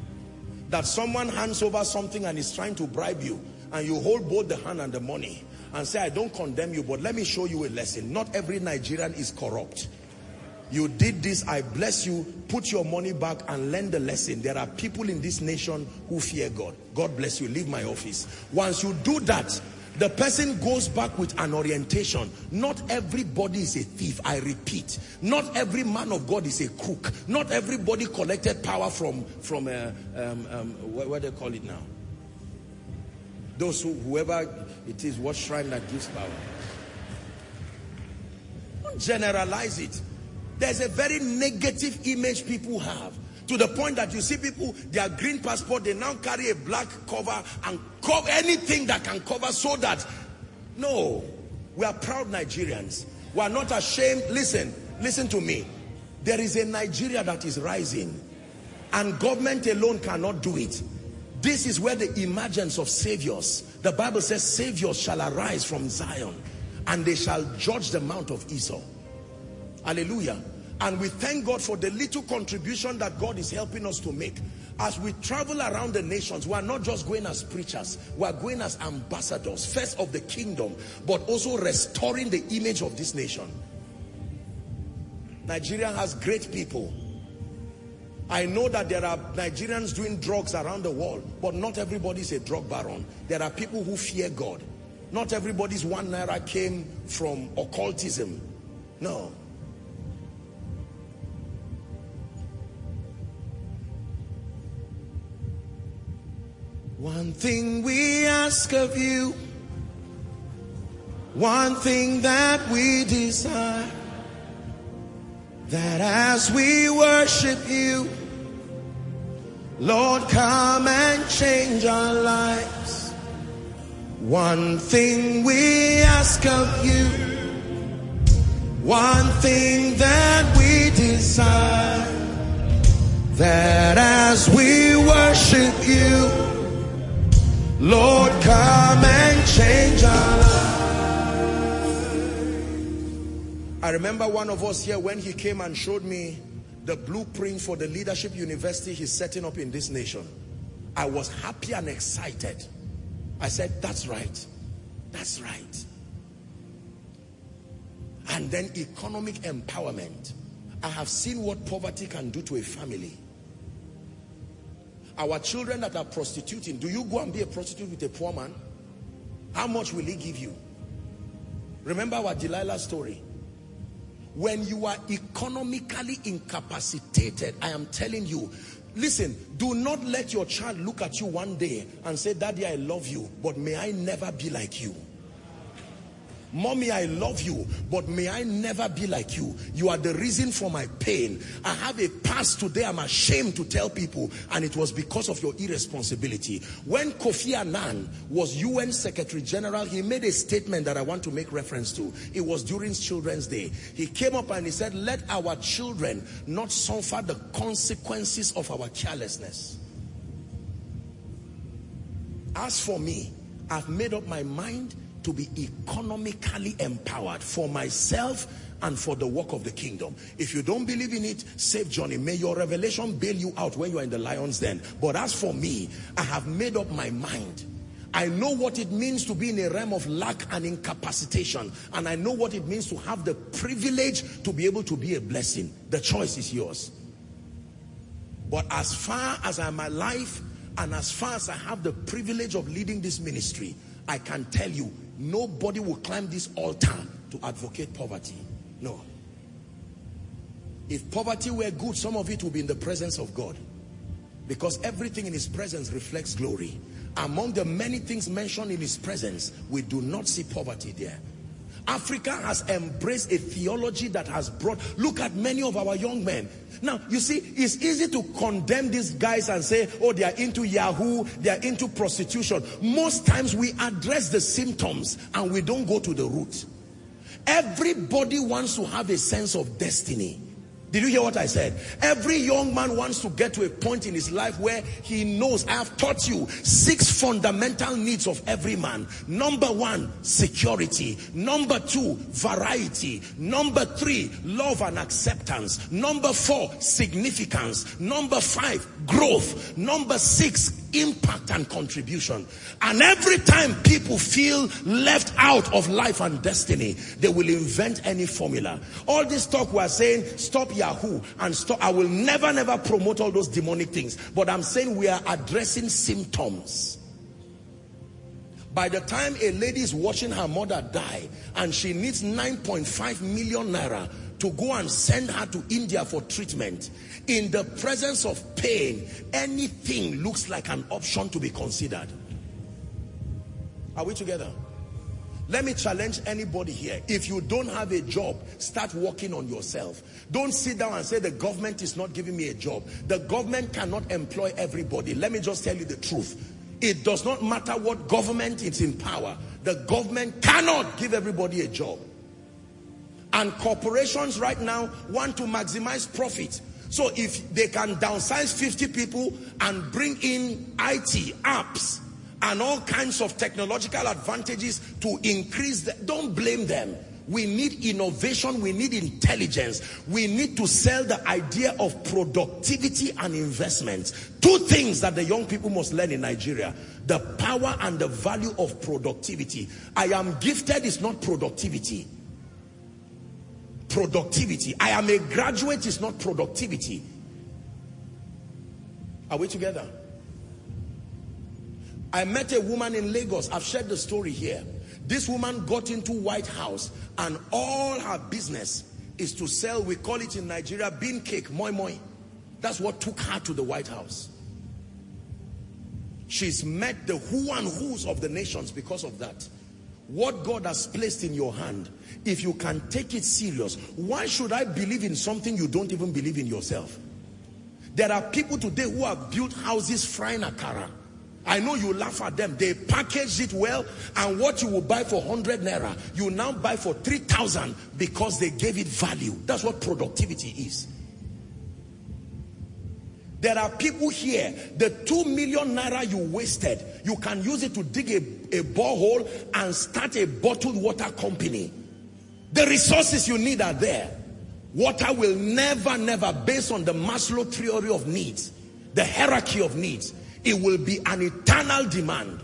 That someone hands over something and is trying to bribe you, and you hold both the hand and the money, and say, I don't condemn you, but let me show you a lesson. Not every Nigerian is corrupt. You did this, I bless you, put your money back and learn the lesson. There are people in this nation who fear God. God bless you, leave my office. Once you do that, the person goes back with an orientation. Not everybody is a thief, I repeat. Not every man of God is a crook. Not everybody collected power from what do they call it now? Those whoever it is, what shrine that gives power. Don't generalize it. There's a very negative image people have, to the point that you see people, their green passport, they now carry a black cover and cover anything that can cover, so that, no, we are proud Nigerians. We are not ashamed. Listen to me. There is a Nigeria that is rising, and government alone cannot do it. This is where the emergence of saviors, the Bible says saviors shall arise from Zion, and they shall judge the mount of Esau. Hallelujah. And we thank God for the little contribution that God is helping us to make. As we travel around the nations, we are not just going as preachers, we are going as ambassadors, first of the kingdom, but also restoring the image of this nation. Nigeria has great people. I know that there are Nigerians doing drugs around the world, but not everybody is a drug baron. There are people who fear God. Not everybody's 1 naira came from occultism. No. One thing we ask of you, one thing that we desire, that as we worship you, Lord, come and change our lives. One thing we ask of you, one thing that we desire, that as we worship you, Lord, come and change our lives. I remember one of us here, when he came and showed me the blueprint for the leadership university he's setting up in this nation. I was happy and excited. I said, that's right. That's right. And then economic empowerment. I have seen what poverty can do to a family. Our children that are prostituting, do you go and be a prostitute with a poor man? How much will he give you? Remember our Delilah story. When you are economically incapacitated, I am telling you, listen, do not let your child look at you one day and say, Daddy, I love you, but may I never be like you. Mommy, I love you, but may I never be like you. You are the reason for my pain. I have a past today I'm ashamed to tell people, and it was because of your irresponsibility. When Kofi Annan was UN Secretary General, he made a statement that I want to make reference to. It was during Children's Day. He came up and he said, let our children not suffer the consequences of our carelessness. As for me, I've made up my mind to be economically empowered for myself and for the work of the kingdom. If you don't believe in it, save Johnny. May your revelation bail you out when you are in the lion's den. But as for me, I have made up my mind. I know what it means to be in a realm of lack and incapacitation. And I know what it means to have the privilege to be able to be a blessing. The choice is yours. But as far as I'm alive and as far as I have the privilege of leading this ministry, I can tell you, nobody will climb this altar to advocate poverty. No. If poverty were good, some of it will be in the presence of God. Because everything in his presence reflects glory. Among the many things mentioned in his presence, we do not see poverty there. Africa has embraced a theology that has brought, look at many of our young men. Now, you see, it's easy to condemn these guys and say, oh, they are into Yahoo, they are into prostitution. Most times we address the symptoms and we don't go to the root. Everybody wants to have a sense of destiny. Did you hear what I said? Every young man wants to get to a point in his life where he knows, I have taught you 6 fundamental needs of every man. Number 1, security. Number 2, variety. Number 3, love and acceptance. Number 4, significance. Number 5, growth. Number 6, impact and contribution. And every time people feel left out of life and destiny, they will invent any formula. All this talk we are saying, stop Yahoo and stop. I will never promote all those demonic things. But I'm saying we are addressing symptoms. By the time a lady is watching her mother die and she needs 9.5 million naira to go and send her to India for treatment, in the presence of pain, anything looks like an option to be considered. Are we together? Let me challenge anybody here. If you don't have a job, start working on yourself. Don't sit down and say the government is not giving me a job. The government cannot employ everybody. Let me just tell you the truth. It does not matter what government is in power. The government cannot give everybody a job. And corporations right now want to maximize profit. So if they can downsize 50 people and bring in IT, apps, and all kinds of technological advantages to increase, don't blame them. We need innovation, we need intelligence. We need to sell the idea of productivity and investment. Two things that the young people must learn in Nigeria: the power and the value of productivity. I am gifted is not productivity. Productivity. I am a graduate is not productivity. Are we together? I met a woman in Lagos. I've shared the story here. This woman got into White House and all her business is to sell, we call it in Nigeria, bean cake, moi moi. That's what took her to the White House. She's met the who and who's of the nations because of that. What God has placed in your hand, if you can take it serious, why should I believe in something you don't even believe in yourself? There are people today who have built houses frying akara. I know you laugh at them. They package it well, and what you will buy for 100 naira, you now buy for 3,000 because they gave it value. That's what productivity is. There are people here, the 2 million naira you wasted, you can use it to dig a borehole and start a bottled water company. The resources you need are there. Water will never, based on the Maslow theory of needs, the hierarchy of needs, it will be an eternal demand.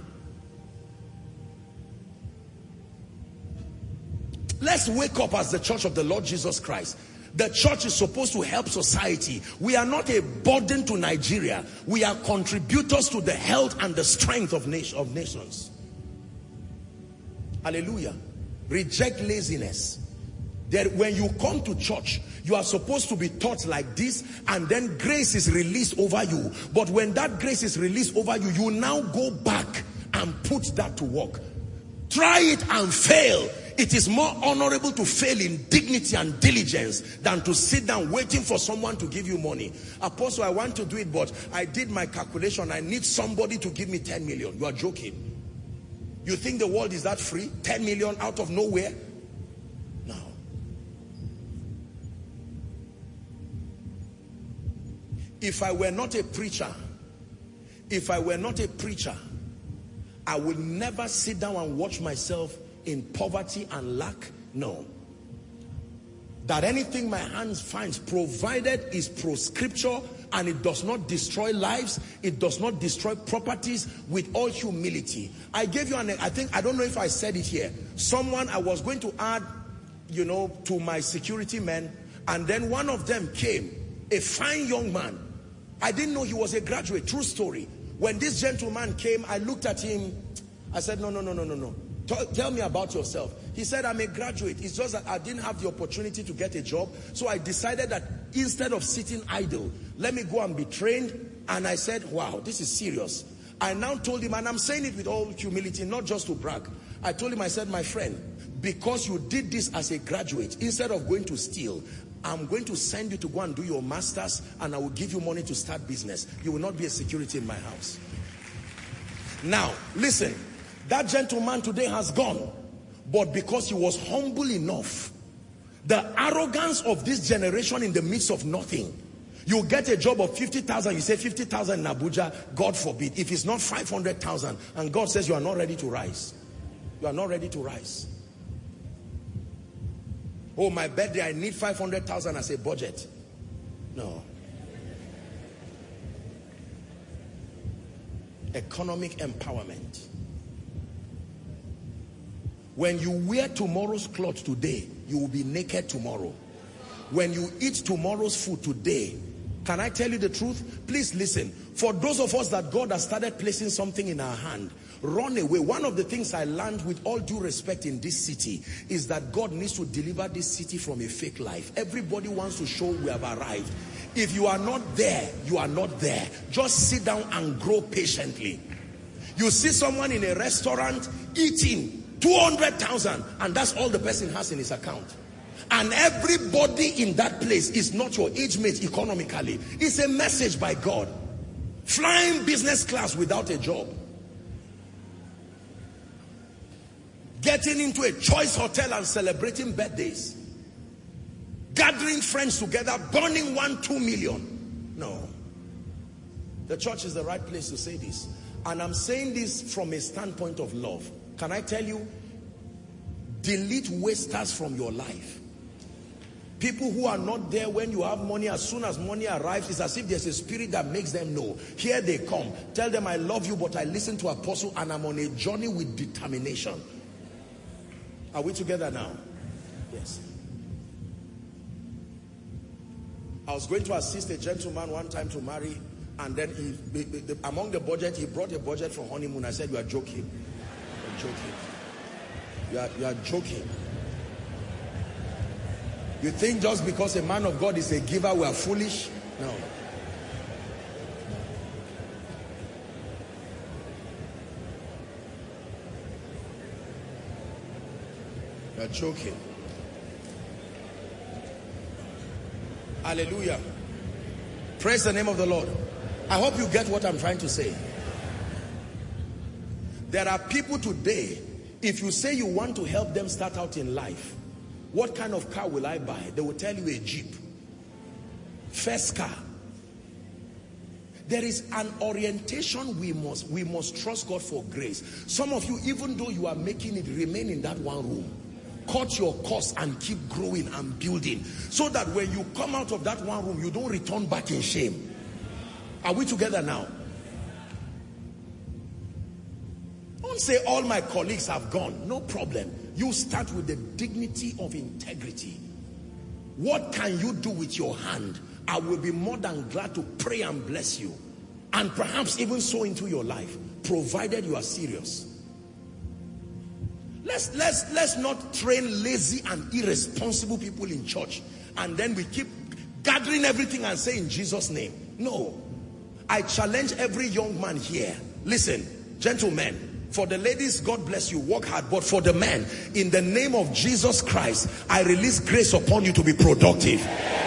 Let's wake up as the church of the Lord Jesus Christ. The church is supposed to help society. We are not a burden to Nigeria. We are contributors to the health and the strength of nations. Hallelujah. Reject laziness. When you come to church, you are supposed to be taught like this, and then grace is released over you. But when that grace is released over you, you now go back and put that to work. Try it and fail. It is more honorable to fail in dignity and diligence than to sit down waiting for someone to give you money. Apostle, I want to do it, but I did my calculation. I need somebody to give me 10 million. You are joking. You think the world is that free? 10 million out of nowhere? No. If I were not a preacher, I would never sit down and watch myself in poverty and lack. No. That anything my hands finds, provided is pro scripture and it does not destroy lives, it does not destroy properties, with all humility. I gave you I don't know if I said it here. Someone I was going to add, to my security men, and then one of them came, a fine young man. I didn't know he was a graduate, true story. When this gentleman came, I looked at him. I said, no. Tell me about yourself. He said, I'm a graduate. It's just that I didn't have the opportunity to get a job. So I decided that instead of sitting idle, let me go and be trained. And I said, wow, this is serious. I now told him, and I'm saying it with all humility, not just to brag. I told him, I said, my friend, because you did this as a graduate, instead of going to steal, I'm going to send you to go and do your master's, and I will give you money to start business. You will not be a security in my house. Now, listen, that gentleman today has gone, but because he was humble enough, the arrogance of this generation in the midst of nothing. You get a job of 50,000, you say 50,000 in Abuja, God forbid. If it's not 500,000, and God says you are not ready to rise. You are not ready to rise. Oh, my birthday, I need 500,000 as a budget. No. Economic empowerment. When you wear tomorrow's clothes today, you will be naked tomorrow. When you eat tomorrow's food today, can I tell you the truth? Please listen. For those of us that God has started placing something in our hand, run away. One of the things I learned with all due respect in this city is that God needs to deliver this city from a fake life. Everybody wants to show we have arrived. If you are not there, you are not there. Just sit down and grow patiently. You see someone in a restaurant eating 200,000 and that's all the person has in his account. And everybody in that place is not your age mate economically. It's a message by God. Flying business class without a job. Getting into a choice hotel and celebrating birthdays. Gathering friends together, burning 1-2 million. No. The church is the right place to say this. And I'm saying this from a standpoint of love. Can I tell you? Delete wasters from your life. People who are not there when you have money, as soon as money arrives, it's as if there's a spirit that makes them know. Here they come. Tell them, I love you, but I listen to Apostle and I'm on a journey with determination. Are we together now? Yes. I was going to assist a gentleman one time to marry, and then among the budget, he brought a budget for honeymoon. I said, you are joking. You're joking. You are joking. You think just because a man of God is a giver, we are foolish? No. You are joking. Hallelujah. Praise the name of the Lord. I hope you get what I'm trying to say. There are people today, if you say you want to help them start out in life, what kind of car will I buy? They will tell you a Jeep. First car. There is an orientation we must trust God for grace. Some of you, even though you are making it, remain in that one room. Cut your course and keep growing and building, so that when you come out of that one room, you don't return back in shame. Are we together now? Don't say all my colleagues have gone. No problem. You start with the dignity of integrity. What can you do with your hand? I will be more than glad to pray and bless you, and perhaps even sow into your life, provided you are serious. Let's not train lazy and irresponsible people in church, and then we keep gathering everything and say in Jesus' name. No. I challenge every young man here. Listen, gentlemen. For the ladies, God bless you, work hard. But for the men, in the name of Jesus Christ, I release grace upon you to be productive.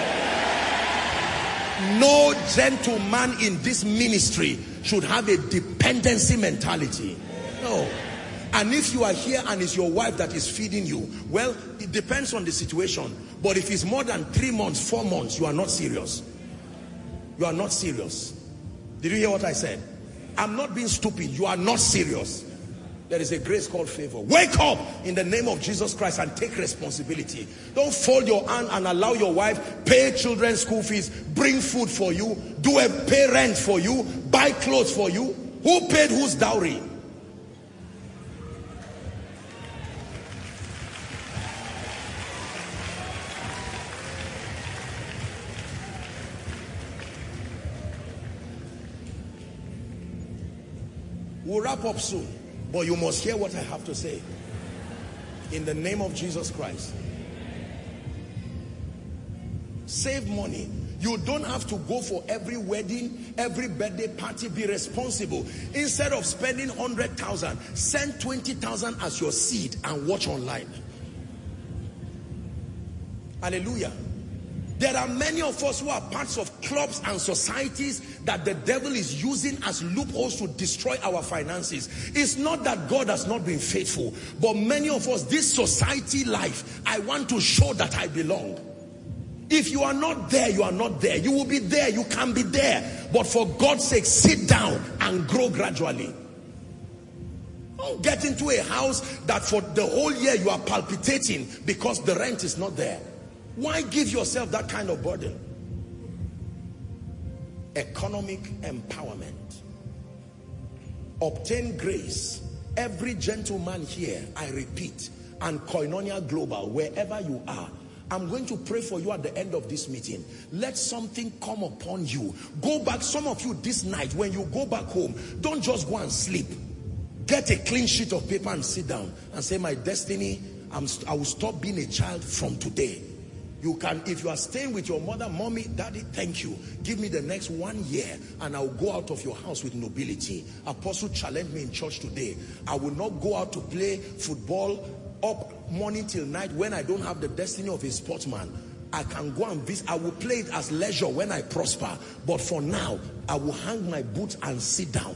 No gentleman in this ministry should have a dependency mentality. No. And if you are here and it's your wife that is feeding you, well, it depends on the situation. But if it's more than 3 months, 4 months, you are not serious. You are not serious. Did you hear what I said? I'm not being stupid. You are not serious. There is a grace called favor. Wake up in the name of Jesus Christ and take responsibility. Don't fold your hand and allow your wife pay children's school fees, bring food for you, pay rent for you, buy clothes for you. Who paid whose dowry? We'll wrap up soon, but you must hear what I have to say. In the name of Jesus Christ. Save money. You don't have to go for every wedding, every birthday party. Be responsible. Instead of spending 100,000, send 20,000 as your seed and watch online. Hallelujah. There are many of us who are parts of clubs and societies that the devil is using as loopholes to destroy our finances. It's not that God has not been faithful, but many of us, this society life, I want to show that I belong. If you are not there, you are not there. You will be there, you can be there. But for God's sake, sit down and grow gradually. Don't get into a house that for the whole year you are palpitating because the rent is not there. Why give yourself that kind of burden? Economic empowerment. obtain grace. Every gentleman here, I repeat, and Koinonia Global, wherever you are, I'm going to pray for you at the end of this meeting. Let something come upon you. Go back, some of you this night, when you go back home, don't just go and sleep. Get a clean sheet of paper and sit down and say, my destiny, I will stop being a child from today. You can, if you are staying with your mother, mommy, daddy, thank you. Give me the next 1 year and I'll go out of your house with nobility. Apostle challenged me in church today. I will not go out to play football up morning till night when I don't have the destiny of a sportsman. I can go and visit. I will play it as leisure when I prosper. But for now, I will hang my boots and sit down.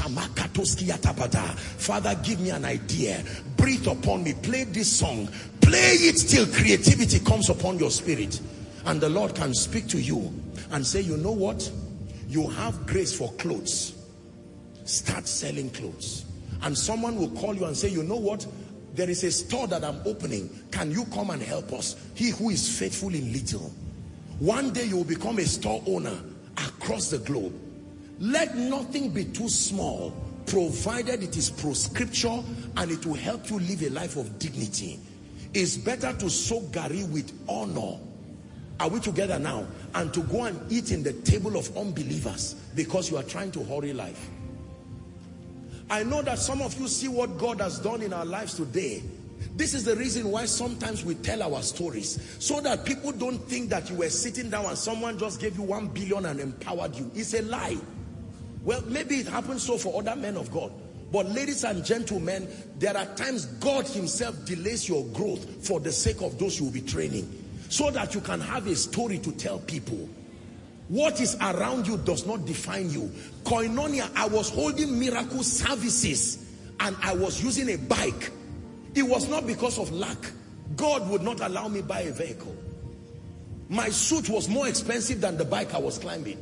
Father, give me an idea. Breathe upon me. Play this song. Play it till creativity comes upon your spirit. And the Lord can speak to you and say, you know what? You have grace for clothes. Start selling clothes. And someone will call you and say, you know what? There is a store that I'm opening. Can you come and help us? He who is faithful in little. One day you will become a store owner across the globe. Let nothing be too small, provided it is pro-scripture and it will help you live a life of dignity. It's better to soak gari with honor. Are we together now? And to go and eat in the table of unbelievers because you are trying to hurry life. I know that some of you see what God has done in our lives today. This is the reason why sometimes we tell our stories, so that people don't think that you were sitting down and someone just gave you 1 billion and empowered you. It's a lie. Well, maybe it happens so for other men of God. But ladies and gentlemen, there are times God himself delays your growth for the sake of those you will be training, so that you can have a story to tell people. What is around you does not define you. Koinonia, I was holding miracle services and I was using a bike. It was not because of lack. God would not allow me buy a vehicle. My suit was more expensive than the bike I was climbing.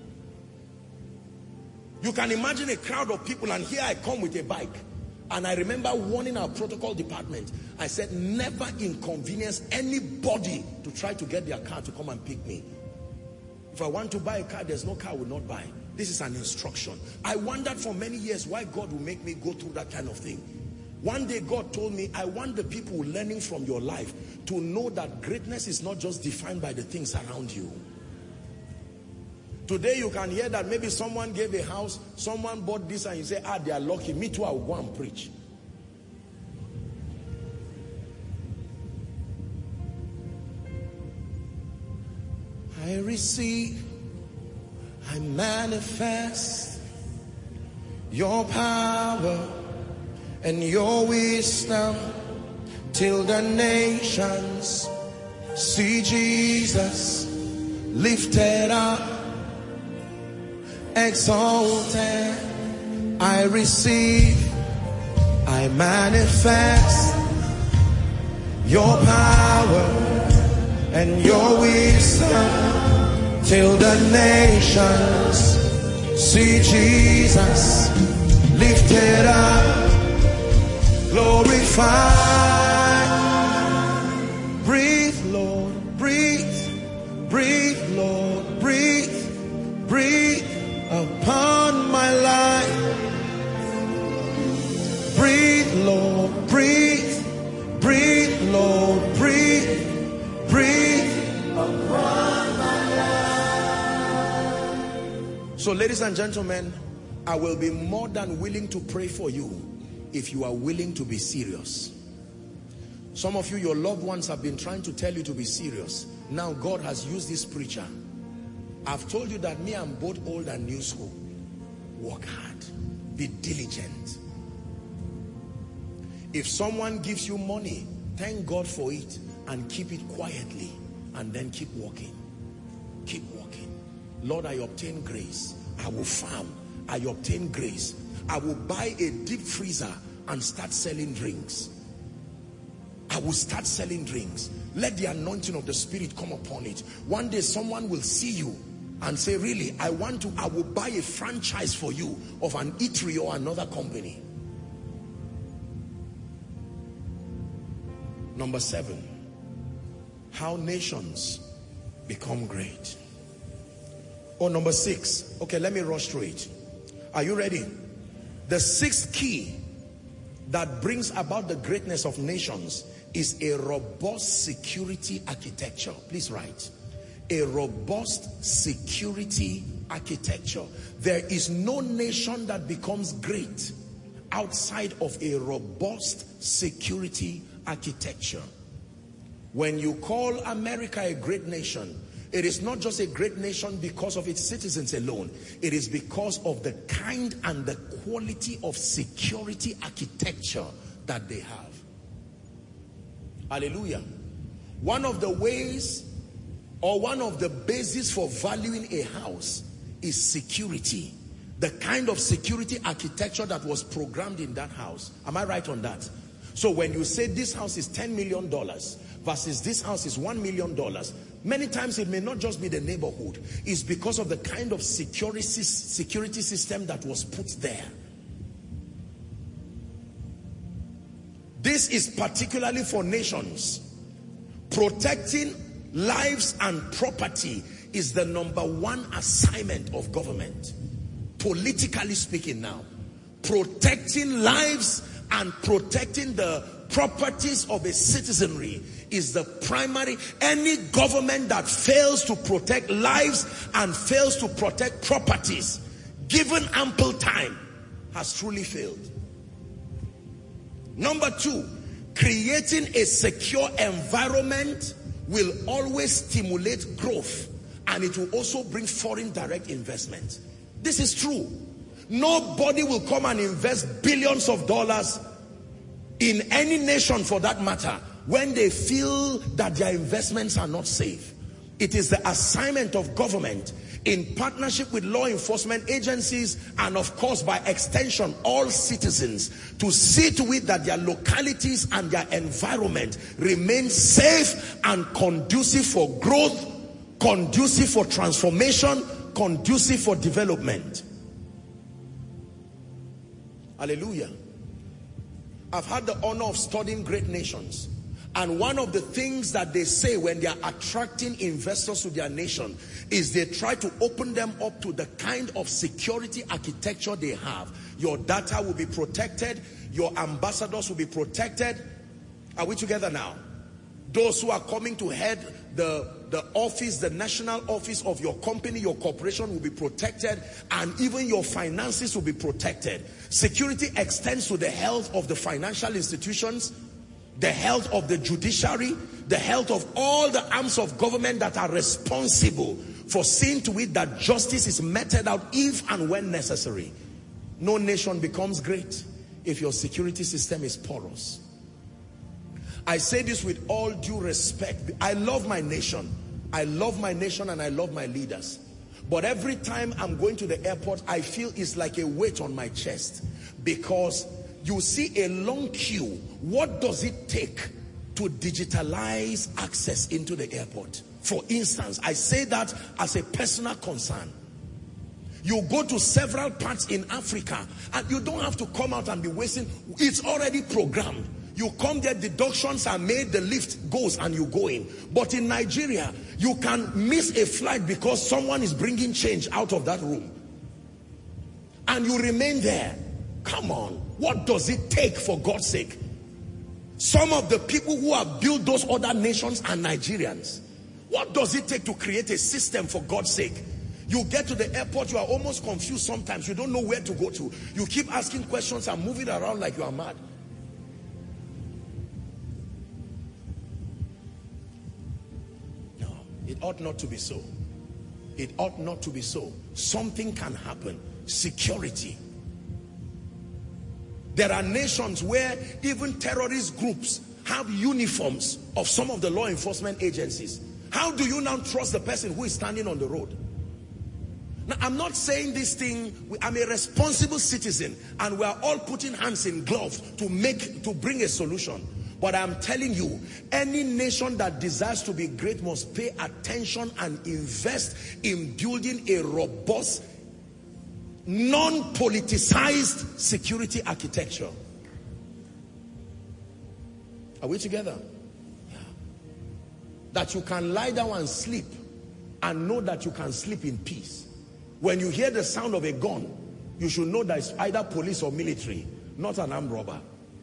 You can imagine a crowd of people, and here I come with a bike. And I remember warning our protocol department. I said, never inconvenience anybody to try to get their car to come and pick me. If I want to buy a car, there's no car I will not buy. This is an instruction. I wondered for many years why God will make me go through that kind of thing. One day God told me, I want the people learning from your life to know that greatness is not just defined by the things around you. Today you can hear that maybe someone gave a house, someone bought this, and you say, they are lucky. Me too, I will go and preach. I receive, I manifest your power and your wisdom till the nations see Jesus lifted up, exalted. I receive, I manifest your power and your wisdom till the nations see Jesus lifted up, glorified. Breathe, Lord, breathe, breathe, Lord, breathe, breathe upon my life. Breathe, Lord, breathe, breathe, Lord, breathe, breathe upon my life. So ladies and gentlemen, I will be more than willing to pray for you if you are willing to be serious. Some of you, your loved ones have been trying to tell you to be serious. Now God has used this preacher. I've told you that me, I'm both old and new school. Work hard, be diligent. If someone gives you money, thank God for it and keep it quietly, and then keep walking. Keep walking. Lord, I obtain grace. I will farm. I obtain grace. I will buy a deep freezer and start selling drinks. I will start selling drinks. Let the anointing of the Spirit come upon it. One day someone will see you and say, really, I will buy a franchise for you of an eatery or another company. Number 7, how nations become great. Or number 6, okay, let me rush through it. Are you ready? The sixth key that brings about the greatness of nations is a robust security architecture. Please write. A robust security architecture. There is no nation that becomes great outside of a robust security architecture. When you call America a great nation, it is not just a great nation because of its citizens alone. It is because of the kind and the quality of security architecture that they have. Hallelujah. One of the ways, or one of the bases for valuing a house is security. The kind of security architecture that was programmed in that house. Am I right on that? So when you say this house is $10 million versus this house is $1 million, many times it may not just be the neighborhood. It's because of the kind of security system that was put there. This is particularly for nations. Protecting lives and property is the #1 assignment of government. Politically speaking now. Protecting lives and protecting the properties of a citizenry is the primary. Any government that fails to protect lives and fails to protect properties, given ample time, has truly failed. #2, creating a secure environment will always stimulate growth, and it will also bring foreign direct investment. This is true. Nobody will come and invest billions of dollars in any nation for that matter when they feel that their investments are not safe. It is the assignment of government in partnership with law enforcement agencies and of course by extension all citizens to see to it that their localities and their environment remain safe and conducive for growth, conducive for transformation, conducive for development. Hallelujah. I've had the honor of studying great nations, and one of the things that they say when they are attracting investors to their nation is they try to open them up to the kind of security architecture they have. Your data will be protected, your ambassadors will be protected. Are we together now? Those who are coming to head the office, the national office of your company, your corporation will be protected, and even your finances will be protected. Security extends to the health of the financial institutions, the health of the judiciary, the health of all the arms of government that are responsible for seeing to it that justice is meted out if and when necessary. No nation becomes great if your security system is porous. I say this with all due respect. I love my nation. I love my nation and I love my leaders. But every time I'm going to the airport, I feel it's like a weight on my chest, because you see a long queue. What does it take to digitalize access into the airport? For instance, I say that as a personal concern. You go to several parts in Africa and you don't have to come out and be wasting. It's already programmed. You come there, deductions are made, the lift goes and you go in. But in Nigeria, you can miss a flight because someone is bringing change out of that room. And you remain there. Come on, what does it take, for God's sake? Some of the people who have built those other nations are Nigerians. What does it take to create a system, for God's sake? You get to the airport, you are almost confused sometimes. You don't know where to go to. You keep asking questions and moving around like you are mad. It ought not to be so. It ought not to be so. Something can happen. Security. There are nations where even terrorist groups have uniforms of some of the law enforcement agencies. How do you now trust the person who is standing on the road? Now, I'm not saying this thing, I'm a responsible citizen and we are all putting hands in gloves to bring a solution. But I'm telling you, any nation that desires to be great must pay attention and invest in building a robust, non-politicized security architecture. Are we together? Yeah. That you can lie down and sleep and know that you can sleep in peace. When you hear the sound of a gun, you should know that it's either police or military, not an armed robber.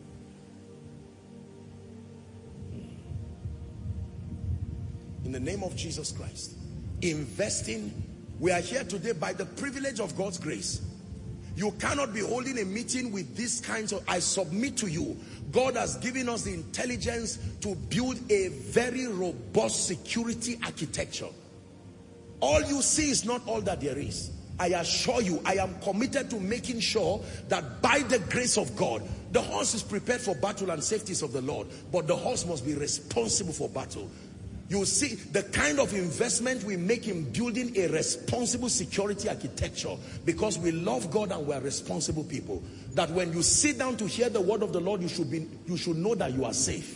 In the name of Jesus Christ, investing. We are here today by the privilege of God's grace. You cannot be holding a meeting with these kinds of, I submit to you, God has given us the intelligence to build a very robust security architecture. All you see is not all that there is. I assure you, I am committed to making sure that by the grace of God, the horse is prepared for battle and safeties of the Lord, but the horse must be responsible for battle. You see the kind of investment we make in building a responsible security architecture, because we love God and we are responsible people, that when you sit down to hear the word of the Lord, you should know that you are safe.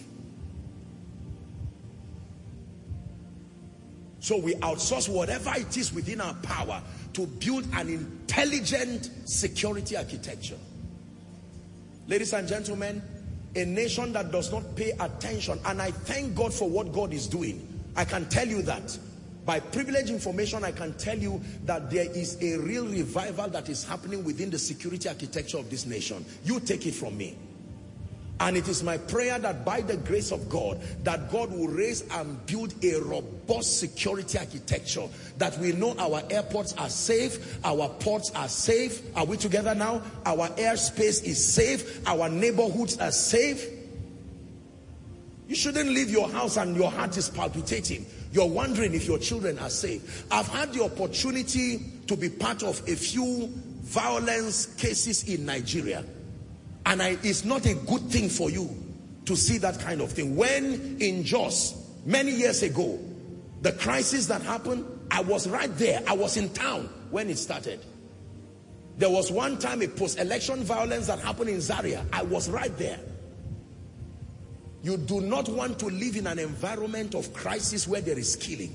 So we outsource whatever it is within our power to build an intelligent security architecture. Ladies and gentlemen, a nation that does not pay attention, and I thank God for what God is doing. I can tell you that. By privileged information, I can tell you that there is a real revival that is happening within the security architecture of this nation. You take it from me. And it is my prayer that by the grace of God, that God will raise and build a robust security architecture, that we know our airports are safe, our ports are safe. Are we together now? Our airspace is safe, our neighborhoods are safe. You shouldn't leave your house and your heart is palpitating. You're wondering if your children are safe. I've had the opportunity to be part of a few violence cases in Nigeria. And it's not a good thing for you to see that kind of thing. When in Jos, many years ago, the crisis that happened, I was right there. I was in town when it started. There was one time a post-election violence that happened in Zaria. I was right there. You do not want to live in an environment of crisis where there is killing.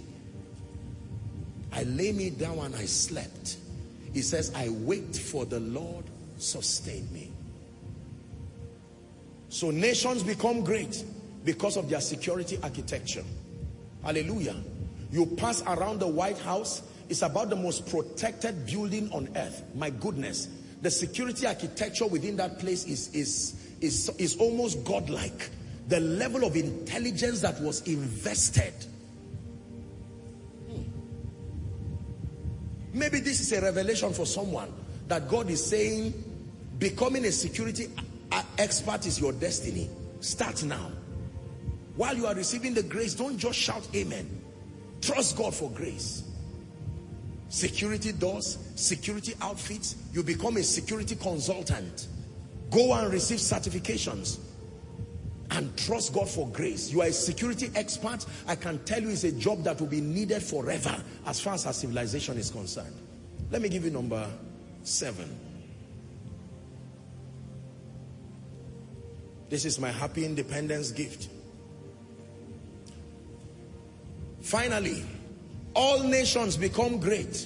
I lay me down and I slept. He says, I wait for the Lord sustain me. So nations become great because of their security architecture. Hallelujah. You pass around the White House, it's about the most protected building on earth. My goodness. The security architecture within that place is almost godlike. The level of intelligence that was invested. Maybe this is a revelation for someone, that God is saying, becoming a security expert is your destiny. Start now. While you are receiving the grace, don't just shout amen. Trust God for grace. Security doors, security outfits. You become a security consultant. Go and receive certifications. And trust God for grace. You are a security expert. I can tell you it's a job that will be needed forever as far as our civilization is concerned. Let me give you number 7. This is my happy independence gift. Finally, all nations become great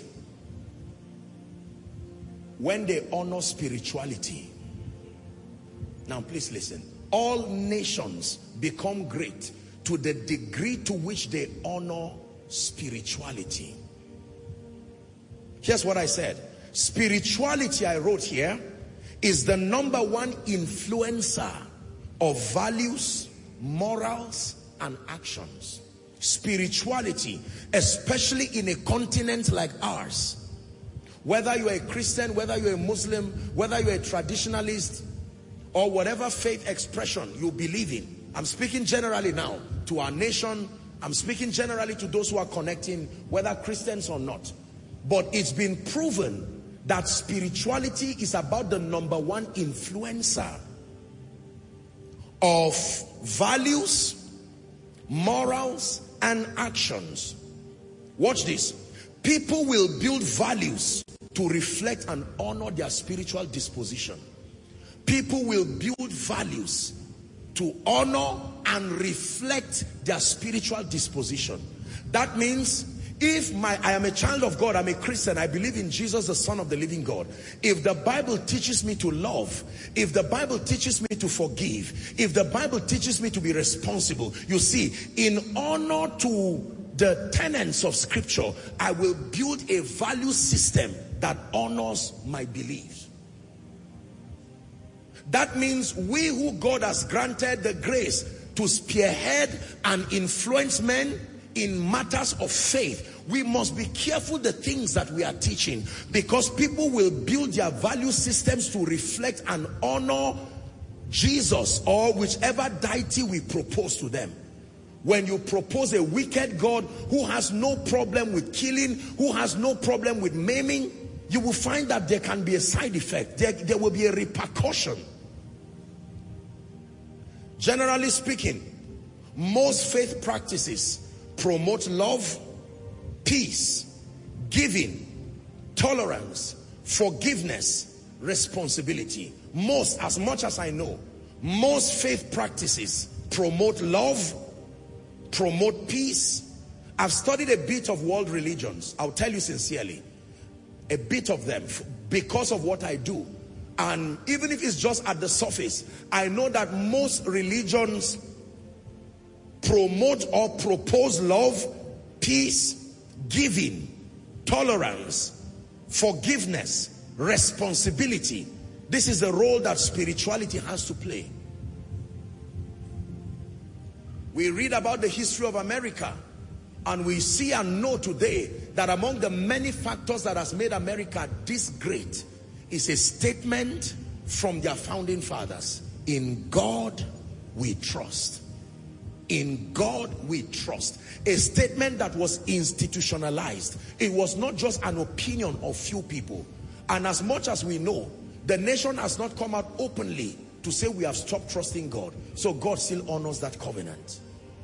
when they honor spirituality. Now please listen. All nations become great to the degree to which they honor spirituality. Here's what I said. Spirituality, I wrote here, is the #1 influencer of values, morals, and actions. Spirituality, especially in a continent like ours, whether you're a Christian, whether you're a Muslim, whether you're a traditionalist, or whatever faith expression you believe in. I'm speaking generally now to our nation. I'm speaking generally to those who are connecting, whether Christians or not. But it's been proven that spirituality is about the #1 influencer of values, morals, and actions. Watch this. People will build values to reflect and honor their spiritual disposition. People will build values to honor and reflect their spiritual disposition. That means if I am a child of God, I'm a Christian, I believe in Jesus, the Son of the living God. If the Bible teaches me to love, if the Bible teaches me to forgive, if the Bible teaches me to be responsible, you see, in honor to the tenets of Scripture, I will build a value system that honors my beliefs. That means we who God has granted the grace to spearhead and influence men in matters of faith, we must be careful the things that we are teaching, because people will build their value systems to reflect and honor Jesus or whichever deity we propose to them. When you propose a wicked God who has no problem with killing, who has no problem with maiming, you will find that there can be a side effect. There will be a repercussion. Generally speaking, most faith practices promote love, peace, giving, tolerance, forgiveness, responsibility. Most, as much as I know, most faith practices promote love, promote peace. I've studied a bit of world religions. I'll tell you sincerely, a bit of them, because of what I do. And even if it's just at the surface, I know that most religions promote or propose love, peace, giving, tolerance, forgiveness, responsibility. This is the role that spirituality has to play. We read about the history of America, and we see and know today that among the many factors that has made America this great is a statement from their founding fathers: in God we trust. In God we trust. A statement that was institutionalized. It was not just an opinion of few people. And as much as we know, the nation has not come out openly to say we have stopped trusting God. So God still honors that covenant.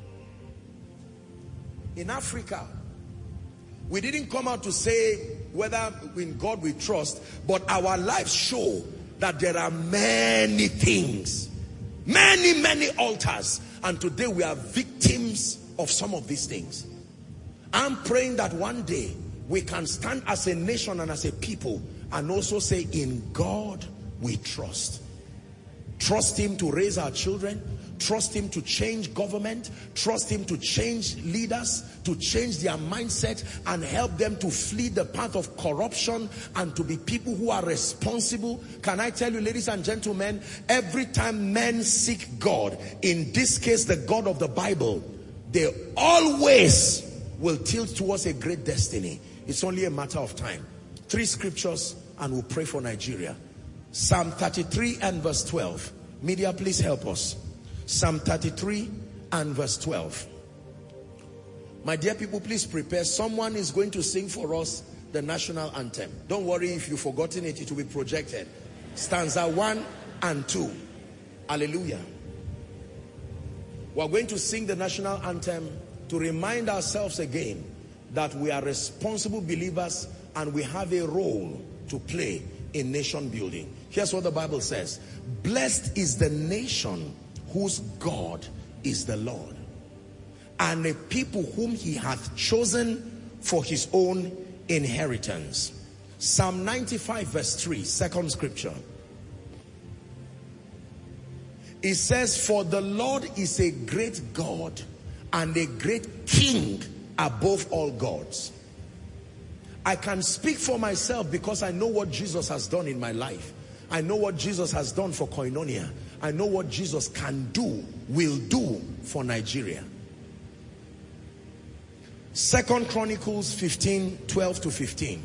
In Africa, we didn't come out to say whether in God we trust, but our lives show that there are many things, many altars, and today we are victims of some of these things. I'm praying that one day we can stand as a nation and as a people and also say, in God we trust. Trust him to raise our children. Trust him to change government. Trust him to change leaders, to change their mindset and help them to flee the path of corruption and to be people who are responsible. Can I tell you, ladies and gentlemen, every time men seek God, in this case the God of the Bible, they always will tilt towards a great destiny. It's only a matter of time. 3 scriptures and we'll pray for Nigeria. Psalm 33 and verse 12. Media, please help us. Psalm 33 and verse 12. My dear people, please prepare. Someone is going to sing for us the national anthem. Don't worry, if you've forgotten it, it will be projected. Stanza 1 and 2. Hallelujah. We're going to sing the national anthem to remind ourselves again that we are responsible believers and we have a role to play in nation building. Here's what the Bible says. Blessed is the nation whose God is the Lord, and a people whom he hath chosen for his own inheritance. Psalm 95 verse 3, second scripture. It says, for the Lord is a great God and a great King above all gods. I can speak for myself because I know what Jesus has done in my life. I know what Jesus has done for Koinonia. I know what Jesus can do, will do for Nigeria. 2 Chronicles 15, 12 to 15.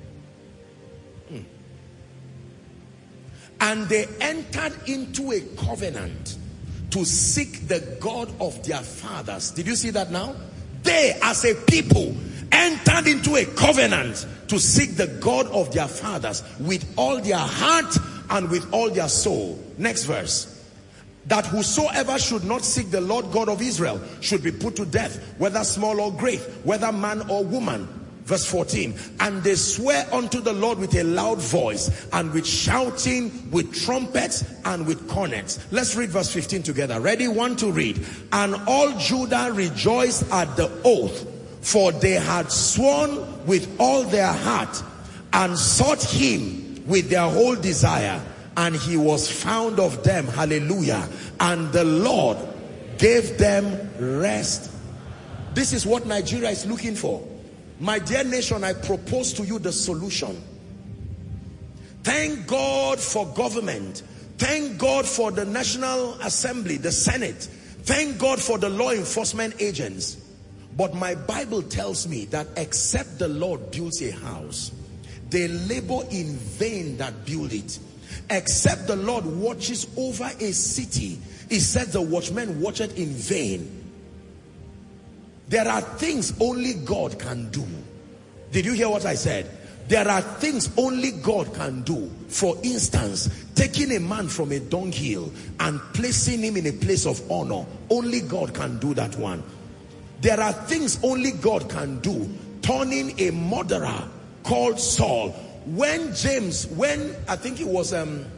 And they entered into a covenant to seek the God of their fathers. Did you see that now? They, as a people, entered into a covenant to seek the God of their fathers with all their heart and with all their soul. Next verse. That whosoever should not seek the Lord God of Israel should be put to death, whether small or great, whether man or woman. Verse 14. And they swear unto the Lord with a loud voice and with shouting, with trumpets and with cornets. Let's read verse 15 together. Ready? 1 to read. And all Judah rejoiced at the oath, for they had sworn with all their heart and sought him with their whole desire, and he was found of them. Hallelujah. And the Lord gave them rest. This is what Nigeria is looking for. My dear nation, I propose to you the solution. Thank God for government. Thank God for the National Assembly, the Senate. Thank God for the law enforcement agents. But my Bible tells me that except the Lord builds a house, they labor in vain that build it. Except the Lord watches over a city, he said the watchman watcheth in vain. There are things only God can do. Did you hear what I said? There are things only God can do. For instance, taking a man from a dunghill and placing him in a place of honor. Only God can do that one. There are things only God can do. Turning a murderer called Saul. When I think it was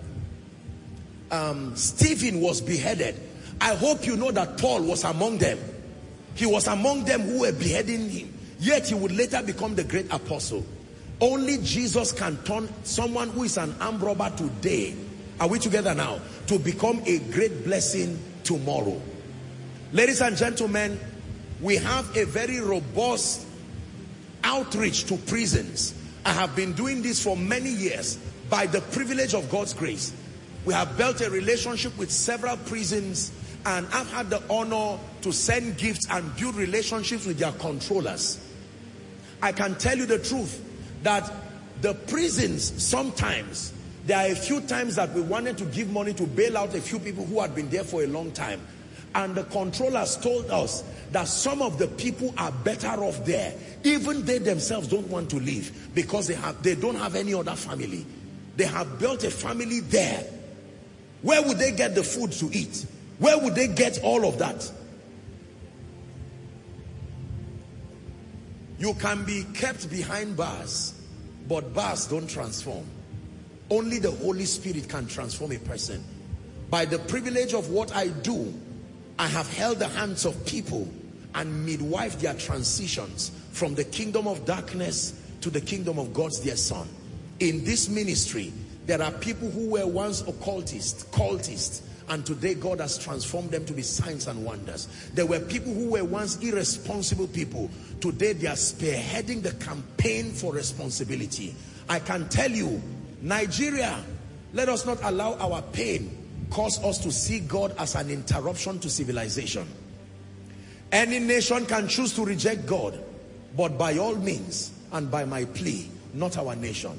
Stephen was beheaded, I hope you know that Paul was among them. He was among them who were beheading him. Yet he would later become the great apostle. Only Jesus can turn someone who is an armed robber today, are we together now, to become a great blessing tomorrow. Ladies and gentlemen, we have a very robust outreach to prisons. I have been doing this for many years by the privilege of God's grace. We have built a relationship with several prisons, and I've had the honor to send gifts and build relationships with their controllers. I can tell you the truth that the prisons, sometimes, there are a few times that we wanted to give money to bail out a few people who had been there for a long time. And the controllers told us that some of the people are better off there. Even they themselves don't want to leave because they don't have any other family. They have built a family there. Where would they get the food to eat? Where would they get all of that? You can be kept behind bars, but bars don't transform. Only the Holy Spirit can transform a person. By the privilege of what I do, I have held the hands of people and midwife their transitions from the kingdom of darkness to the kingdom of God's dear Son. In this ministry, there are people who were once occultists, cultists, and today God has transformed them to be signs and wonders. There were people who were once irresponsible people. Today they are spearheading the campaign for responsibility. I can tell you, Nigeria, let us not allow our pain cause us to see God as an interruption to civilization. Any nation can choose to reject God, but by all means, and by my plea, not our nation.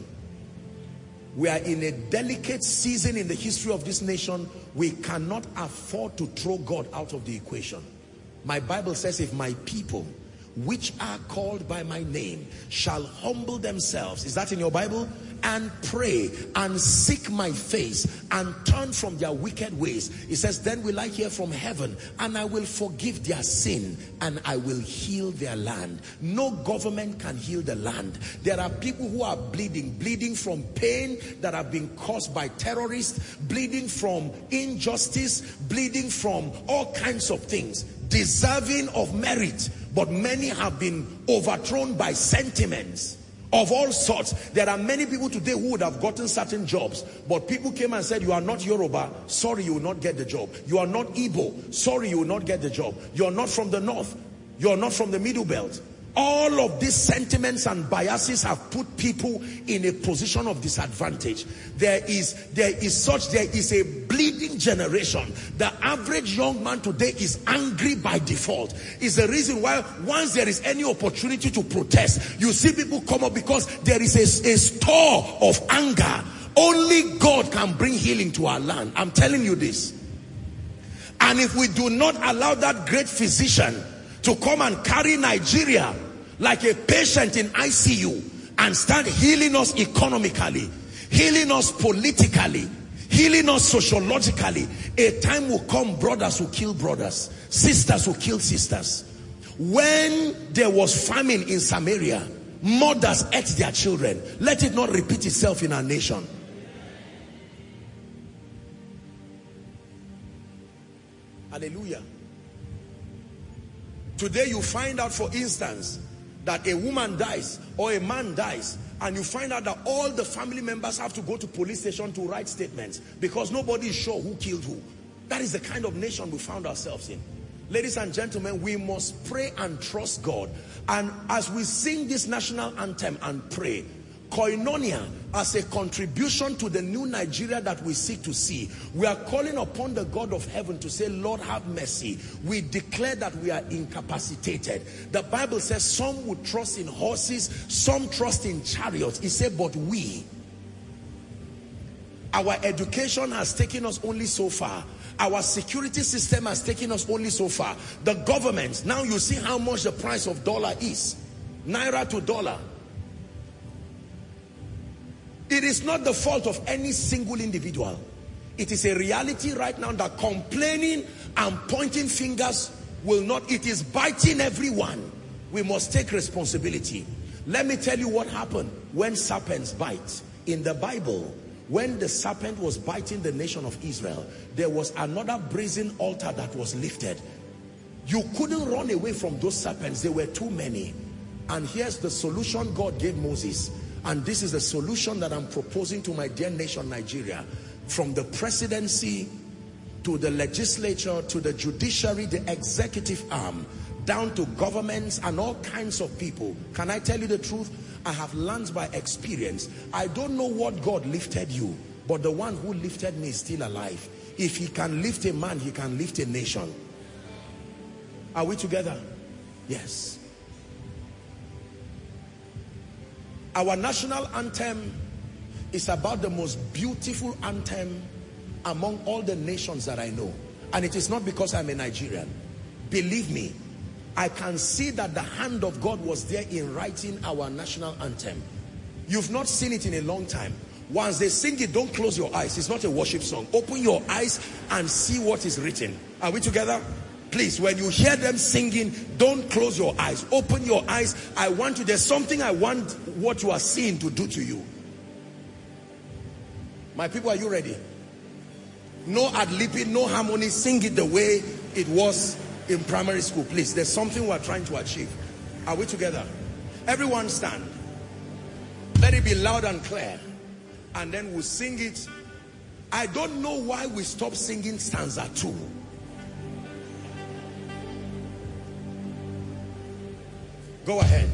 We are in a delicate season in the history of this nation. We cannot afford to throw God out of the equation. My Bible says, if my people, which are called by my name, shall humble themselves, is that in your Bible? And pray and seek my face and turn from their wicked ways. It says, then will I hear from heaven and I will forgive their sin and I will heal their land. No government can heal the land. There are people who are bleeding from pain that have been caused by terrorists, bleeding from injustice, bleeding from all kinds of things, deserving of merit, but many have been overthrown by sentiments of all sorts. There are many people today who would have gotten certain jobs, but people came and said, you are not Yoruba, sorry, you will not get the job. You are not Igbo, sorry, you will not get the job. You are not from the north, you are not from the middle belt. All of these sentiments and biases have put people in a position of disadvantage. There is a bleeding generation. The average young man today is angry by default. It's the reason why once there is any opportunity to protest, you see people come up because there is a store of anger. Only God can bring healing to our land. I'm telling you this. And if we do not allow that great physician to come and carry Nigeria like a patient in ICU and start healing us economically, healing us politically, healing us sociologically, a time will come, brothers will kill brothers, sisters will kill sisters. When there was famine in Samaria, mothers ate their children. Let it not repeat itself in our nation. Hallelujah. Today you find out, for instance, that a woman dies or a man dies, and you find out that all the family members have to go to police station to write statements because nobody is sure who killed who. That is the kind of nation we found ourselves in. Ladies and gentlemen, we must pray and trust God. And as we sing this national anthem and pray, Koinonia, as a contribution to the new Nigeria that we seek to see, we are calling upon the God of heaven to say, Lord, have mercy. We declare that we are incapacitated. The Bible says some would trust in horses, some trust in chariots. He said, but we, our education has taken us only so far. Our security system has taken us only so far. The government, now you see how much the price of dollar is. Naira to dollar. It is not the fault of any single individual. It is a reality right now that complaining and pointing fingers will not, it is biting everyone. We must take responsibility. Let me tell you what happened when serpents bite. In the Bible, when the serpent was biting the nation of Israel, there was another brazen altar that was lifted. You couldn't run away from those serpents. There were too many. And here's the solution God gave Moses. And this is the solution that I'm proposing to my dear nation, Nigeria. From the presidency to the legislature to the judiciary, the executive arm, down to governments and all kinds of people. Can I tell you the truth? I have learned by experience. I don't know what God lifted you, but the one who lifted me is still alive. If he can lift a man, he can lift a nation. Are we together? Yes. Our national anthem is about the most beautiful anthem among all the nations that I know. And it is not because I'm a Nigerian. Believe me, I can see that the hand of God was there in writing our national anthem. You've not seen it in a long time. Once they sing it, don't close your eyes. It's not a worship song. Open your eyes and see what is written. Are we together? Please, when you hear them singing, don't close your eyes. Open your eyes. There's something I want what you are seeing to do to you. My people, are you ready? No ad-libbing, no harmony. Sing it the way it was in primary school, please. There's something we're trying to achieve. Are we together? Everyone stand. Let it be loud and clear. And then we'll sing it. I don't know why we stopped singing stanza 2. Go ahead.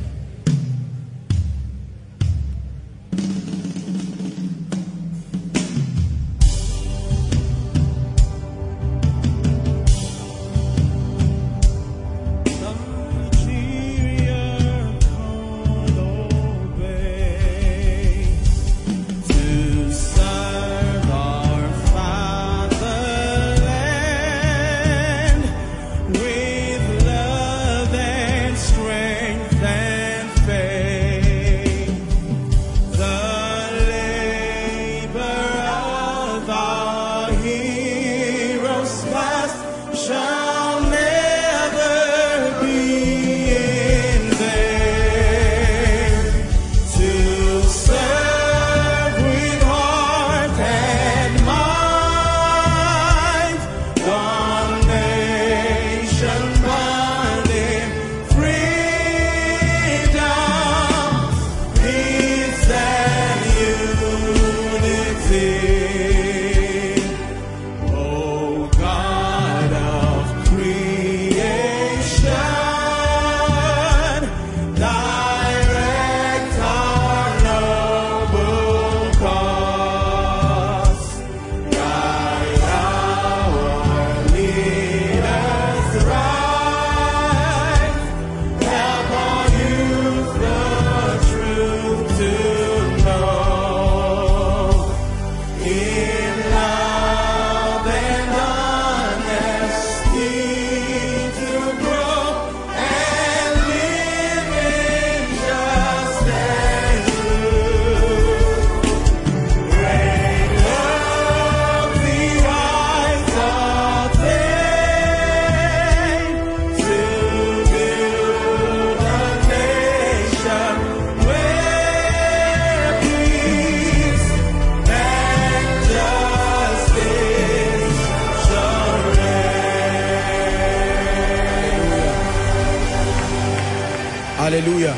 Hallelujah.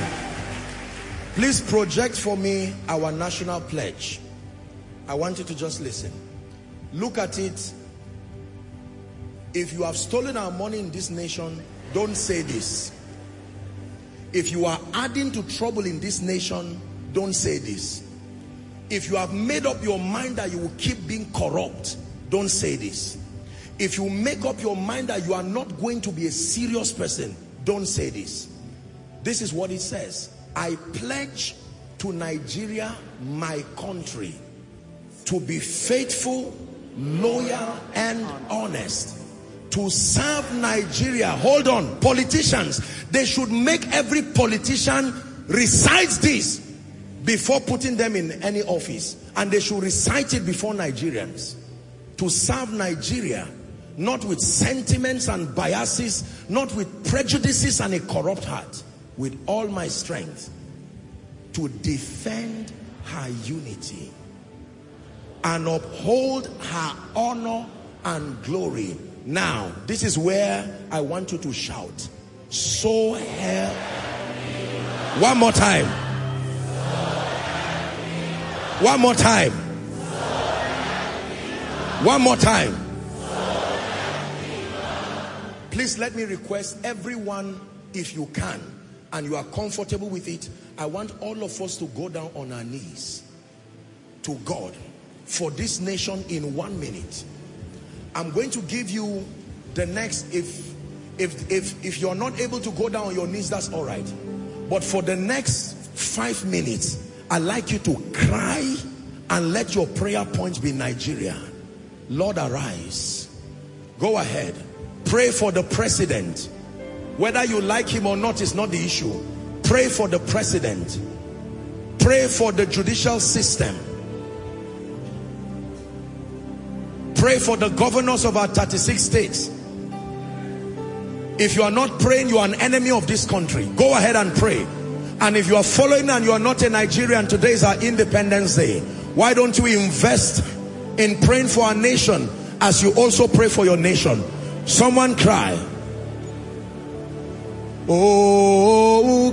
Please project for me our national pledge. I want you to just listen. Look at it. If you have stolen our money in this nation, don't say this. If you are adding to trouble in this nation, don't say this. If you have made up your mind that you will keep being corrupt, don't say this. If you make up your mind that you are not going to be a serious person, don't say this. This is what it says. I pledge to Nigeria, my country, to be faithful, loyal, and honest. To serve Nigeria. Hold on, politicians, they should make every politician recite this before putting them in any office, and they should recite it before Nigerians. To serve Nigeria, not with sentiments and biases, not with prejudices and a corrupt heart, with all my strength, to defend her unity and uphold her honor and glory. Now, this is where I want you to shout. So help. One more time. One more time. One more time. Please let me request everyone, if you can, and you are comfortable with it, I want all of us to go down on our knees to God for this nation in 1 minute. I'm going to give you the next, if you're not able to go down on your knees, that's all right. But for the next 5 minutes, I'd like you to cry and let your prayer points be Nigeria. Lord, arise. Go ahead. Pray for the president. Whether you like him or not is not the issue. Pray for the president. Pray for the judicial system. Pray for the governors of our 36 states. If you are not praying, you are an enemy of this country. Go ahead and pray. And if you are following and you are not a Nigerian, today is our Independence Day. Why don't you invest in praying for our nation as you also pray for your nation? Someone cry. Oh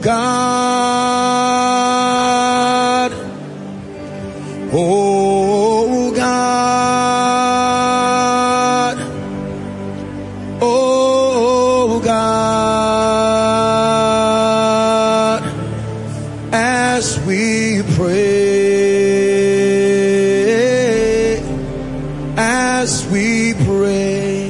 God. Oh God. Oh God. As we pray, as we pray,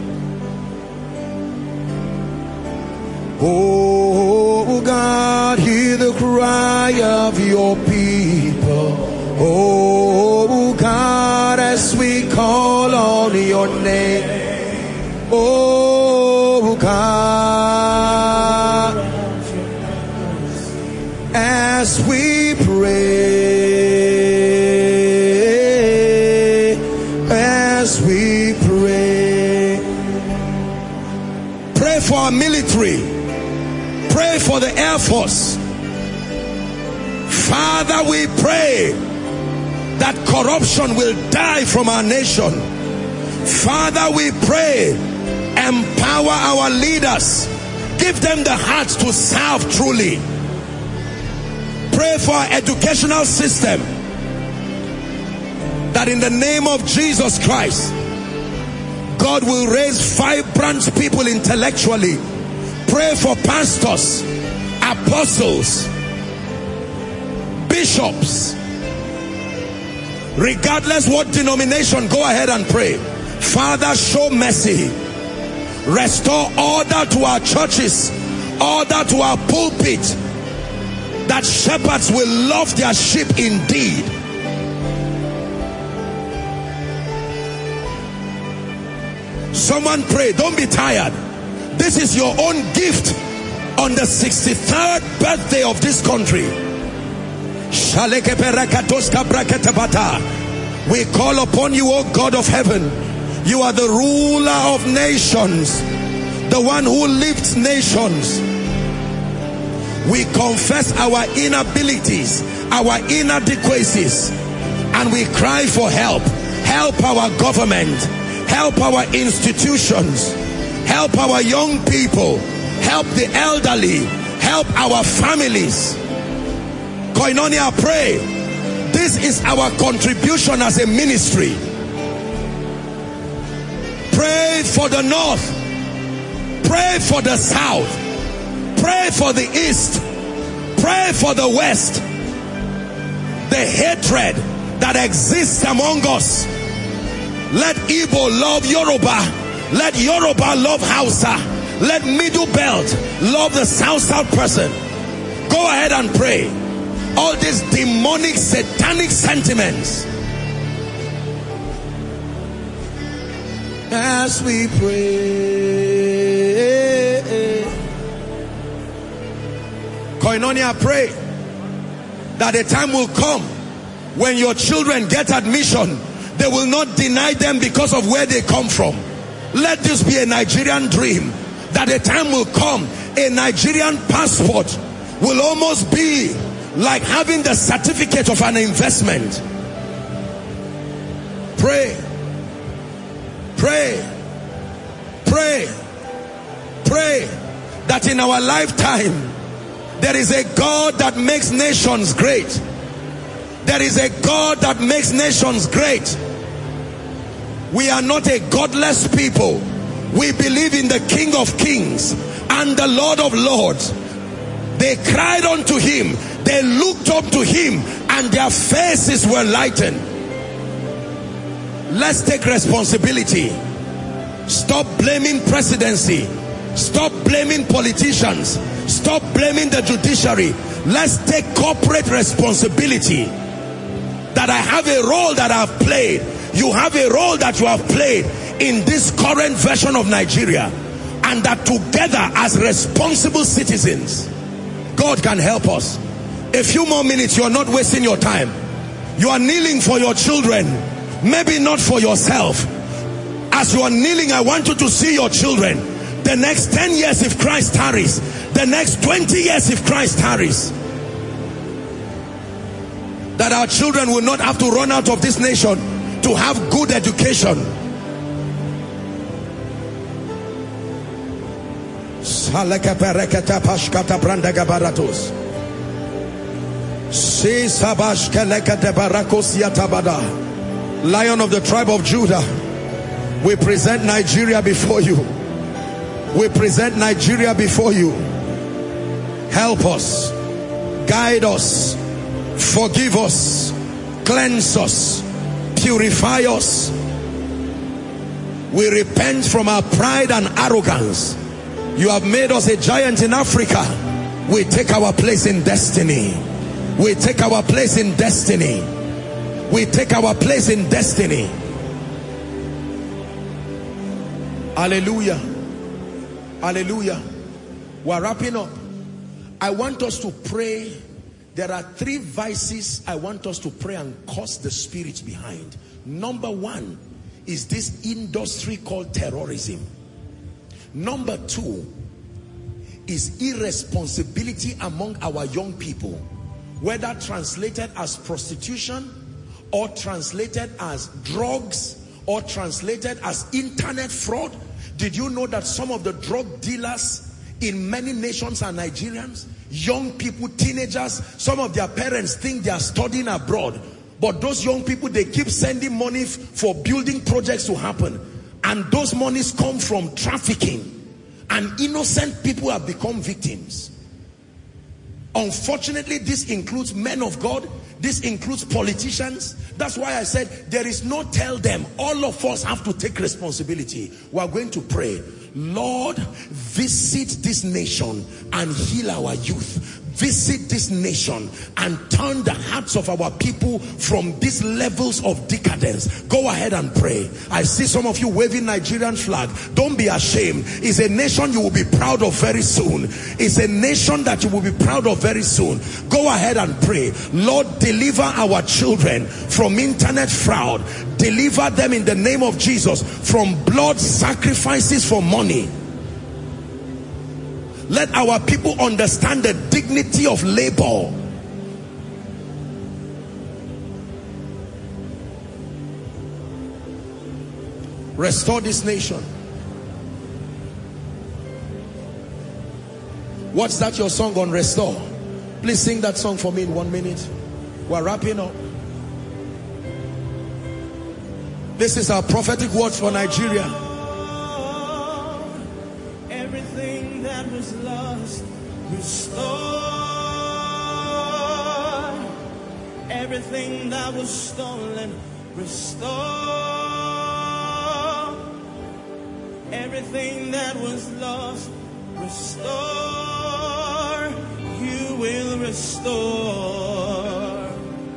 oh God, hear the cry of your people. Oh God, as we call on your name. Oh God, as we pray, as we pray. Pray for our military. Pray for the Air Force. Father, we pray that corruption will die from our nation. Father, we pray, empower our leaders. Give them the heart to serve truly. Pray for our educational system, that in the name of Jesus Christ, God will raise vibrant people intellectually. Pray for pastors, apostles, bishops, regardless what denomination. Go ahead and pray. Father, show mercy. Restore order to our churches, order to our pulpit, that shepherds will love their sheep indeed. Someone pray. Don't be tired. This is your own gift on the 63rd birthday of this country. We call upon you, O God of heaven. You are the ruler of nations, the one who lifts nations. We confess our inabilities, our inadequacies, and we cry for help. Help our government, help our institutions, help our young people, help the elderly, help our families. Koinonia, pray. This is our contribution as a ministry. Pray for the north, pray for the south, pray for the east, pray for the west. the hatred that exists among us. Let Igbo love Yoruba. Let Yoruba love Hausa. Let Middle Belt love the South person. Go ahead and pray. All these demonic, satanic sentiments. As we pray, Koinonia, pray that a time will come when your children get admission, they will not deny them because of where they come from. Let this be a Nigerian dream, that a time will come, a Nigerian passport will almost be like having the certificate of an investment. Pray, pray, pray, pray that in our lifetime there is a God that makes nations great. There is a God that makes nations great. We are not a godless people. We believe in the King of Kings and the Lord of Lords. They cried unto him, they looked up to him, and their faces were lightened. Let's take responsibility. Stop blaming presidency. Stop blaming politicians. Stop blaming the judiciary. Let's take corporate responsibility. That I have a role that I've played. You have a role that you have played in this current version of Nigeria. And that together as responsible citizens, God can help us. A few more minutes, you are not wasting your time. You are kneeling for your children, maybe not for yourself. As you are kneeling, I want you to see your children. The next 10 years if Christ tarries, the next 20 years if Christ tarries, that our children will not have to run out of this nation to have good education. Lion of the tribe of Judah, we present Nigeria before you. We present Nigeria before you. Help us, guide us, forgive us, cleanse us, purify us. We repent from our pride and arrogance. You have made us a giant in Africa. We take our place in destiny. We take our place in destiny. We take our place in destiny. Hallelujah. Hallelujah. We're wrapping up. I want us to pray. There are 3 vices I want us to pray and curse the spirit behind. Number 1 is this industry called terrorism. Number 2 is irresponsibility among our young people, whether translated as prostitution or translated as drugs or translated as internet fraud. Did you know that some of the drug dealers in many nations are Nigerians? Young people, teenagers, some of their parents think they are studying abroad, but those young people, they keep sending money for building projects to happen, and those monies come from trafficking, and innocent people have become victims. Unfortunately, this includes men of God. This includes politicians. That's why I said there is no tell them. All of us have to take responsibility. We are going to pray. Lord, visit this nation and heal our youth. Visit this nation and turn the hearts of our people from these levels of decadence. Go ahead and pray. I see some of you waving Nigerian flag. Don't be ashamed. It's a nation you will be proud of very soon. It's a nation that you will be proud of very soon. Go ahead and pray. Lord, deliver our children from internet fraud. Deliver them in the name of Jesus from blood sacrifices for money. Let our people understand the dignity of labor. Restore this nation. What's that your song on Restore? Please sing that song for me in 1 minute. We're wrapping up. This is our prophetic word for Nigeria. Everything that was lost, restore. everything that was stolen, restore. Everything that was lost, restore. You will restore.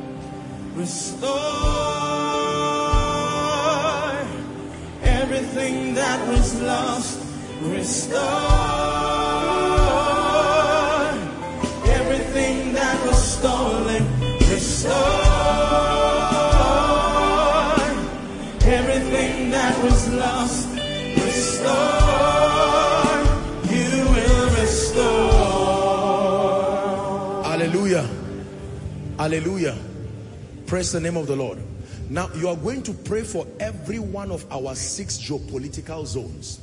Restore. Everything that was lost, restore. Everything that was stolen, restore. Everything that was lost, restore. You will restore. Hallelujah. Hallelujah. Praise the name of the Lord. Now you are going to pray for every one of our 6 geopolitical zones.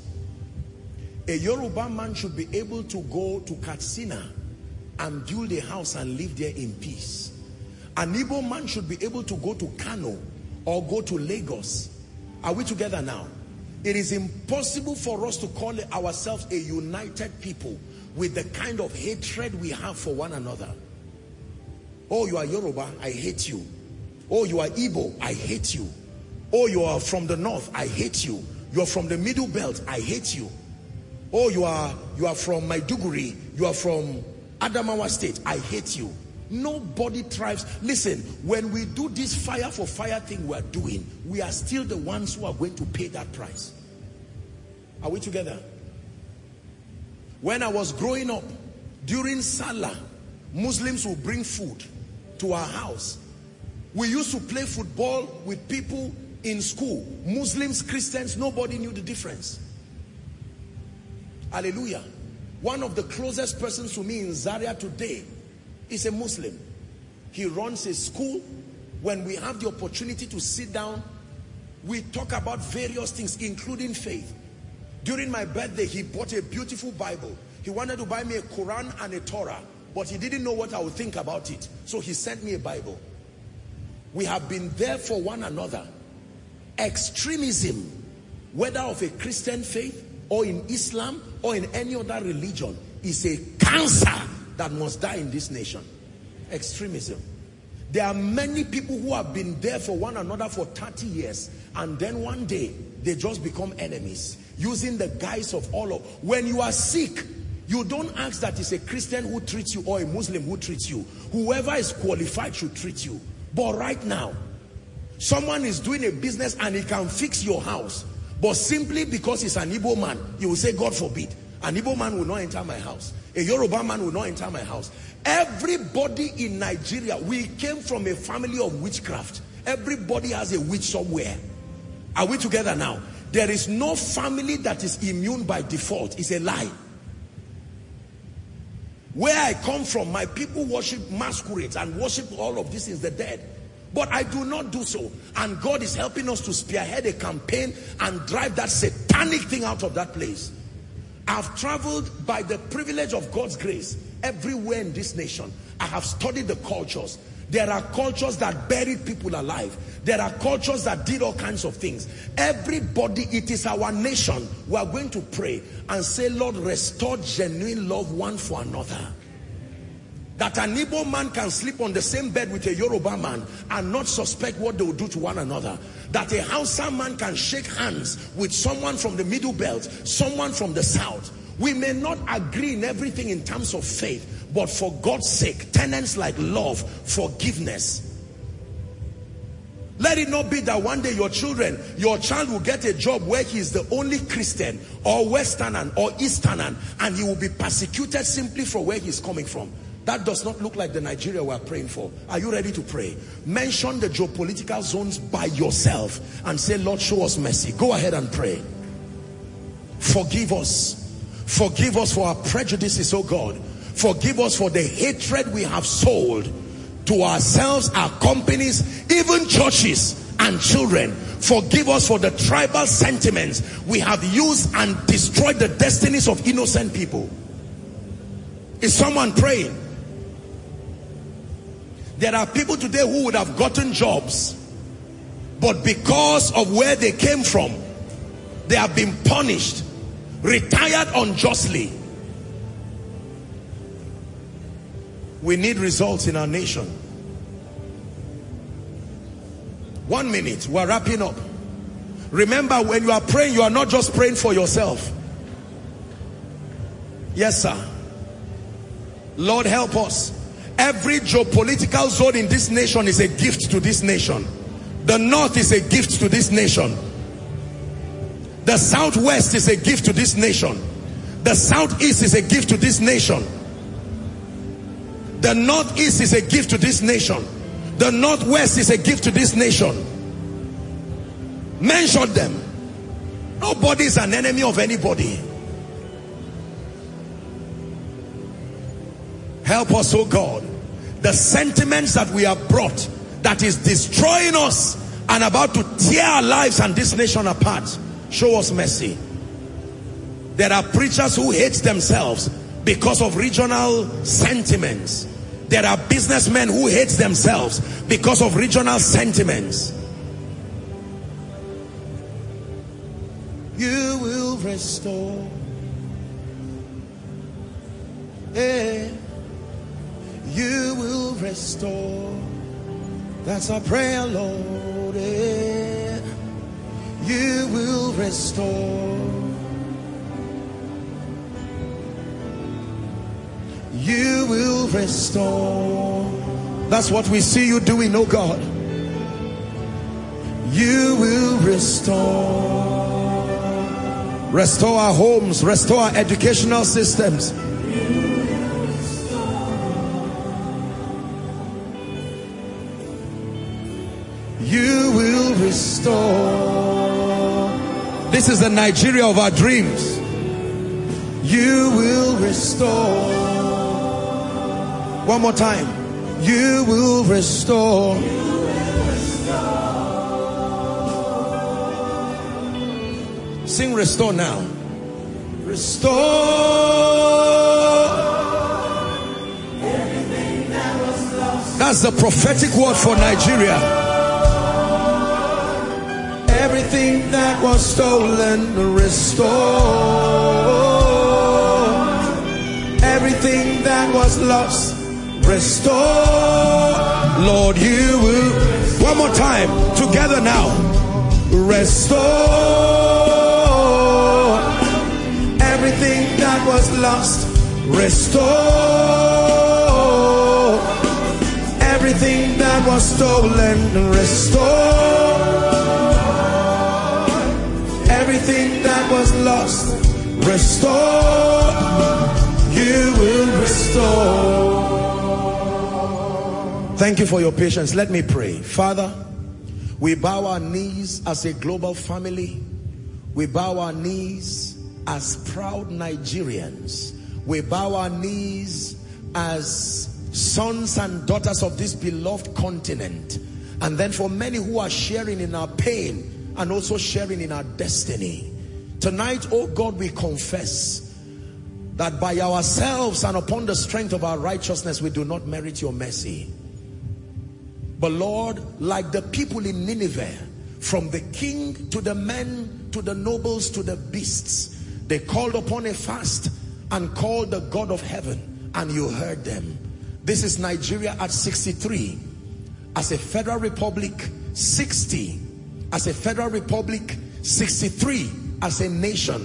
A Yoruba man should be able to go to Katsina and build a house and live there in peace. An Igbo man should be able to go to Kano or go to Lagos. Are we together now? It is impossible for us to call ourselves a united people with the kind of hatred we have for one another. Oh, you are Yoruba, I hate you. Oh, you are Igbo, I hate you. Oh, you are from the north, I hate you. You are from the middle belt, I hate you. Oh, you are from Maiduguri, you are from Adamawa State, I hate you. Nobody thrives. Listen, when we do this fire for fire thing we are doing, we are still the ones who are going to pay that price. Are we together? When I was growing up, during Salah, Muslims would bring food to our house. We used to play football with people in school. Muslims, Christians, nobody knew the difference. Hallelujah. One of the closest persons to me in Zaria today is a Muslim. He runs a school. When we have the opportunity to sit down, we talk about various things, including faith. During my birthday, he bought a beautiful Bible. He wanted to buy me a Quran and a Torah, but he didn't know what I would think about it. So he sent me a Bible. We have been there for one another. Extremism, whether of a Christian faith or in Islam or in any other religion, is a cancer that must die in this nation. Extremism. There are many people who have been there for one another for 30 years, and then one day they just become enemies, using the guise of all of. When you are sick, you don't ask that it's a Christian who treats you or a Muslim who treats you. Whoever is qualified should treat you. But right now, someone is doing a business and he can fix your house, but simply because he's an Igbo man, you will say, God forbid, an Igbo man will not enter my house. A Yoruba man will not enter my house. Everybody in Nigeria, we came from a family of witchcraft. Everybody has a witch somewhere. Are we together now? There is no family that is immune by default. It's a lie. Where I come from, my people worship masquerades and worship all of this is the dead. But I do not do so. And God is helping us to spearhead a campaign and drive that satanic thing out of that place. I've traveled by the privilege of God's grace everywhere in this nation. I have studied the cultures. There are cultures that buried people alive. There are cultures that did all kinds of things. Everybody, it is our nation. We are going to pray and say, Lord, restore genuine love one for another. That an Igbo man can sleep on the same bed with a Yoruba man and not suspect what they will do to one another. That a Hausa man can shake hands with someone from the middle belt, someone from the south. We may not agree in everything in terms of faith, but for God's sake, tenets like love, forgiveness. Let it not be that one day your child will get a job where he is the only Christian or Westerner or Easterner, and he will be persecuted simply for where he's coming from. That does not look like the Nigeria we are praying for. Are you ready to pray? Mention the geopolitical zones by yourself and say, Lord, show us mercy. Go ahead and pray. Forgive us. Forgive us for our prejudices, oh God. Forgive us for the hatred we have sold to ourselves, our companies, even churches and children. Forgive us for the tribal sentiments we have used and destroyed the destinies of innocent people. Is someone praying? There are people today who would have gotten jobs, but because of where they came from, they have been punished, retired unjustly. We need results in our nation. 1 minute, we're wrapping up. Remember, when you are praying, you are not just praying for yourself. Yes, sir. Lord, help us. Every geopolitical zone in this nation is a gift to this nation. The north is a gift to this nation. The southwest is a gift to this nation. The southeast is a gift to this nation. The northeast is a gift to this nation. The northwest is a gift to this nation. Mention them. Nobody is an enemy of anybody. Help us, oh God. The sentiments that we have brought, that is destroying us and about to tear our lives and this nation apart, show us mercy. There are preachers who hate themselves because of regional sentiments. There are businessmen who hate themselves because of regional sentiments. You will restore. You will restore. That's our prayer, Lord. You will restore. You will restore. That's what we see you doing, oh God. You will restore. Restore our homes, restore our educational systems. You will restore. This is the Nigeria of our dreams. You will restore. One more time. You will restore. Sing restore now. Restore everything that was lost. That's the prophetic word for Nigeria. Everything that was stolen, restore. Everything that was lost, restore. Lord, you will. One more time, together now. Restore. Everything that was lost, restore. Everything that was stolen, restore. Everything that was lost, restore. You will restore. Thank you for your patience. Let me pray. Father, we bow our knees as a global family. We bow our knees as proud Nigerians. We bow our knees as sons and daughters of this beloved continent. And then for many who are sharing in our pain and also sharing in our destiny. Tonight, oh God, we confess that by ourselves and upon the strength of our righteousness, we do not merit your mercy. But Lord, like the people in Nineveh, from the king to the men, to the nobles, to the beasts, they called upon a fast and called the God of heaven, and you heard them. This is Nigeria at 63. As a federal republic, 60. As a federal republic, 63 as a nation,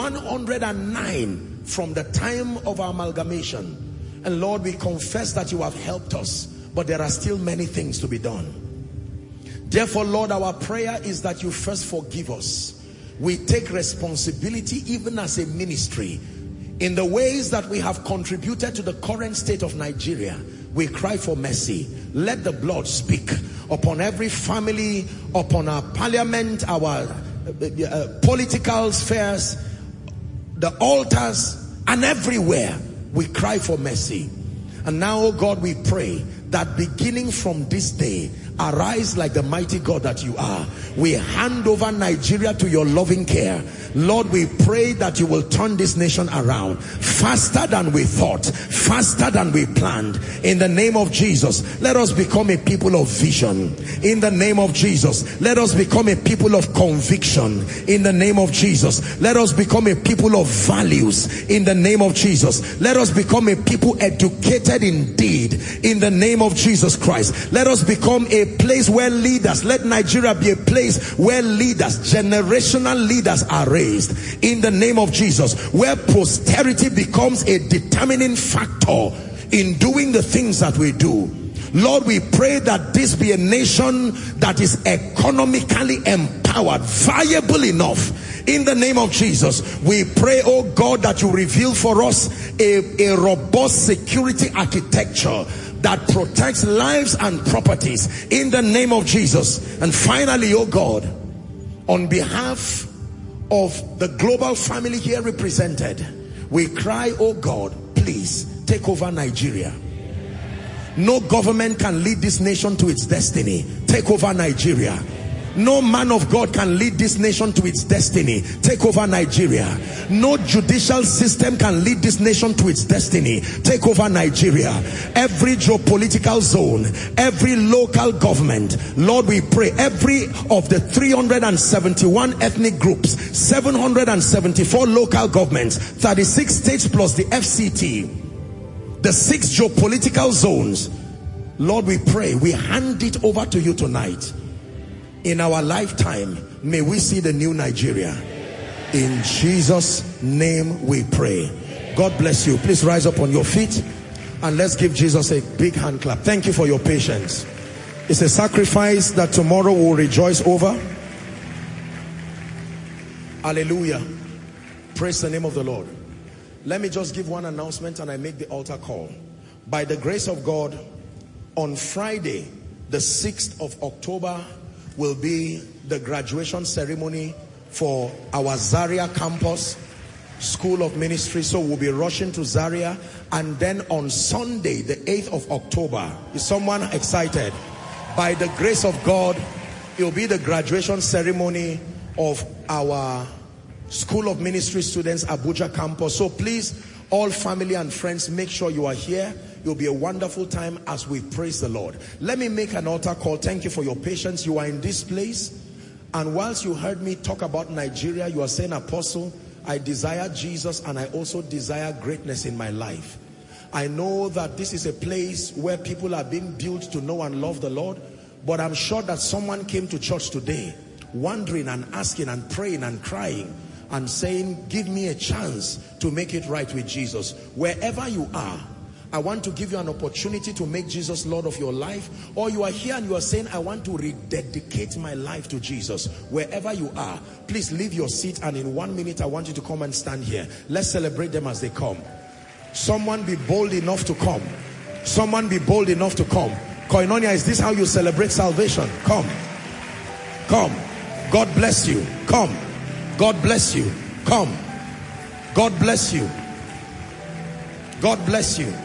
109 from the time of our amalgamation. And Lord, we confess that you have helped us, but there are still many things to be done. Therefore, Lord, our prayer is that you first forgive us. We take responsibility even as a ministry in the ways that we have contributed to the current state of Nigeria. We cry for mercy. Let the blood speak upon every family, upon our parliament, our political spheres, the altars, and everywhere. We cry for mercy. And now, oh God, we pray that beginning from this day, arise like the mighty God that you are. We hand over Nigeria to your loving care. Lord, we pray that you will turn this nation around faster than we thought, faster than we planned. In the name of Jesus, let us become a people of vision. In the name of Jesus, let us become a people of conviction. In the name of Jesus, let us become a people of values. In the name of Jesus, let us become a people educated indeed. In the name of Jesus Christ, let us become a a place where leaders, let Nigeria be a place where leaders, generational leaders are raised in the name of Jesus, where posterity becomes a determining factor in doing the things that we do. Lord, we pray that this be a nation that is economically empowered, viable enough. In the name of Jesus, we pray, oh God, that you reveal for us a robust security architecture that protects lives and properties in the name of Jesus. And finally, oh God, on behalf of the global family here represented, we cry, oh God, please take over Nigeria. No government can lead this nation to its destiny. Take over Nigeria. No man of God can lead this nation to its destiny. Take over Nigeria. No judicial system can lead this nation to its destiny. Take over Nigeria. Every geopolitical zone, every local government, Lord, we pray, every of the 371 ethnic groups, 774 local governments, 36 states plus the FCT, the 6 geopolitical zones, Lord, we pray, we hand it over to you tonight. In our lifetime, may we see the new Nigeria. In Jesus' name we pray. God bless you. Please rise up on your feet and let's give Jesus a big hand clap. Thank you for your patience. It's a sacrifice that tomorrow we'll rejoice over. Hallelujah. Praise the name of the Lord. Let me just give one announcement and I make the altar call. By the grace of God, on Friday, the 6th of October, will be the graduation ceremony for our Zaria campus, School of Ministry. So we'll be rushing to Zaria. And then on Sunday, the 8th of October, is someone excited? By the grace of God, it will be the graduation ceremony of our School of Ministry students, Abuja campus. So please, all family and friends, make sure you are here. It will be a wonderful time as we praise the Lord. Let me make an altar call. Thank you for your patience. You are in this place, and whilst you heard me talk about Nigeria, you are saying, Apostle, I desire Jesus and I also desire greatness in my life. I know that this is a place where people are being built to know and love the Lord, but I'm sure that someone came to church today wondering and asking and praying and crying and saying, give me a chance to make it right with Jesus. Wherever you are, I want to give you an opportunity to make Jesus Lord of your life. Or you are here and you are saying, I want to rededicate my life to Jesus. Wherever you are, please leave your seat, and in 1 minute I want you to come and stand here. Let's celebrate them as they come. Someone be bold enough to come. Someone be bold enough to come. Koinonia, is this how you celebrate salvation? Come. Come. God bless you. Come. God bless you. Come. God bless you. God bless you.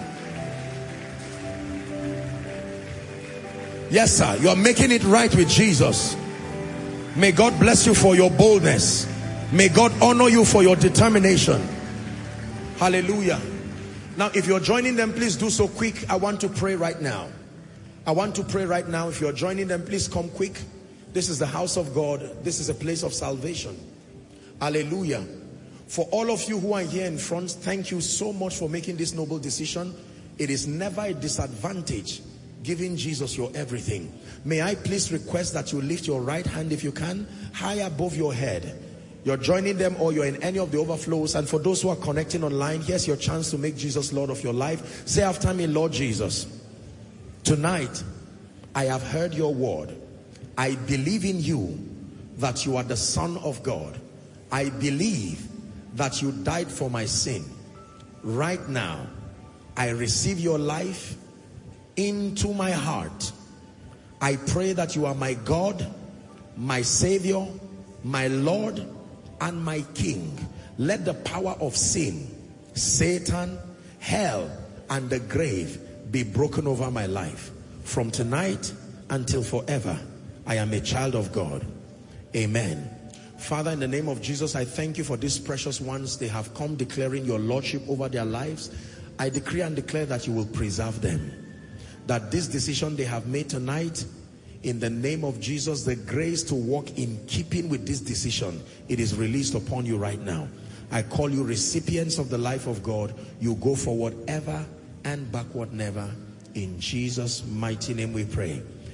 Yes, sir. You are making it right with Jesus. May God bless you for your boldness. May God honor you for your determination. Hallelujah. Now, if you're joining them, please do so quick. I want to pray right now. I want to pray right now. If you're joining them, please come quick. This is the house of God. This is a place of salvation. Hallelujah. For all of you who are here in front, thank you so much for making this noble decision. It is never a disadvantage giving Jesus your everything. May I please request that you lift your right hand, if you can, high above your head. You're joining them or you're in any of the overflows. And for those who are connecting online, here's your chance to make Jesus Lord of your life. Say after me, Lord Jesus, tonight I have heard your word. I believe in you that you are the Son of God. I believe that you died for my sin. Right now, I receive your life into my heart. I pray that you are my God, my Savior, my Lord, and my King. Let the power of sin, Satan, hell, and the grave be broken over my life. From tonight until forever, I am a child of God. Amen. Father, in the name of Jesus, I thank you for these precious ones. They have come declaring your lordship over their lives. I decree and declare that you will preserve them. That this decision they have made tonight, in the name of Jesus, the grace to walk in keeping with this decision, it is released upon you right now. I call you recipients of the life of God. You go forward ever and backward never. In Jesus' mighty name we pray.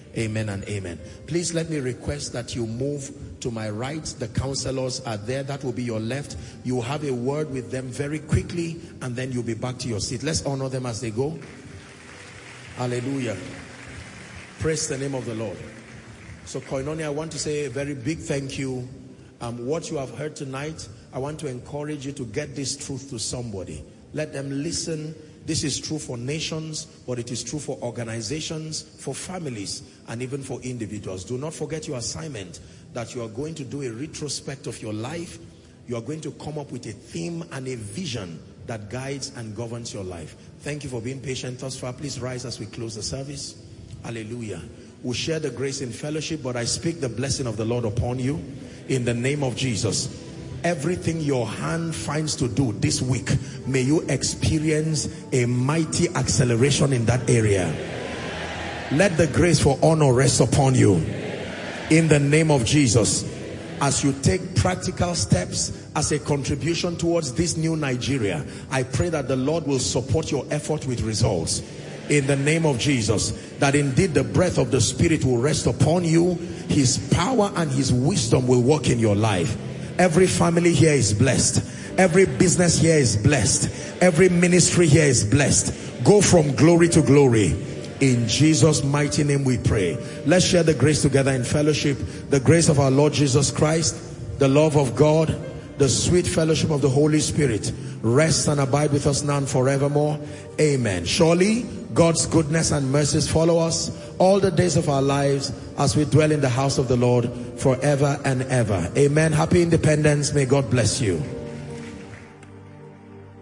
Amen and amen. Please let me request that you move to my right. The counselors are there. That will be your left. You will have a word with them very quickly, and then you'll be back to your seat. Let's honor them as they go. Hallelujah. Praise the name of the Lord. So Koinonia, I want to say a very big thank you. What you have heard tonight, I want to encourage you to get this truth to somebody. Let them listen. This is true for nations, but it is true for organizations, for families, and even for individuals. Do not forget your assignment, that you are going to do a retrospect of your life. You are going to come up with a theme and a vision that guides and governs your life. Thank you for being patient thus far. Please rise as we close the service. Hallelujah. We'll share the grace in fellowship, but I speak the blessing of the Lord upon you in the name of Jesus. Everything your hand finds to do this week, may you experience a mighty acceleration in that area. Let the grace for honor rest upon you in the name of Jesus. As you take practical steps as a contribution towards this new Nigeria, I pray that the Lord will support your effort with results in the name of Jesus. That indeed the breath of the Spirit will rest upon you. His power and His wisdom will work in your life. Every family here is blessed. Every business here is blessed. Every ministry here is blessed. Go from glory to glory. In Jesus' mighty name we pray. Let's share the grace together in fellowship. The grace of our Lord Jesus Christ, the love of God, the sweet fellowship of the Holy Spirit rest and abide with us now and forevermore. Amen. Surely God's goodness and mercies follow us all the days of our lives as we dwell in the house of the Lord forever and ever. Amen. Happy Independence. May God bless you.